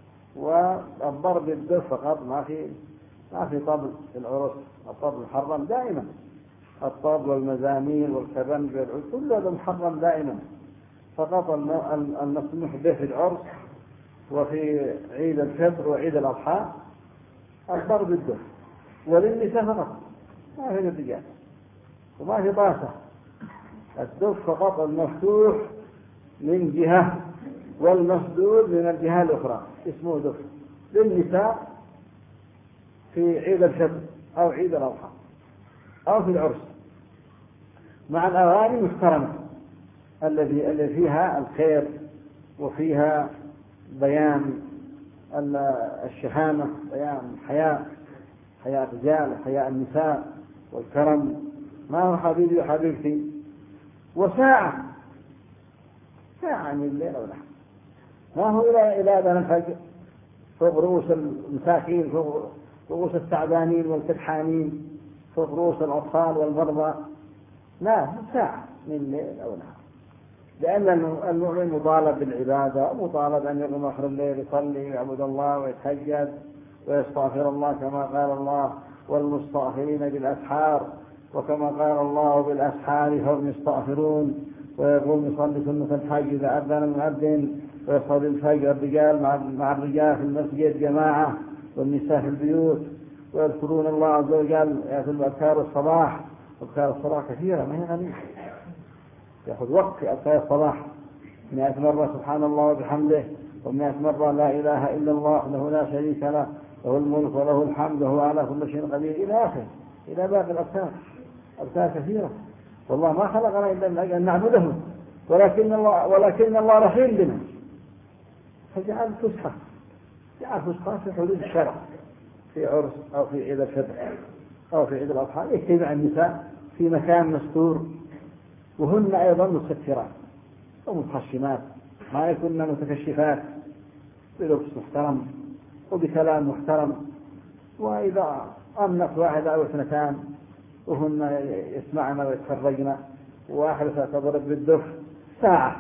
والضرب الدف فقط، ما في ما في طبل في العرس. الطبل محرم دائما، الطبل والمزامير والكبنج والعود كل هذا محرم دائما. فقط المسموح به في العرس وفي عيد الفطر وعيد الأضحى الضرب الدف، وللنساء فقط، ما في الرجال وما في طاسة. الدف فقط المفتوح من جهة والمسدود من الجهة الأخرى اسمه دف، للنساء في عيد الفطر أو عيد الأضحى أو في العرس، مع الأغاني المحترمة الذي اللي فيها الخير وفيها بيان الشهامة، بيان حياء حياء الرجال وحياء النساء والكرم. ما هو حبيبي وحبيبتي، وساعة ساعة من الليل أو نحن، ما هو إلى إلى أذان الفجر فوق رؤوس المساكين، فوق رؤوس التعبانين والكدحانين، فوق رؤوس الأطفال والمرضى. لا، ساعة من الليل أو نحن، لأن المؤمن مطالب بالعبادة، مطالب أن يقوم آخر الليل يصلي ويعبد الله ويتهجد ويستغفر الله كما قال الله والمستغفرين بالأسحار، وكما قال الله بالأسحار هم يستغفرون. ويقوم يصلي سنة الحج إذا أذن المؤذن، ويصلي الفجر الرجال مع الرجال في المسجد جماعة والنساء في البيوت، ويذكرون الله عز وجل في أذكار الصباح. أذكار الصباح كثيرة ما هي غنية، يأخذ وقت في أذكار الصباح مئة مرة سبحان الله وبحمده، ومئة مرة لا إله إلا الله له لا شريك له له الملك وله الحمد وهو على كل شيء قدير إلى آخره، إلى باقي الأذكار. أذكار كثيرة، والله ما خلقنا إلا من أجل أن نعبده، ولكن الله ولكن الله رحيم بنا فجعل فسحة، جعل فسحة في حدود الشرع، في عرس أو في عيد الفطر أو في عيد الأضحى يجتمع النساء في مكان مستور، وهن أيضا مستترات ومتخشمات، ما يكون متكشفات، بلبس محترم وبكلام محترم. وإذا أمنت واحدة أو اثنتان وهن يسمعن ويتفرجن، واحدة تضرب بالدف ساعة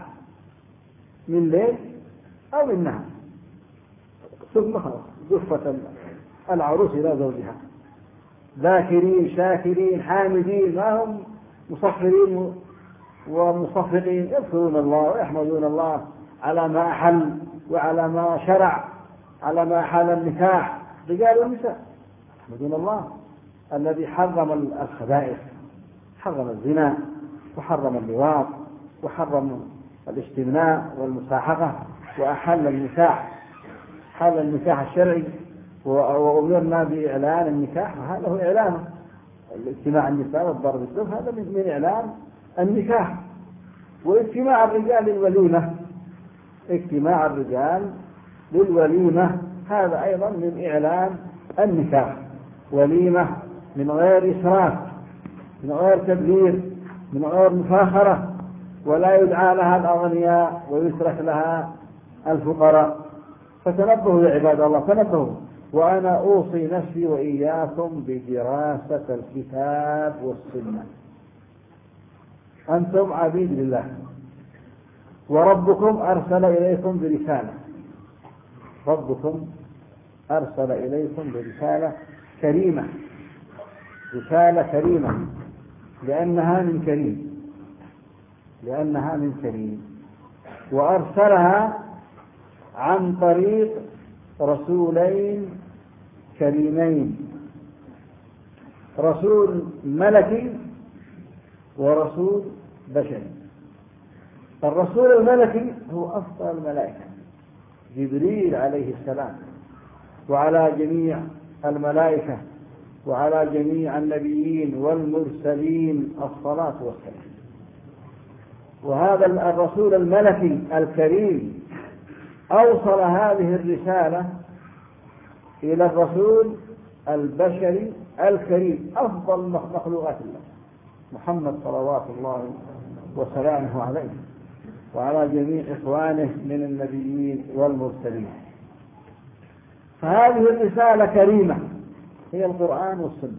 من ليل أو من نهار، ثم خلاص دفة العروس إلى زوجها، ذاكرين شاكرين حامدين، ما هم مصفرين ومصفقين، يذكرون الله ويحمدون الله على ما أحل وعلى ما شرع، على ما أحل النكاح رجال والنساء، يحمدون الله الذي حرم الخبائث، حرم الزنا وحرم اللواط وحرم الاستمناء والمساحقة، وأحل النكاح، حل النكاح الشرعي، وأمرنا بإعلان النكاح، وهذا هو إعلان الاجتماع النساء والضرب الدف، هذا من إعلان النكاح. واجتماع الرجال للوليمة، اجتماع الرجال للوليمة هذا أيضا من إعلان النكاح، وليمة من غير إسراف، من غير تبذير، من غير مفاخرة، ولا يدعى لها الأغنياء ويترك لها الفقراء. فتنبهوا يا عباد الله، تنبهوا. وأنا أوصي نفسي وإياكم بدراسة الكتاب والسنة. أنتم عبيد لله، وربكم أرسل إليكم برسالة، ربكم أرسل إليكم برسالة كريمة، رسالة كريمة لأنها من كريم، لأنها من كريم، وأرسلها عن طريق رسولين كريمين، رسول ملكي ورسول بشري. الرسول الملكي هو أفضل الملائكة جبريل عليه السلام، وعلى جميع الملائكة، وعلى جميع النبيين والمرسلين الصلاة والسلام. وهذا الرسول الملكي الكريم أوصل هذه الرسالة إلى الرسول البشري الكريم أفضل مخلوقات الله محمد صلوات الله وسلامه عليه، وعلى جميع إخوانه من النبيين والمرسلين. فهذه الرسالة كريمة هي القرآن والسنة.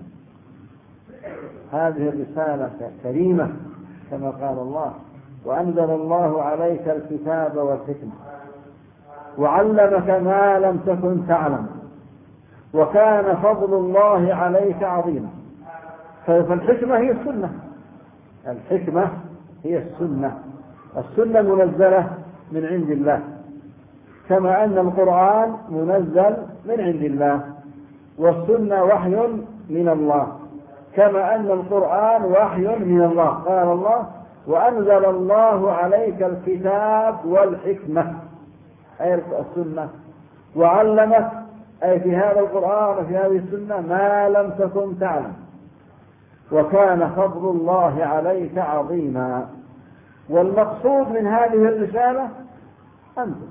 هذه الرسالة كريمة كما قال الله: وأنزل الله عليك الكتاب والحكمة وعلمك ما لم تكن تعلم وكان فضل الله عليك عظيما. فالحكمة هي السنة، الحكمة هي السنة. السنة منزلة من عند الله، كما أن القرآن منزل من عند الله، والسنة وحي من الله، كما أن القرآن وحي من الله. قال الله: وأنزل الله عليك الكتاب والحكمة، أي السنة، وعلمك، أي في هذا القرآن وفي هذه السنة، ما لم تكن تعلم وكان فضل الله عليك عظيما. والمقصود من هذه الرسالة أنتم،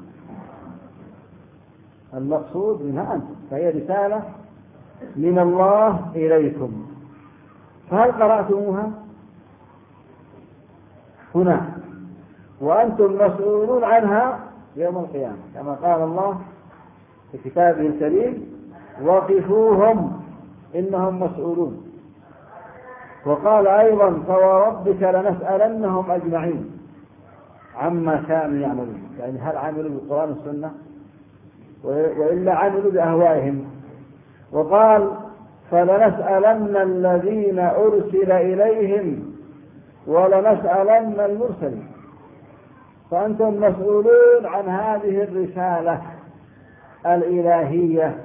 المقصود منها أنتم، فهي رسالة من الله إليكم. فهل قرأتموها؟ هنا، وأنتم مسؤولون عنها يوم القيامة، كما قال الله في كتابه الكريم: وقفوهم إنهم مسؤولون. وقال أيضا: فوربك لنسألنهم أجمعين عما كانوا يعملون. يعني هل عملوا بالقرآن والسنة وإلا عملوا بأهوائهم؟ وقال: فلنسألن الذين أرسل إليهم ولنسألن المرسلين. فأنتم مسؤولون عن هذه الرسالة الإلهية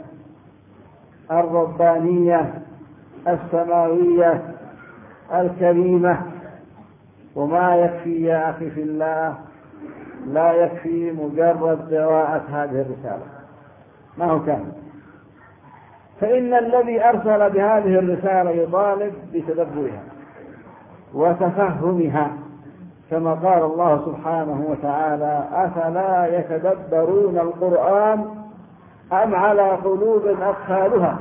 الربانية السماوية الكريمة. وما يكفي يا أخي في الله، لا يكفي مجرد قراءة هذه الرسالة، ما هو كامل. فإن الذي أرسل بهذه الرسالة يطالب بتدبرها وتفهمها، كما قال الله سبحانه وتعالى: أفلا يتدبرون القرآن أم على قلوب أقفالها.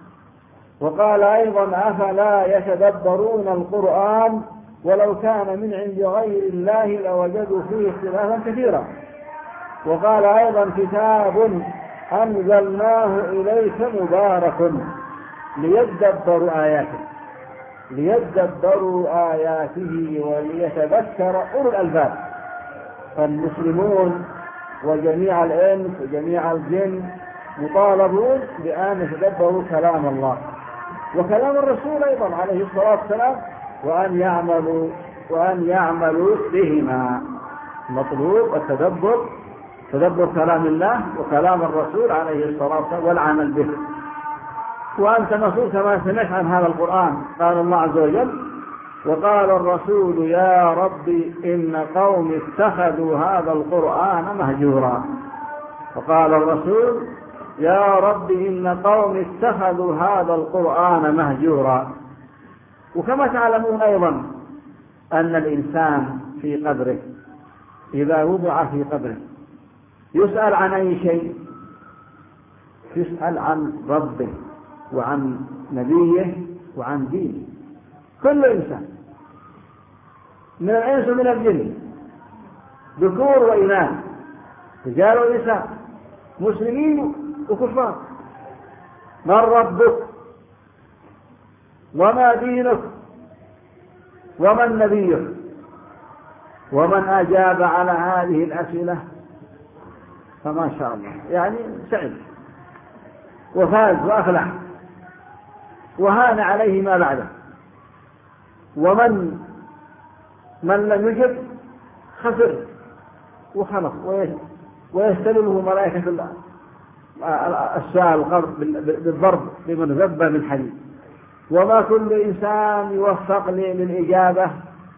وقال أيضا: أفلا يتدبرون القرآن ولو كان من عند غير الله لوجدوا فيه اختلافا كثيرا. وقال أيضا: كتاب أنزلناه إليك مبارك ليدبروا آياته ليدبروا آياته وليتذكر أولو الألباب. فالمسلمون وجميع الإنس وجميع الجن مطالبون بأن يتدبروا كلام الله وكلام الرسول أيضا عليه الصلاة والسلام، وأن يعملوا وأن يعملوا بهما. مطلوب التدبر، تدبر كلام الله وكلام الرسول عليه الصلاة والسلام والعمل به. وأنت مسؤول كما سمعت عن هذا القرآن. قال الله عز وجل: وقال الرسول يا رب إن قوم اتخذوا هذا القرآن مهجورا. وقال الرسول يا رب إن قوم اتخذوا هذا القرآن مهجورا. وكما تعلمون أيضا أن الإنسان في قبره إذا وضع في قبره يسأل عن أي شيء؟ يسأل عن ربه وعن نبيه وعن دينه. كل إنسان من الإنس ومن الجن، ذكور وإناث، رجال ونساء، مسلمين وكفار. من ربك وما دينك ومن نبيك؟ ومن أجاب على هذه الأسئلة فما شاء الله يعني سعد وفاز وأفلح وهان عليه ما بعده. ومن من لم يجب خسر وخلص ويستلمه ملائكة الساعة القبر بالضرب بمن ذب من حديد. وما كل إنسان يوفق للإجابة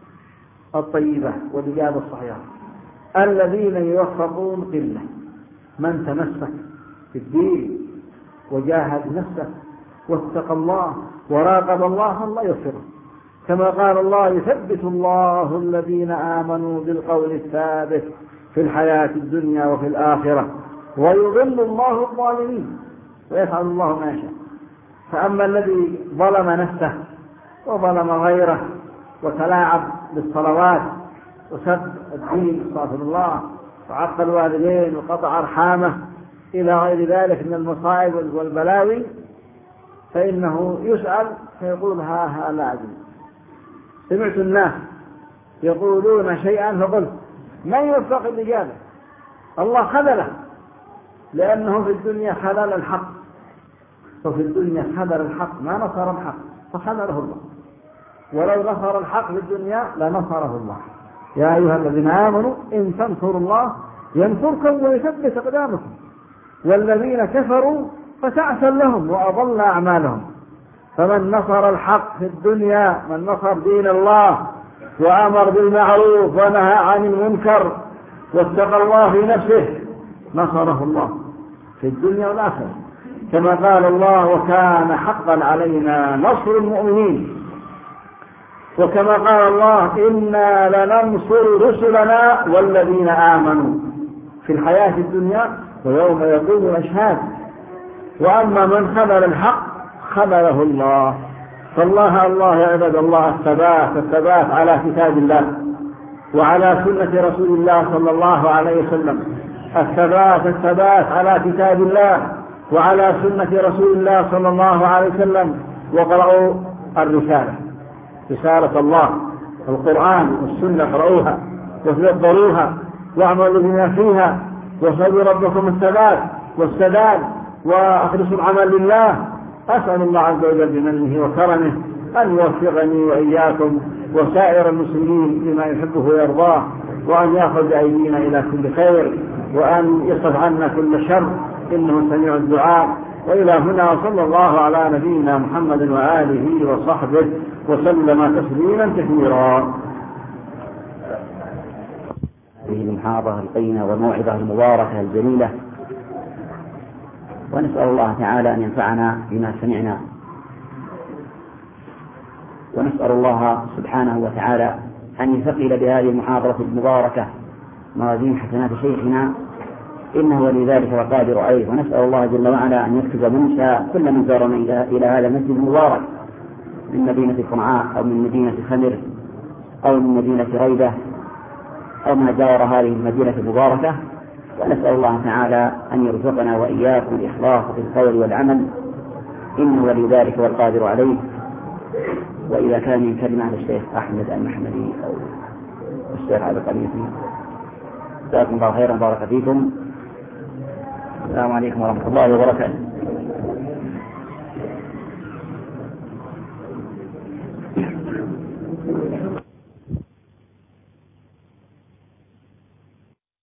الطيبة والإجابة الصحيحة. الذين يوفقون قلة من تمسك في الدين وجاهد نفسه واتقى الله وراقب الله الله يغفره، كما قال الله: يثبت الله الذين آمنوا بالقول الثابت في الحياة الدنيا وفي الآخرة ويضل الله الظالمين ويفعل الله ما يشاء. فأما الذي ظلم نفسه وظلم غيره وتلاعب بالصلوات وسب الدين استغفر الله وعق الوالدين وقطع أرحامه إلى غير ذلك من المصائب والبلاوي، فإنه يسأل فيقول: ها ها لا أدري. سمعت الناس يقولون شيئا فقلت: من يوفق الإجابة؟ الله خذله، لأنه في الدنيا خذل الحق، وفي الدنيا خذل الحق ما نصر الحق فخذله الله، ولو نصر الحق في الدنيا لنصره الله. يا أيها الذين آمنوا إن تنصروا الله ينصركم ويثبت أقدامكم، والذين كفروا فتعسا لهم وأضل أعمالهم. فمن نصر الحق في الدنيا، من نصر دين الله وأمر بالمعروف ونهى عن المنكر واتقى الله في نفسه، نصره الله في الدنيا والآخرة، كما قال الله: وكان حقا علينا نصر المؤمنين. وكما قال الله: إنا لننصر رسلنا والذين آمنوا في الحياة الدنيا ويوم يقوم الأشهاد. وأما من خذل الحق خذله الله. فالله الله يا عباد الله الثبات الثبات على كتاب الله وعلى سنة رسول الله صلى الله عليه وسلم، الثبات الثبات على كتاب الله وعلى سنة رسول الله صلى الله عليه وسلم. وقرأوا الرسالة، رسالة الله القرآن والسنة، اقرأوها وتدبروها واعملوا بما فيها واسألوا ربكم الثبات والسداد وأخلصوا العمل لله. أسأل الله عز وجل بمنه وكرمه أن يوفقني وإياكم وسائر المسلمين لما يحبه ويرضاه، وأن يأخذ بأيدينا إلى كل خير، وأن يصرف عنا كل شر، إنه سميع الدعاء. وإلى هنا وصلى الله على نبينا محمد وآله وصحبه وسلم تسليما كثيرا. هذه المحاضرة القيمة والموعظة المباركة الجميلة، ونسأل الله تعالى أن ينفعنا بما سمعنا، ونسأل الله سبحانه وتعالى أن يثقل بهذه المحاضرة المباركة موازين حسنات شيخنا، إنه ولذلك وقادر عليه. ونسأل الله جل وعلا أن يكتب منشأ كل من زارنا إلى هذا المسجد المبارك من مدينة صنعاء أو من مدينة خمر أو من مدينة ريبة أو ما جاور هذه المدينة المباركة. ونسأل الله تعالى أن يرزقنا وإياكم الإخلاص في القول والعمل، إنه ولذلك والقادر عليه. وإذا كان من كلمة الشيخ أحمد المحمدي أو الشيخ علي القميصي، جزاكم الله خيرا، بارك فيكم. السلام عليكم ورحمة الله وبركاته.